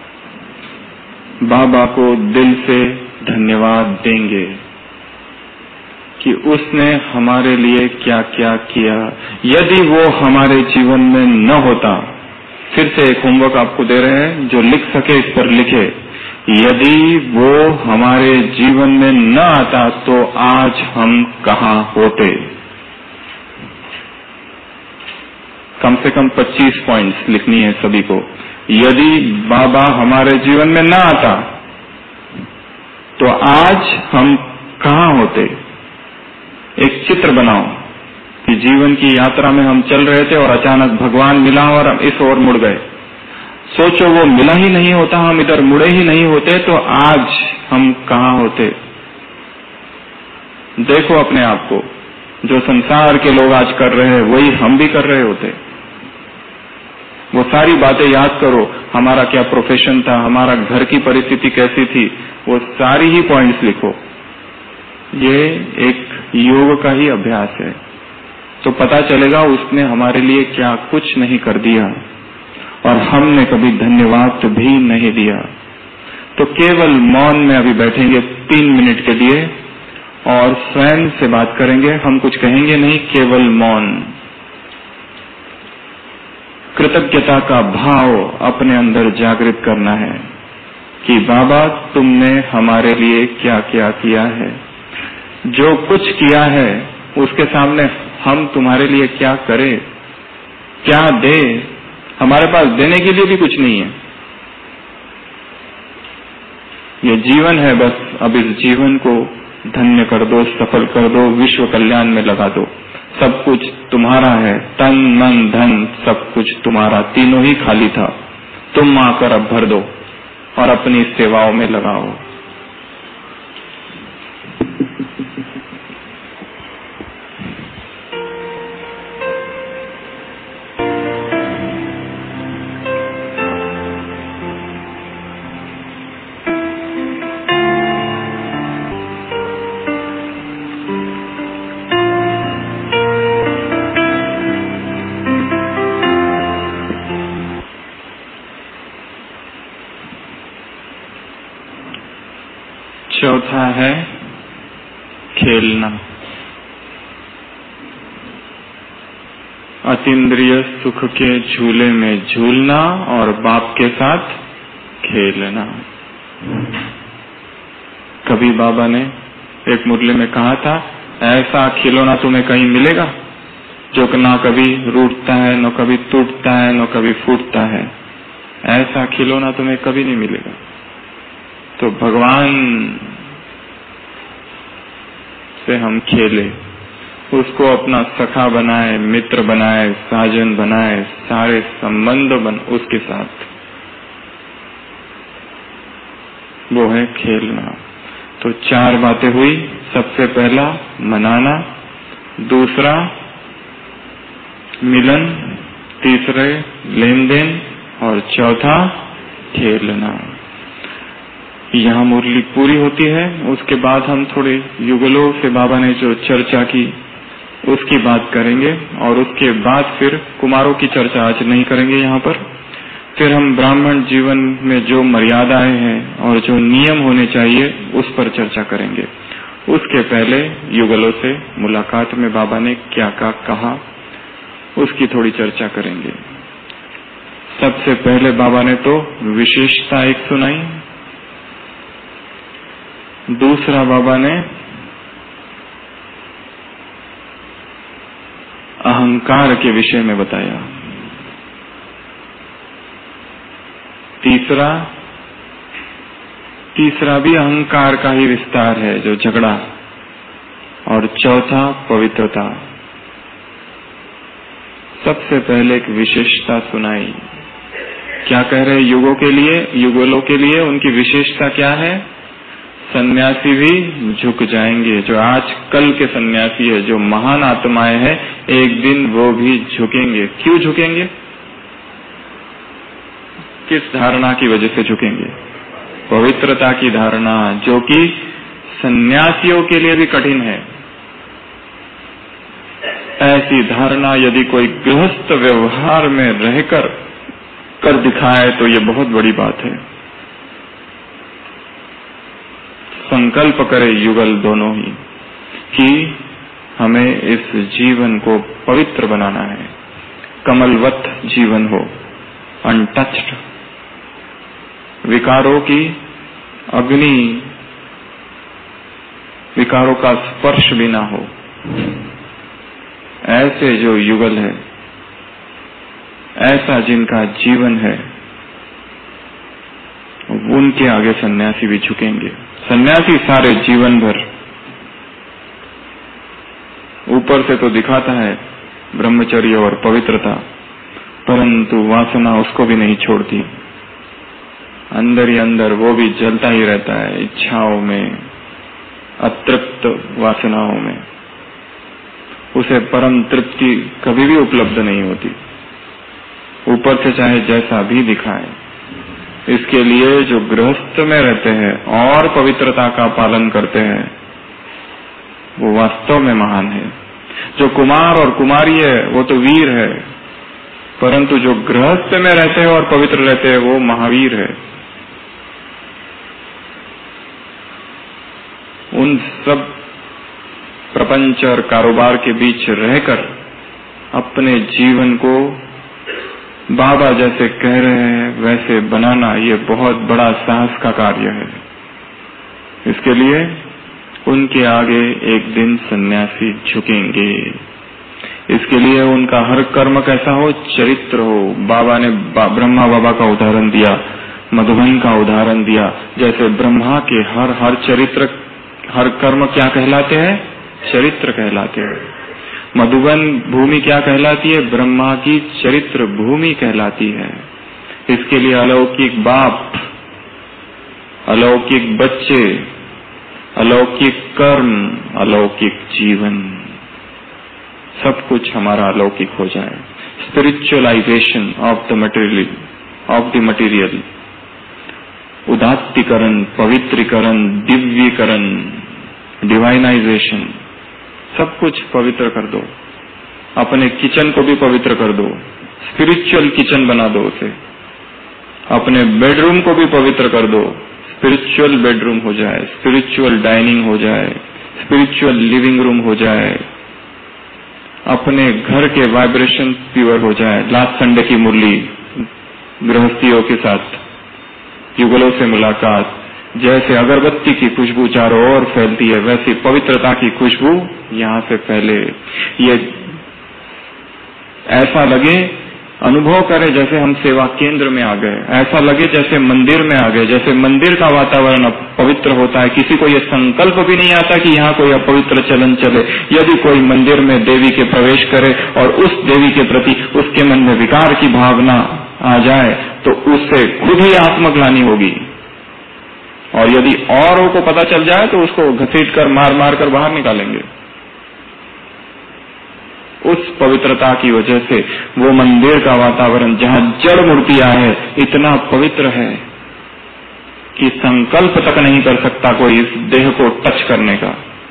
बाबा को दिल से धन्यवाद देंगे कि उसने हमारे लिए क्या क्या किया। यदि वो हमारे जीवन में न होता, फिर से एक होमवर्क आपको दे रहे हैं, जो लिख सके इस पर लिखे। यदि वो हमारे जीवन में न आता तो आज हम कहाँ होते? कम से कम 25 पॉइंट्स लिखनी है सभी को। यदि बाबा हमारे जीवन में न आता तो आज हम कहाँ होते? एक चित्र बनाओ कि जीवन की यात्रा में हम चल रहे थे और अचानक भगवान मिला और हम इस ओर मुड़ गए। सोचो वो मिला ही नहीं होता, हम इधर मुड़े ही नहीं होते, तो आज हम कहाँ होते? देखो अपने आप को, जो संसार के लोग आज कर रहे हैं वही हम भी कर रहे होते। वो सारी बातें याद करो, हमारा क्या प्रोफेशन था, हमारा घर की परिस्थिति कैसी थी, वो सारी ही पॉइंट्स लिखो। ये एक योग का ही अभ्यास है, तो पता चलेगा उसने हमारे लिए क्या कुछ नहीं कर दिया और हमने कभी धन्यवाद भी नहीं दिया। तो केवल मौन में अभी बैठेंगे 3 मिनट के लिए और स्वयं से बात करेंगे। हम कुछ कहेंगे नहीं, केवल मौन। कृतज्ञता का भाव अपने अंदर जागृत करना है कि बाबा तुमने हमारे लिए क्या क्या किया है। जो कुछ किया है उसके सामने हम तुम्हारे लिए क्या करें, क्या दे? हमारे पास देने के लिए भी कुछ नहीं है। ये जीवन है बस, अब इस जीवन को धन्य कर दो, सफल कर दो, विश्व कल्याण में लगा दो। सब कुछ तुम्हारा है, तन मन धन सब कुछ तुम्हारा, तीनों ही खाली था। तुम आकर अब भर दो और अपनी सेवाओं में लगाओ। चौथा है खेलना। अतीन्द्रिय सुख के झूले में झूलना और बाप के साथ खेलना। कभी बाबा ने एक मुरली में कहा था, ऐसा खिलौना तुम्हें कहीं मिलेगा जो ना कभी रूठता है, न कभी टूटता है, न कभी फूटता है। ऐसा खिलौना तुम्हें कभी नहीं मिलेगा। तो भगवान से हम खेले, उसको अपना सखा बनाए, मित्र बनाए, साजन बनाए, सारे संबंध उसके साथ, वो है खेलना। तो 4 बातें हुई। सबसे पहला मनाना, दूसरा मिलन, तीसरे लेन देन और चौथा खेलना। यहाँ मुरली पूरी होती है। उसके बाद हम थोड़े युगलों से बाबा ने जो चर्चा की उसकी बात करेंगे और उसके बाद फिर कुमारों की चर्चा आज नहीं करेंगे यहाँ पर। फिर हम ब्राह्मण जीवन में जो मर्यादाएं हैं और जो नियम होने चाहिए उस पर चर्चा करेंगे। उसके पहले युगलों से मुलाकात में बाबा ने क्या क्या कहा उसकी थोड़ी चर्चा करेंगे। सबसे पहले बाबा ने तो विशेषता एक सुनाई, दूसरा बाबा ने अहंकार के विषय में बताया, तीसरा भी अहंकार का ही विस्तार है जो झगड़ा, और चौथा पवित्रता। सबसे पहले एक विशेषता सुनाई। क्या कह रहे युगों के लिए, युगलों के लिए उनकी विशेषता क्या है? सन्यासी भी झुक जाएंगे। जो आज कल के सन्यासी है, जो महान आत्माएं हैं, एक दिन वो भी झुकेंगे। क्यों झुकेंगे? किस धारणा की वजह से झुकेंगे? पवित्रता की धारणा, जो कि सन्यासियों के लिए भी कठिन है। ऐसी धारणा यदि कोई गृहस्थ व्यवहार में रहकर कर दिखाए तो ये बहुत बड़ी बात है। संकल्प करे युगल दोनों ही कि हमें इस जीवन को पवित्र बनाना है, कमलवत जीवन हो, अनटच्ड, विकारों की अग्नि, विकारों का स्पर्श भी ना हो। ऐसे जो युगल है, ऐसा जिनका जीवन है, उनके आगे सन्यासी भी झुकेंगे। सन्यासी सारे जीवन भर ऊपर से तो दिखाता है ब्रह्मचर्य और पवित्रता, परंतु वासना उसको भी नहीं छोड़ती। अंदर ही अंदर वो भी जलता ही रहता है, इच्छाओं में, अतृप्त वासनाओं में। उसे परम तृप्ति कभी भी उपलब्ध नहीं होती, ऊपर से चाहे जैसा भी दिखाए। इसके लिए जो गृहस्थ में रहते हैं और पवित्रता का पालन करते हैं, वो वास्तव में महान है। जो कुमार और कुमारी है वो तो वीर है, परंतु जो गृहस्थ में रहते हैं और पवित्र रहते हैं वो महावीर है। उन सब प्रपंच और कारोबार के बीच रहकर अपने जीवन को बाबा जैसे कह रहे हैं वैसे बनाना, ये बहुत बड़ा साहस का कार्य है। इसके लिए उनके आगे एक दिन सन्यासी झुकेंगे। इसके लिए उनका हर कर्म कैसा हो? चरित्र हो। बाबा ने ब्रह्मा बाबा का उदाहरण दिया, मधुबन का उदाहरण दिया। जैसे ब्रह्मा के हर चरित्र, हर कर्म क्या कहलाते हैं? चरित्र कहलाते हैं। मधुबन भूमि क्या कहलाती है? ब्रह्मा की चरित्र भूमि कहलाती है। इसके लिए अलौकिक बाप, अलौकिक बच्चे, अलौकिक कर्म, अलौकिक जीवन, सब कुछ हमारा अलौकिक हो जाए। स्पिरिचुअलाइजेशन ऑफ द मटेरियल, उदात्तीकरण, पवित्रीकरण, दिव्यीकरण, डिवाइनाइजेशन, सब कुछ पवित्र कर दो। अपने किचन को भी पवित्र कर दो, स्पिरिचुअल किचन बना दो उसे। अपने बेडरूम को भी पवित्र कर दो, स्पिरिचुअल बेडरूम हो जाए, स्पिरिचुअल डाइनिंग हो जाए, स्पिरिचुअल लिविंग रूम हो जाए। अपने घर के वाइब्रेशन प्योर हो जाए। लास्ट संडे की मुरली, गृहस्थियों के साथ युगलों से मुलाकात, जैसे अगरबत्ती की खुशबू चारों ओर फैलती है, वैसी पवित्रता की खुशबू यहाँ से फैले। ये ऐसा लगे, अनुभव करें जैसे हम सेवा केंद्र में आ गए, ऐसा लगे जैसे मंदिर में आ गए, जैसे मंदिर का वातावरण पवित्र होता है। किसी को यह संकल्प भी नहीं आता कि यहाँ कोई अपवित्र चलन चले। यदि कोई मंदिर में देवी के प्रवेश करे और उस देवी के प्रति उसके मन में विकार की भावना आ जाए तो उससे खुद ही आत्मग्लानि होगी, और यदि औरों को पता चल जाए तो उसको घसीट कर मार मार कर बाहर निकालेंगे। उस पवित्रता की वजह से वो मंदिर का वातावरण जहां जड़ मूर्तियां है इतना पवित्र है कि संकल्प तक नहीं कर सकता कोई इस देह को टच करने का।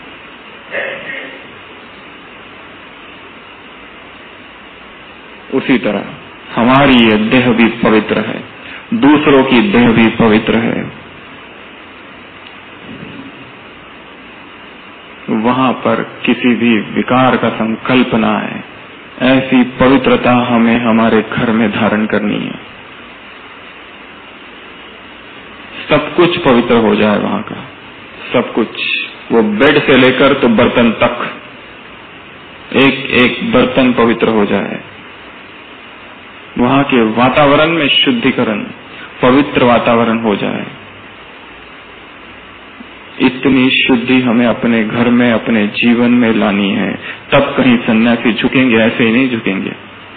उसी तरह हमारी ये देह भी पवित्र है, दूसरों की देह भी पवित्र है। वहां पर किसी भी विकार का संकल्प ना है। ऐसी पवित्रता हमें हमारे घर में धारण करनी है। सब कुछ पवित्र हो जाए वहां का, सब कुछ, वो बेड से लेकर तो बर्तन तक, एक एक बर्तन पवित्र हो जाए। वहां के वातावरण में शुद्धिकरण, पवित्र वातावरण हो जाए। इतनी शुद्धि हमें अपने घर में, अपने जीवन में लानी है, तब कहीं सन्यासी झुकेंगे, ऐसे ही नहीं झुकेंगे।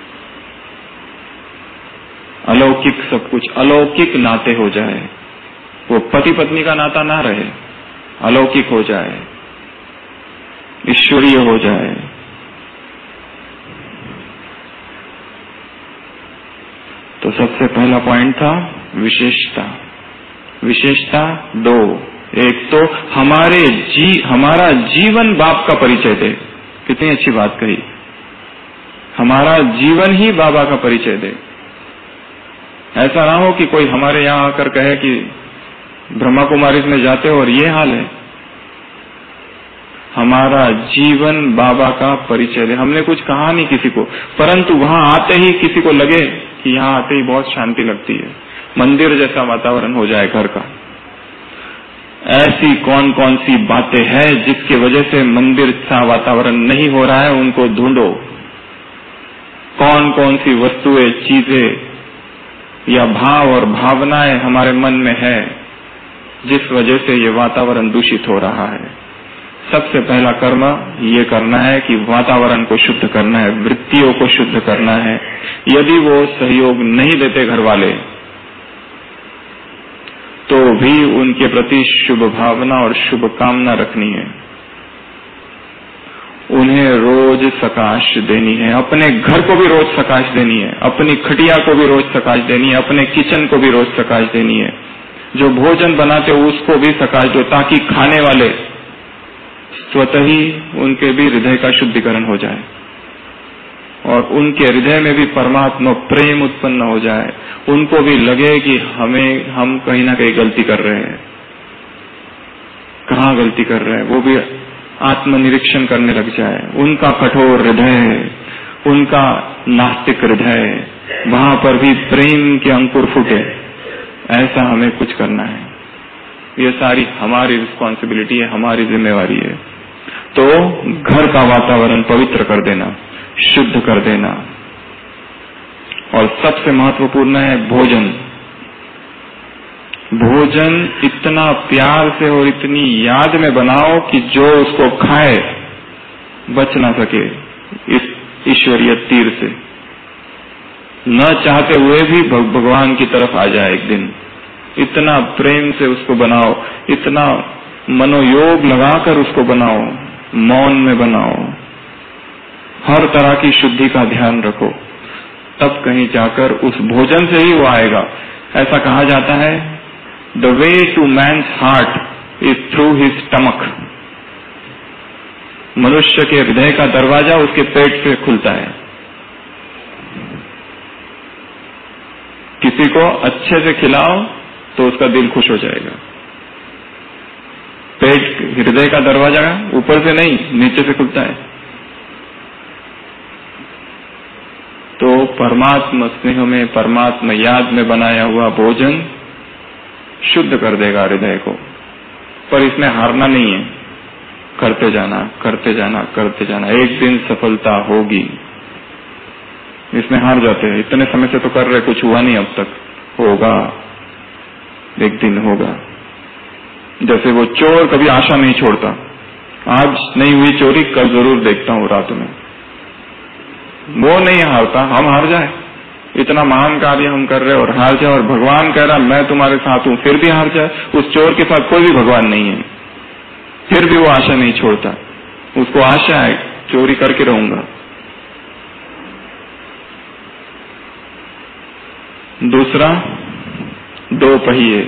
अलौकिक सब कुछ, अलौकिक नाते हो जाए, वो पति पत्नी का नाता ना रहे, अलौकिक हो जाए, ईश्वरीय हो जाए। तो सबसे पहला पॉइंट था विशेषता। विशेषता दो, एक तो हमारा जीवन बाप का परिचय दे। कितनी अच्छी बात कही, हमारा जीवन ही बाबा का परिचय दे। ऐसा ना हो कि कोई हमारे यहाँ आकर कहे कि ब्रह्मा कुमारी में जाते हो और ये हाल है। हमारा जीवन बाबा का परिचय दे। हमने कुछ कहा नहीं किसी को, परंतु वहां आते ही किसी को लगे कि यहाँ आते ही बहुत शांति लगती है, मंदिर जैसा वातावरण हो जाए घर का। ऐसी कौन कौन सी बातें हैं जिसकी वजह से मंदिर सा वातावरण नहीं हो रहा है, उनको ढूंढो। कौन कौन सी वस्तुएं, चीजें या भाव और भावनाएं हमारे मन में है जिस वजह से ये वातावरण दूषित हो रहा है। सबसे पहला कर्म ये करना है कि वातावरण को शुद्ध करना है, वृत्तियों को शुद्ध करना है। यदि वो सहयोग नहीं देते घर वाले, तो भी उनके प्रति शुभ भावना और शुभ कामना रखनी है। उन्हें रोज सकाश देनी है, अपने घर को भी रोज सकाश देनी है, अपनी खटिया को भी रोज सकाश देनी है, अपने किचन को भी रोज सकाश देनी है। जो भोजन बनाते हो उसको भी सकाश दो, ताकि खाने वाले स्वतः ही उनके भी हृदय का शुद्धिकरण हो जाए और उनके हृदय में भी परमात्मा प्रेम उत्पन्न हो जाए। उनको भी लगे कि हम कहीं ना कहीं गलती कर रहे हैं। कहाँ गलती कर रहे हैं, वो भी आत्मनिरीक्षण करने लग जाए। उनका कठोर हृदय, उनका नास्तिक हृदय, वहां पर भी प्रेम के अंकुर फूटे। ऐसा हमें कुछ करना है। ये सारी हमारी रिस्पॉन्सिबिलिटी है, हमारी जिम्मेवारी है। तो घर का वातावरण पवित्र कर देना, शुद्ध कर देना। और सबसे महत्वपूर्ण है भोजन। भोजन इतना प्यार से और इतनी याद में बनाओ कि जो उसको खाए बच ना सके इस ईश्वरीय तीर से, न चाहते हुए भी भगवान की तरफ आ जाए एक दिन। इतना प्रेम से उसको बनाओ, इतना मनोयोग लगाकर उसको बनाओ, मौन में बनाओ, हर तरह की शुद्धि का ध्यान रखो, तब कहीं जाकर उस भोजन से ही वो आएगा। ऐसा कहा जाता है, the way to man's heart is through his stomach. मनुष्य के हृदय का दरवाजा उसके पेट से खुलता है। किसी को अच्छे से खिलाओ तो उसका दिल खुश हो जाएगा। पेट, हृदय का दरवाजा ऊपर से नहीं नीचे से खुलता है। तो परमात्मा स्नेह में, परमात्मा याद में बनाया हुआ भोजन शुद्ध कर देगा हृदय को। पर इसमें हारना नहीं है, करते जाना, करते जाना, करते जाना, एक दिन सफलता होगी। इसमें हार जाते हैं, इतने समय से तो कर रहे, कुछ हुआ नहीं अब तक, होगा, एक दिन होगा। जैसे वो चोर कभी आशा नहीं छोड़ता, आज नहीं हुई चोरी, कल जरूर देखता हूं रात में, वो नहीं हारता। हम हार जाए, इतना महान कार्य हम कर रहे और हार जाए, और भगवान कह रहा मैं तुम्हारे साथ हूं, फिर भी हार जाए। उस चोर के साथ कोई भी भगवान नहीं है, फिर भी वो आशा नहीं छोड़ता, उसको आशा है चोरी करके रहूंगा। दूसरा, दो पहिए,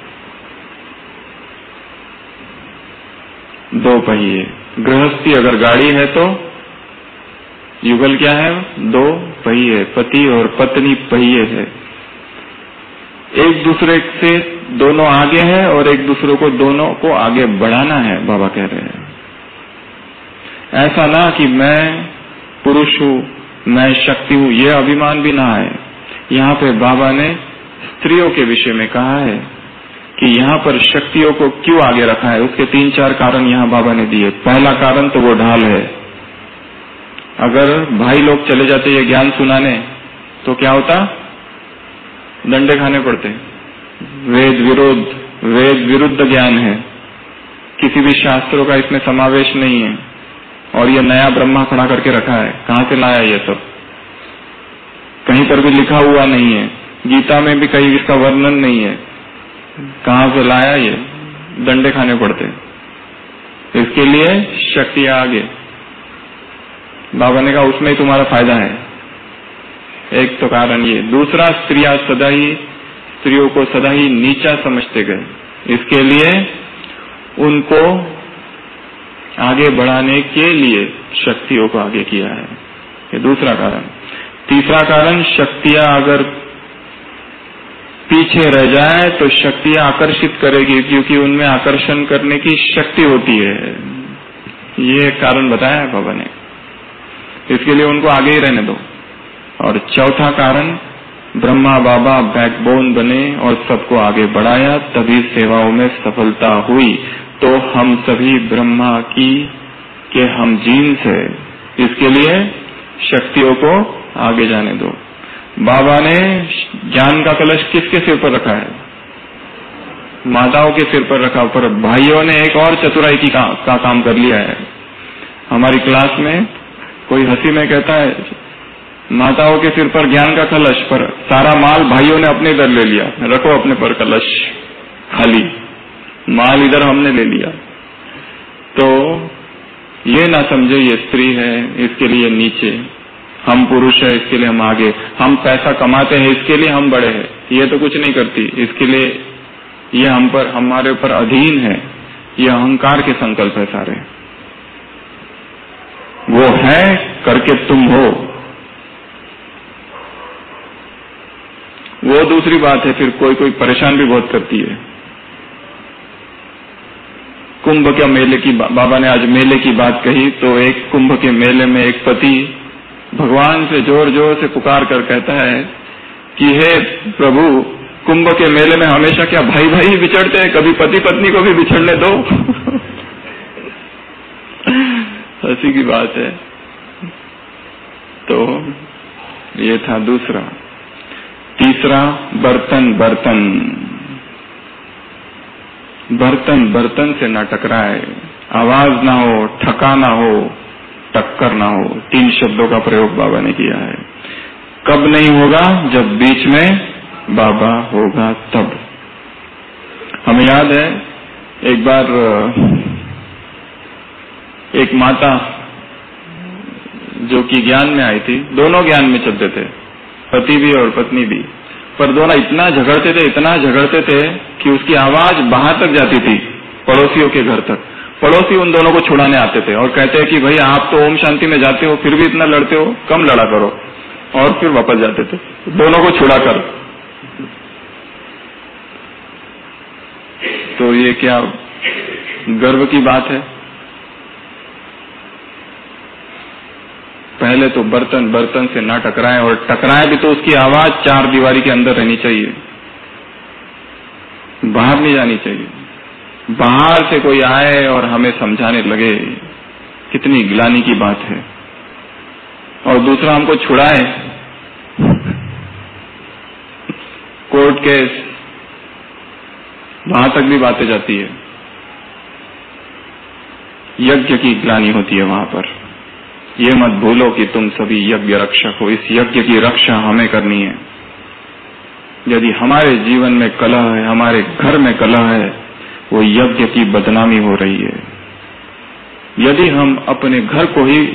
दो पहिए। गृहस्थी अगर गाड़ी है तो युगल क्या है? दो पहिए, पति और पत्नी पहिए है। एक दूसरे से दोनों आगे हैं और एक दूसरे को, दोनों को आगे बढ़ाना है, बाबा कह रहे हैं। ऐसा ना कि मैं पुरुष हूं, मैं शक्ति हूं, यह अभिमान भी ना है। यहाँ पे बाबा ने स्त्रियों के विषय में कहा है कि यहाँ पर शक्तियों को क्यों आगे रखा है, उसके 3-4 कारण यहाँ बाबा ने दिए। पहला कारण तो वो ढाल है। अगर भाई लोग चले जाते ये ज्ञान सुनाने तो क्या होता? डंडे खाने पड़ते। वेद विरुद्ध ज्ञान है, किसी भी शास्त्रों का इसमें समावेश नहीं है, और ये नया ब्रह्मा खड़ा करके रखा है। कहां से लाया ये सब? कहीं पर भी लिखा हुआ नहीं है, गीता में भी कहीं इसका वर्णन नहीं है। कहां से लाया ये? डंडे खाने पड़ते। इसके लिए शक्ति आगे। बाबा ने कहा उसमें ही तुम्हारा फायदा है। एक तो कारण ये। दूसरा, स्त्रियों को सदा ही नीचा समझते गए, इसके लिए उनको आगे बढ़ाने के लिए शक्तियों को आगे किया है। ये दूसरा कारण। तीसरा कारण, शक्तियां अगर पीछे रह जाए तो शक्तियां आकर्षित करेगी, क्योंकि उनमें आकर्षण करने की शक्ति होती है। ये कारण बताया है बाबा ने, इसके लिए उनको आगे ही रहने दो। और चौथा कारण, ब्रह्मा बाबा बैकबोन बने और सबको आगे बढ़ाया, तभी सेवाओं में सफलता हुई। तो हम सभी ब्रह्मा के हम जीन्स है, इसके लिए शक्तियों को आगे जाने दो। बाबा ने ज्ञान का कलश किसके सिर पर रखा है? माताओं के सिर पर रखा, पर भाइयों ने एक और चतुराई का काम कर लिया है। हमारी क्लास में कोई हंसी में कहता है माताओं के सिर पर ज्ञान का कलश, पर सारा माल भाइयों ने अपने इधर ले लिया। रखो अपने पर कलश, खाली माल इधर हमने ले लिया। तो ये ना समझे ये स्त्री है इसके लिए नीचे, हम पुरुष है इसके लिए हम आगे, हम पैसा कमाते हैं इसके लिए हम बड़े हैं। ये तो कुछ नहीं करती, इसके लिए ये हम पर, हमारे ऊपर अधीन है। ये अहंकार के संकल्प है सारे। वो है करके तुम हो, वो दूसरी बात है। फिर कोई कोई परेशान भी बहुत करती है। कुंभ के मेले की बाबा ने आज मेले की बात कही, तो एक कुंभ के मेले में एक पति भगवान से जोर जोर से पुकार कर कहता है कि हे प्रभु, कुंभ के मेले में हमेशा क्या भाई भाई बिछड़ते हैं, कभी पति पत्नी को भी बिछड़ने दो। हंसी की बात है। तो ये था दूसरा। तीसरा, बर्तन बर्तन से न टकराए, आवाज ना हो, ठका ना हो, टक्कर ना हो। 3 शब्दों का प्रयोग बाबा ने किया है। कब नहीं होगा? जब बीच में बाबा होगा तब। हमें याद है एक बार एक माता जो कि ज्ञान में आई थी, दोनों ज्ञान में चलते थे, पति भी और पत्नी भी, पर दोनों इतना झगड़ते थे कि उसकी आवाज बाहर तक जाती थी, पड़ोसियों के घर तक। पड़ोसी उन दोनों को छुड़ाने आते थे और कहते हैं कि भाई आप तो ओम शांति में जाते हो, फिर भी इतना लड़ते हो, कम लड़ा करो। और फिर वापस जाते थे दोनों को छुड़ाकर। तो ये क्या गर्व की बात है? पहले तो बर्तन बर्तन से ना टकराए, और टकराए भी तो उसकी आवाज 4 दीवारी के अंदर रहनी चाहिए, बाहर नहीं जानी चाहिए। बाहर से कोई आए और हमें समझाने लगे, कितनी गिलानी की बात है। और दूसरा हमको छुड़ाए, कोर्ट केस, वहां तक भी बातें जाती है। यज्ञ की ग्लानि होती है वहां पर। ये मत भूलो कि तुम सभी यज्ञ रक्षक हो, इस यज्ञ की रक्षा हमें करनी है। यदि हमारे जीवन में कलह है, हमारे घर में कलह है, वो यज्ञ की बदनामी हो रही है। यदि हम अपने घर को ही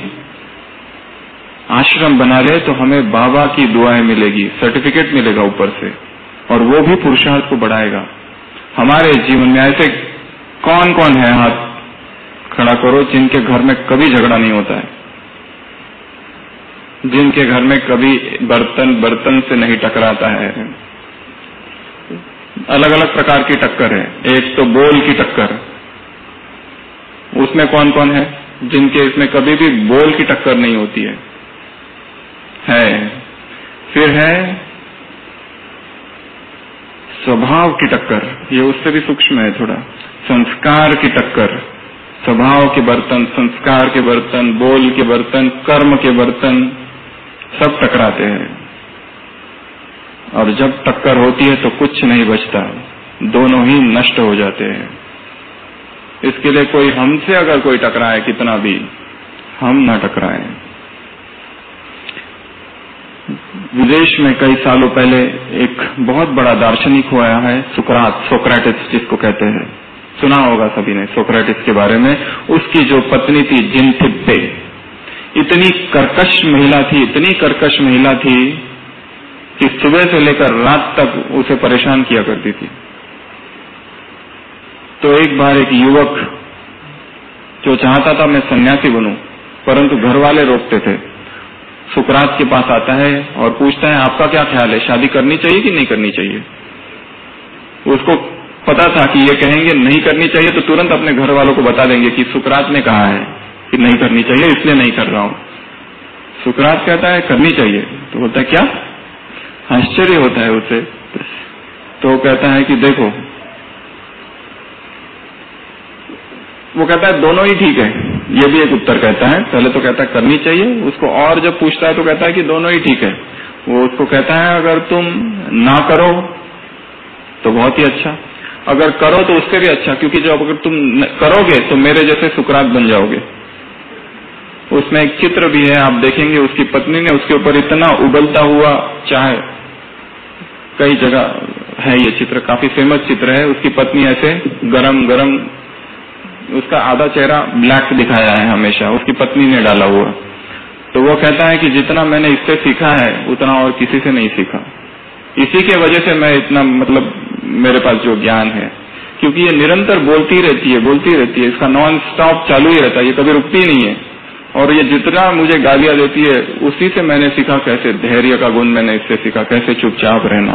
आश्रम बना ले तो हमें बाबा की दुआएं मिलेगी, सर्टिफिकेट मिलेगा ऊपर से, और वो भी पुरुषार्थ को बढ़ाएगा। हमारे जीवन में ऐसे कौन कौन है, हाथ खड़ा करो, जिनके घर में कभी झगड़ा नहीं होता है, जिनके घर में कभी बर्तन बर्तन से नहीं टकराता है। अलग अलग प्रकार की टक्कर है। एक तो बोल की टक्कर, उसमें कौन कौन है जिनके इसमें कभी भी बोल की टक्कर नहीं होती है। फिर है स्वभाव की टक्कर, ये उससे भी सूक्ष्म है थोड़ा। संस्कार की टक्कर, स्वभाव के बर्तन, संस्कार के बर्तन, बोल के बर्तन, कर्म के बर्तन सब टकराते हैं, और जब टक्कर होती है तो कुछ नहीं बचता, दोनों ही नष्ट हो जाते हैं। इसके लिए कोई हमसे अगर कोई टकराए कितना भी, हम ना टकराएं। विदेश में कई सालों पहले एक बहुत बड़ा दार्शनिक हुआ है, सोक्रेटिस जिसको कहते हैं, सुना होगा सभी ने सोक्रेटिस के बारे में। उसकी जो पत्नी थी जिनथिप्पे, इतनी कर्कश महिला थी, इतनी कर्कश महिला थी कि सुबह से लेकर रात तक उसे परेशान किया करती थी। तो एक बार एक युवक जो चाहता था मैं सन्यासी बनूं, परंतु घर वाले रोकते थे, सुकरात के पास आता है और पूछता है आपका क्या ख्याल है, शादी करनी चाहिए कि नहीं करनी चाहिए। उसको पता था कि ये कहेंगे नहीं करनी चाहिए तो तुरंत अपने घर वालों को बता देंगे कि सुकरात ने कहा है कि नहीं करनी चाहिए, इसलिए नहीं कर रहा हूं। सुकरात कहता है करनी चाहिए, तो बोलता है क्या, आश्चर्य होता है उसे। तो कहता है कि देखो, वो कहता है दोनों ही ठीक है, ये भी एक उत्तर कहता है। पहले तो कहता है करनी चाहिए, उसको और जब पूछता है तो कहता है कि दोनों ही ठीक है। वो उसको कहता है अगर तुम ना करो तो बहुत ही अच्छा, अगर करो तो उससे भी अच्छा, क्योंकि जब अगर तुम करोगे तो मेरे जैसे सुकरात बन जाओगे। उसमें एक चित्र भी है, आप देखेंगे उसकी पत्नी ने उसके ऊपर इतना उबलता हुआ चाय, कई जगह है ये चित्र, काफी फेमस चित्र है। उसकी पत्नी ऐसे गरम गरम, उसका आधा चेहरा ब्लैक दिखाया है हमेशा, उसकी पत्नी ने डाला हुआ। तो वो कहता है कि जितना मैंने इससे सीखा है उतना और किसी से नहीं सीखा, इसी के वजह से मैं इतना, मतलब मेरे पास जो ज्ञान है, क्योंकि ये निरंतर बोलती रहती है, इसका नॉन स्टॉप चालू ही रहता है, ये कभी रुकती नहीं है। और ये जितना मुझे गालियां देती है उसी से मैंने सीखा कैसे धैर्य का गुण मैंने इससे सीखा, कैसे चुपचाप रहना,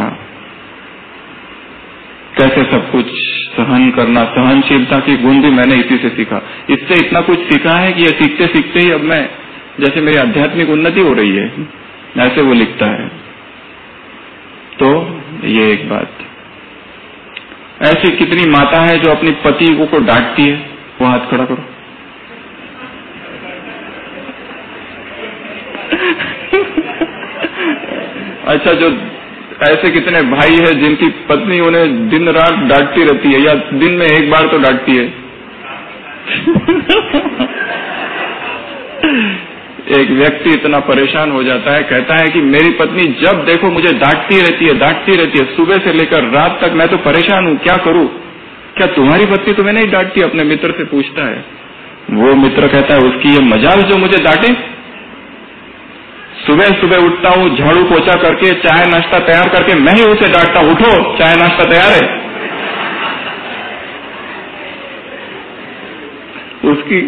कैसे सब कुछ सहन करना, सहनशीलता की गुण भी मैंने इसी से सीखा। इससे इतना कुछ सीखा है कि ये सीखते सीखते ही अब मैं, जैसे मेरी आध्यात्मिक उन्नति हो रही है, ऐसे वो लिखता है। तो ये एक बात। ऐसी कितनी माता है जो अपनी पति को डांटती है, वो हाथ खड़ा करो। अच्छा, जो ऐसे कितने भाई है जिनकी पत्नी उन्हें दिन रात डांटती रहती है, या दिन में एक बार तो डांटती है। एक व्यक्ति इतना परेशान हो जाता है, कहता है कि मेरी पत्नी जब देखो मुझे डांटती रहती है, सुबह से लेकर रात तक, मैं तो परेशान हूं, क्या करूं। क्या तुम्हारी पत्नी तुम्हें नहीं डांटती, अपने मित्र से पूछता है। वो मित्र कहता है उसकी ये मजाल जो मुझे डांटे। सुबह सुबह उठता हूं, झाड़ू पोछा करके, चाय नाश्ता तैयार करके मैं ही उसे डांटता हूं, उठो चाय नाश्ता तैयार है। उसकी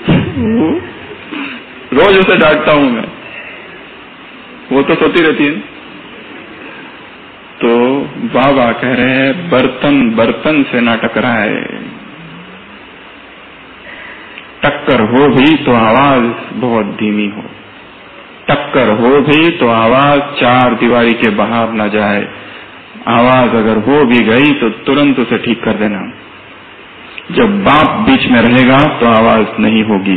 रोज उसे डांटता हूं मैं, वो तो सोती रहती है। तो बाबा कह रहे हैं बर्तन बर्तन से ना टकराए, टक्कर हो भी तो आवाज बहुत धीमी हो। टक्कर हो भी तो आवाज चार दीवारी के बाहर न जाए। आवाज अगर हो भी गई तो तुरंत उसे ठीक कर देना। जब बाप बीच में रहेगा तो आवाज नहीं होगी।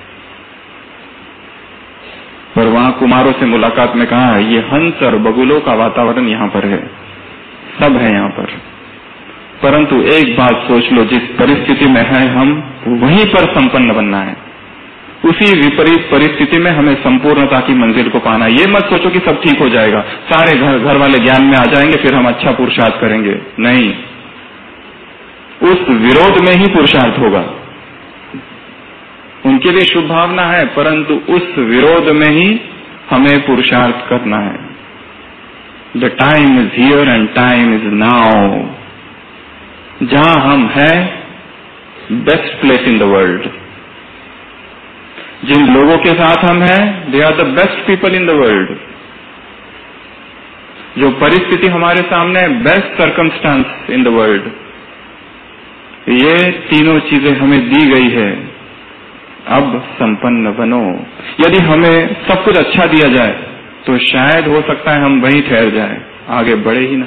पर वहां कुमारों से मुलाकात में कहा है, ये हंस और बगुलों का वातावरण यहाँ पर है, सब है यहाँ पर। परंतु एक बात सोच लो, जिस परिस्थिति में है हम वहीं पर संपन्न बनना है। उसी विपरीत परिस्थिति में हमें संपूर्णता की मंजिल को पाना है। ये मत सोचो कि सब ठीक हो जाएगा, सारे घर वाले ज्ञान में आ जाएंगे, फिर हम अच्छा पुरुषार्थ करेंगे। नहीं, उस विरोध में ही पुरुषार्थ होगा। उनके लिए शुभ भावना है, परंतु उस विरोध में ही हमें पुरुषार्थ करना है। The time is here and time is now. जहां हम हैं, best place in the world. जिन लोगों के साथ हम हैं, they are the best people in the world. जो परिस्थिति हमारे सामने है, best circumstance in the world. ये तीनों चीजें हमें दी गई है। अब संपन्न बनो। यदि हमें सब कुछ अच्छा दिया जाए तो शायद हो सकता है हम वहीं ठहर जाए, आगे बढ़े ही ना।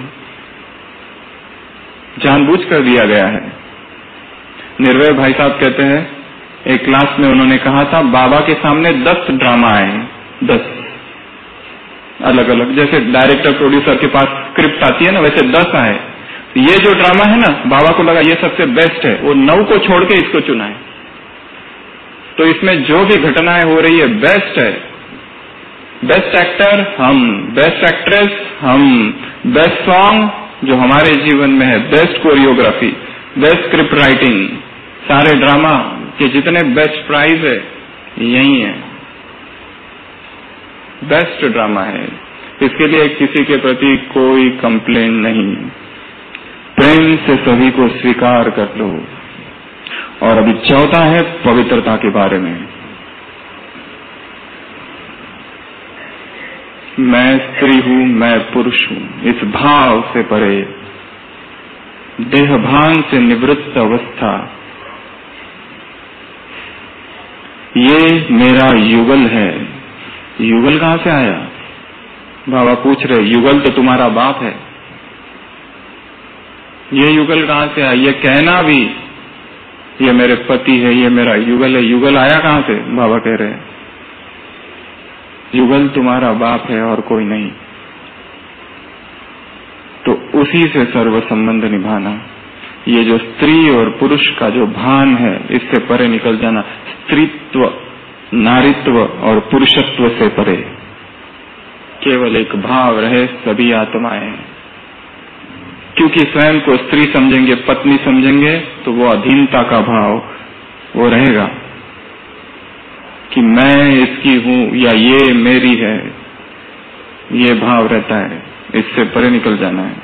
जानबूझकर दिया गया है। निर्भय भाई साहब कहते हैं, एक क्लास में उन्होंने कहा था, बाबा के सामने 10 ड्रामा आए, 10 अलग अलग। जैसे डायरेक्टर प्रोड्यूसर के पास स्क्रिप्ट आती है ना, वैसे 10 आए। ये जो ड्रामा है ना, बाबा को लगा ये सबसे बेस्ट है, वो 9 को छोड़ के इसको चुना है। तो इसमें जो भी घटनाएं हो रही है बेस्ट है। बेस्ट एक्टर हम, बेस्ट एक्ट्रेस हम, बेस्ट सॉन्ग जो हमारे जीवन में है, best choreography, best script writing, सारे ड्रामा के जितने बेस्ट प्राइज है यही है। बेस्ट ड्रामा है। इसके लिए किसी के प्रति कोई कंप्लेन नहीं। प्रेम से सभी को स्वीकार कर लो। और अभी चौथा है पवित्रता के बारे में। मैं स्त्री हूं, मैं पुरुष हूं, इस भाव से परे, देहभान से निवृत्त अवस्था, ये मेरा युगल है। युगल कहां से आया? बाबा पूछ रहे, युगल तो तुम्हारा बाप है। ये युगल कहां से आया? ये कहना भी ये मेरे पति है, ये मेरा युगल है। युगल आया कहां से? बाबा कह रहे हैं युगल तुम्हारा बाप है और कोई नहीं। तो उसी से सर्व संबंध निभाना। ये जो स्त्री और पुरुष का जो भान है, इससे परे निकल जाना। स्त्रीत्व, नारीत्व और पुरुषत्व से परे केवल एक भाव रहे, सभी आत्माएं। क्योंकि स्वयं को स्त्री समझेंगे, पत्नी समझेंगे, तो वो अधीनता का भाव वो रहेगा कि मैं इसकी हूं या ये मेरी है, ये भाव रहता है। इससे परे निकल जाना है।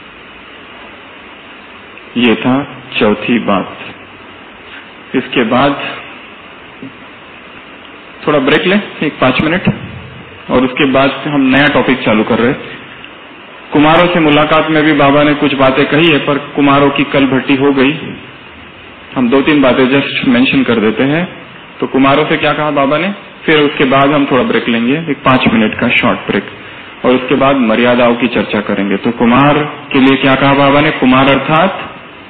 ये था चौथी बात। इसके बाद थोड़ा ब्रेक लें, एक 5 मिनट, और उसके बाद हम नया टॉपिक चालू कर रहे हैं। कुमारों से मुलाकात में भी बाबा ने कुछ बातें कही है, पर कुमारों की कल भट्टी हो गई। हम 2-3 बातें जस्ट मेंशन कर देते हैं। तो कुमारों से क्या कहा बाबा ने, फिर उसके बाद हम थोड़ा ब्रेक लेंगे, एक 5 मिनट का शॉर्ट ब्रेक, और उसके बाद मर्यादाओं की चर्चा करेंगे। तो कुमार के लिए क्या कहा बाबा ने? कुमार अर्थात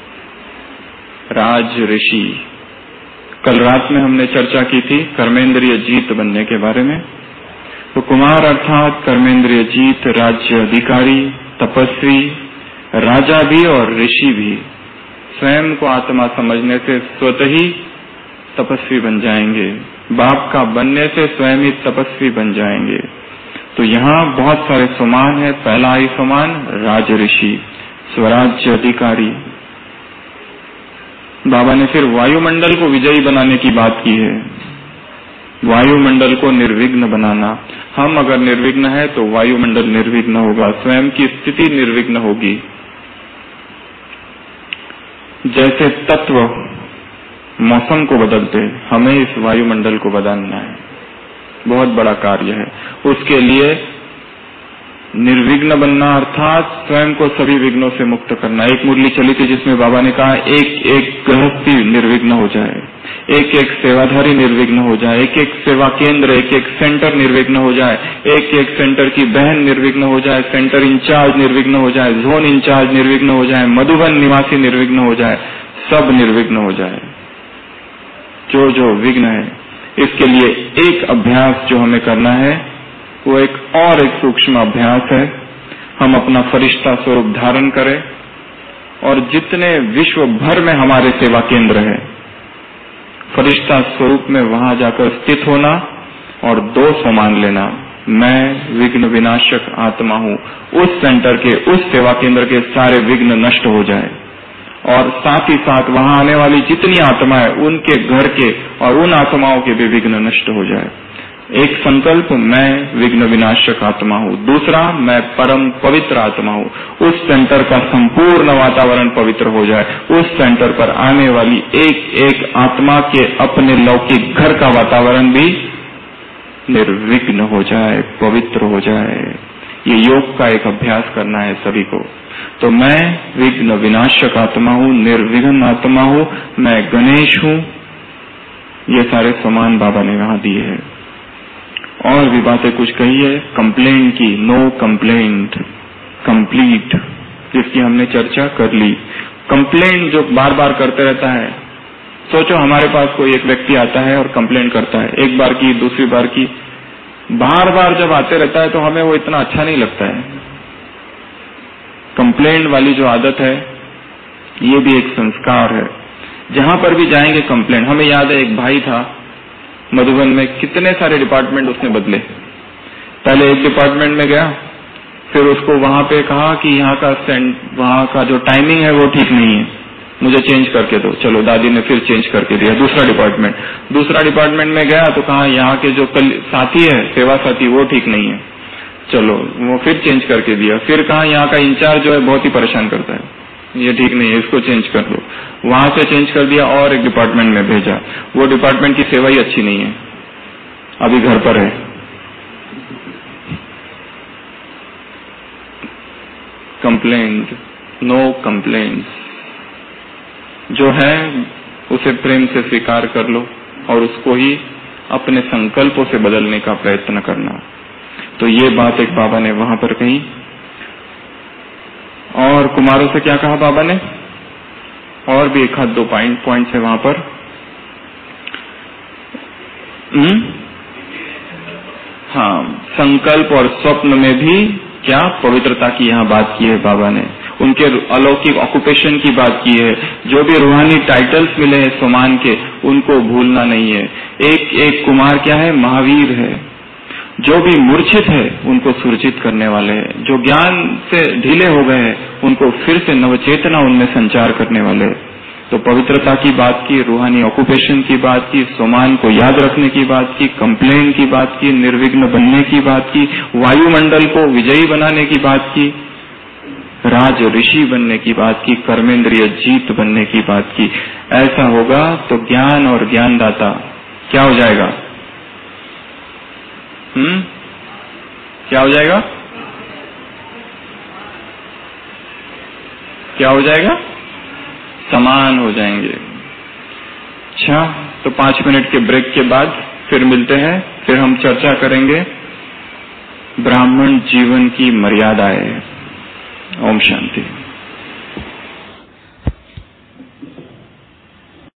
राज ऋषि। कल रात में हमने चर्चा की थी कर्मेंद्रिय जीत बनने के बारे में। तो कुमार अर्थात कर्मेंद्रिय जीत, राज्य अधिकारी, तपस्वी, राजा भी और ऋषि भी। स्वयं को आत्मा समझने से स्वतः ही तपस्वी बन जाएंगे। बाप का बनने से स्वयं ही तपस्वी बन जाएंगे। तो यहाँ बहुत सारे सम्मान है। पहला ही सम्मान राज ऋषि, स्वराज्य अधिकारी। बाबा ने फिर वायुमंडल को विजयी बनाने की बात की है। वायुमंडल को निर्विघ्न बनाना। हम अगर निर्विघ्न है तो वायुमंडल निर्विघ्न होगा, स्वयं की स्थिति निर्विघ्न होगी। जैसे तत्व मौसम को बदलते, हमें इस वायुमंडल को बदलना है। बहुत बड़ा कार्य है। उसके लिए निर्विघ्न बनना अर्थात स्वयं को सभी विघ्नों से मुक्त करना। एक मुरली चली थी जिसमें बाबा ने कहा एक एक गृहस्थी निर्विघ्न हो जाए, एक एक सेवाधारी निर्विघ्न हो जाए, एक एक सेवा केंद्र, एक एक सेंटर निर्विघ्न हो जाए, एक एक सेंटर की बहन निर्विघ्न हो जाए, सेंटर इंचार्ज निर्विघ्न हो जाए, जोन इंचार्ज निर्विघ्न हो जाए, मधुबन निवासी निर्विघ्न हो जाए, सब निर्विघ्न हो जाए जो जो विघ्न है। इसके लिए एक अभ्यास जो हमें करना है वो एक सूक्ष्म अभ्यास है। हम अपना फरिश्ता स्वरूप धारण करें और जितने विश्व भर में हमारे सेवा केंद्र है, फरिश्ता स्वरूप में वहां जाकर स्थित होना और 2 मान लेना, मैं विघ्न विनाशक आत्मा हूं। उस सेंटर के, उस सेवा केंद्र के सारे विघ्न नष्ट हो जाए और साथ ही साथ वहां आने वाली जितनी आत्माएं, उनके घर के और उन आत्माओं के भी विघ्न नष्ट हो जाए। एक संकल्प, मैं विघ्न विनाशक आत्मा हूं। दूसरा, मैं परम पवित्र आत्मा हूं। उस सेंटर का संपूर्ण वातावरण पवित्र हो जाए, उस सेंटर पर आने वाली एक एक आत्मा के अपने लौकिक घर का वातावरण भी निर्विघ्न हो जाए, पवित्र हो जाए। ये योग का एक अभ्यास करना है सभी को। तो मैं विघ्न विनाशक आत्मा हूं, निर्विघ्न आत्मा हूं, मैं गणेश हूं। ये सारे समान बाबा ने यहां दिए हैं। और भी बातें कुछ कही है, कंप्लेंट की, नो कंप्लेंट, कंप्लीट, जिसकी हमने चर्चा कर ली। कंप्लेंट जो बार बार करते रहता है, सोचो हमारे पास कोई एक व्यक्ति आता है और कंप्लेंट करता है, एक बार की, दूसरी बार की, बार बार जब आते रहता है तो हमें वो इतना अच्छा नहीं लगता है। कंप्लेंट वाली जो आदत है ये भी एक संस्कार है। जहां पर भी जाएंगे कंप्लेंट। हमें याद है एक भाई था मधुबन में, कितने सारे डिपार्टमेंट उसने बदले। पहले एक डिपार्टमेंट में गया, फिर उसको वहां पे कहा कि वहां का जो टाइमिंग है वो ठीक नहीं है, मुझे चेंज करके दो। चलो दादी ने फिर चेंज करके दिया। दूसरा डिपार्टमेंट में गया तो कहा यहाँ के जो साथी है, सेवा साथी, वो ठीक नहीं है, चलो वो फिर चेंज करके दिया। फिर कहा यहाँ का इंचार्ज जो है बहुत ही परेशान करता है, ये ठीक नहीं है, इसको चेंज कर दो। वहां से चेंज कर दिया और एक डिपार्टमेंट में भेजा, वो डिपार्टमेंट की सेवा ही अच्छी नहीं है, अभी घर पर है। कंप्लेंट, नो कंप्लेंट्स जो है उसे प्रेम से स्वीकार कर लो और उसको ही अपने संकल्पों से बदलने का प्रयत्न करना। तो ये बात एक बाबा ने वहां पर कही। और कुमारों से क्या कहा बाबा ने? और भी 1-2 पॉइंट्स है वहां पर। हाँ, संकल्प और स्वप्न में भी क्या पवित्रता की यहाँ बात की है बाबा ने। उनके अलौकिक ऑक्यूपेशन की बात की है। जो भी रूहानी टाइटल्स मिले हैं सोमान के, उनको भूलना नहीं है। एक एक कुमार क्या है? महावीर है। जो भी मूर्छित है उनको सुरक्षित करने वाले हैं। जो ज्ञान से ढीले हो गए हैं उनको फिर से नवचेतना उनमें संचार करने वाले हैं। तो पवित्रता की बात की, रूहानी ऑक्यूपेशन की बात की, सोमान को याद रखने की बात की, कंप्लेन की बात की, निर्विघ्न बनने की बात की, वायुमंडल को विजयी बनाने की बात की, राज ऋषि बनने की बात की, कर्मेंद्रिय जीत बनने की बात की। ऐसा होगा तो ज्ञान और ज्ञानदाता क्या हो जाएगा? क्या हो जाएगा? क्या हो जाएगा? समान हो जाएंगे। अच्छा, तो 5 मिनट के ब्रेक के बाद फिर मिलते हैं। फिर हम चर्चा करेंगे ब्राह्मण जीवन की मर्यादाएं। ओम शांति।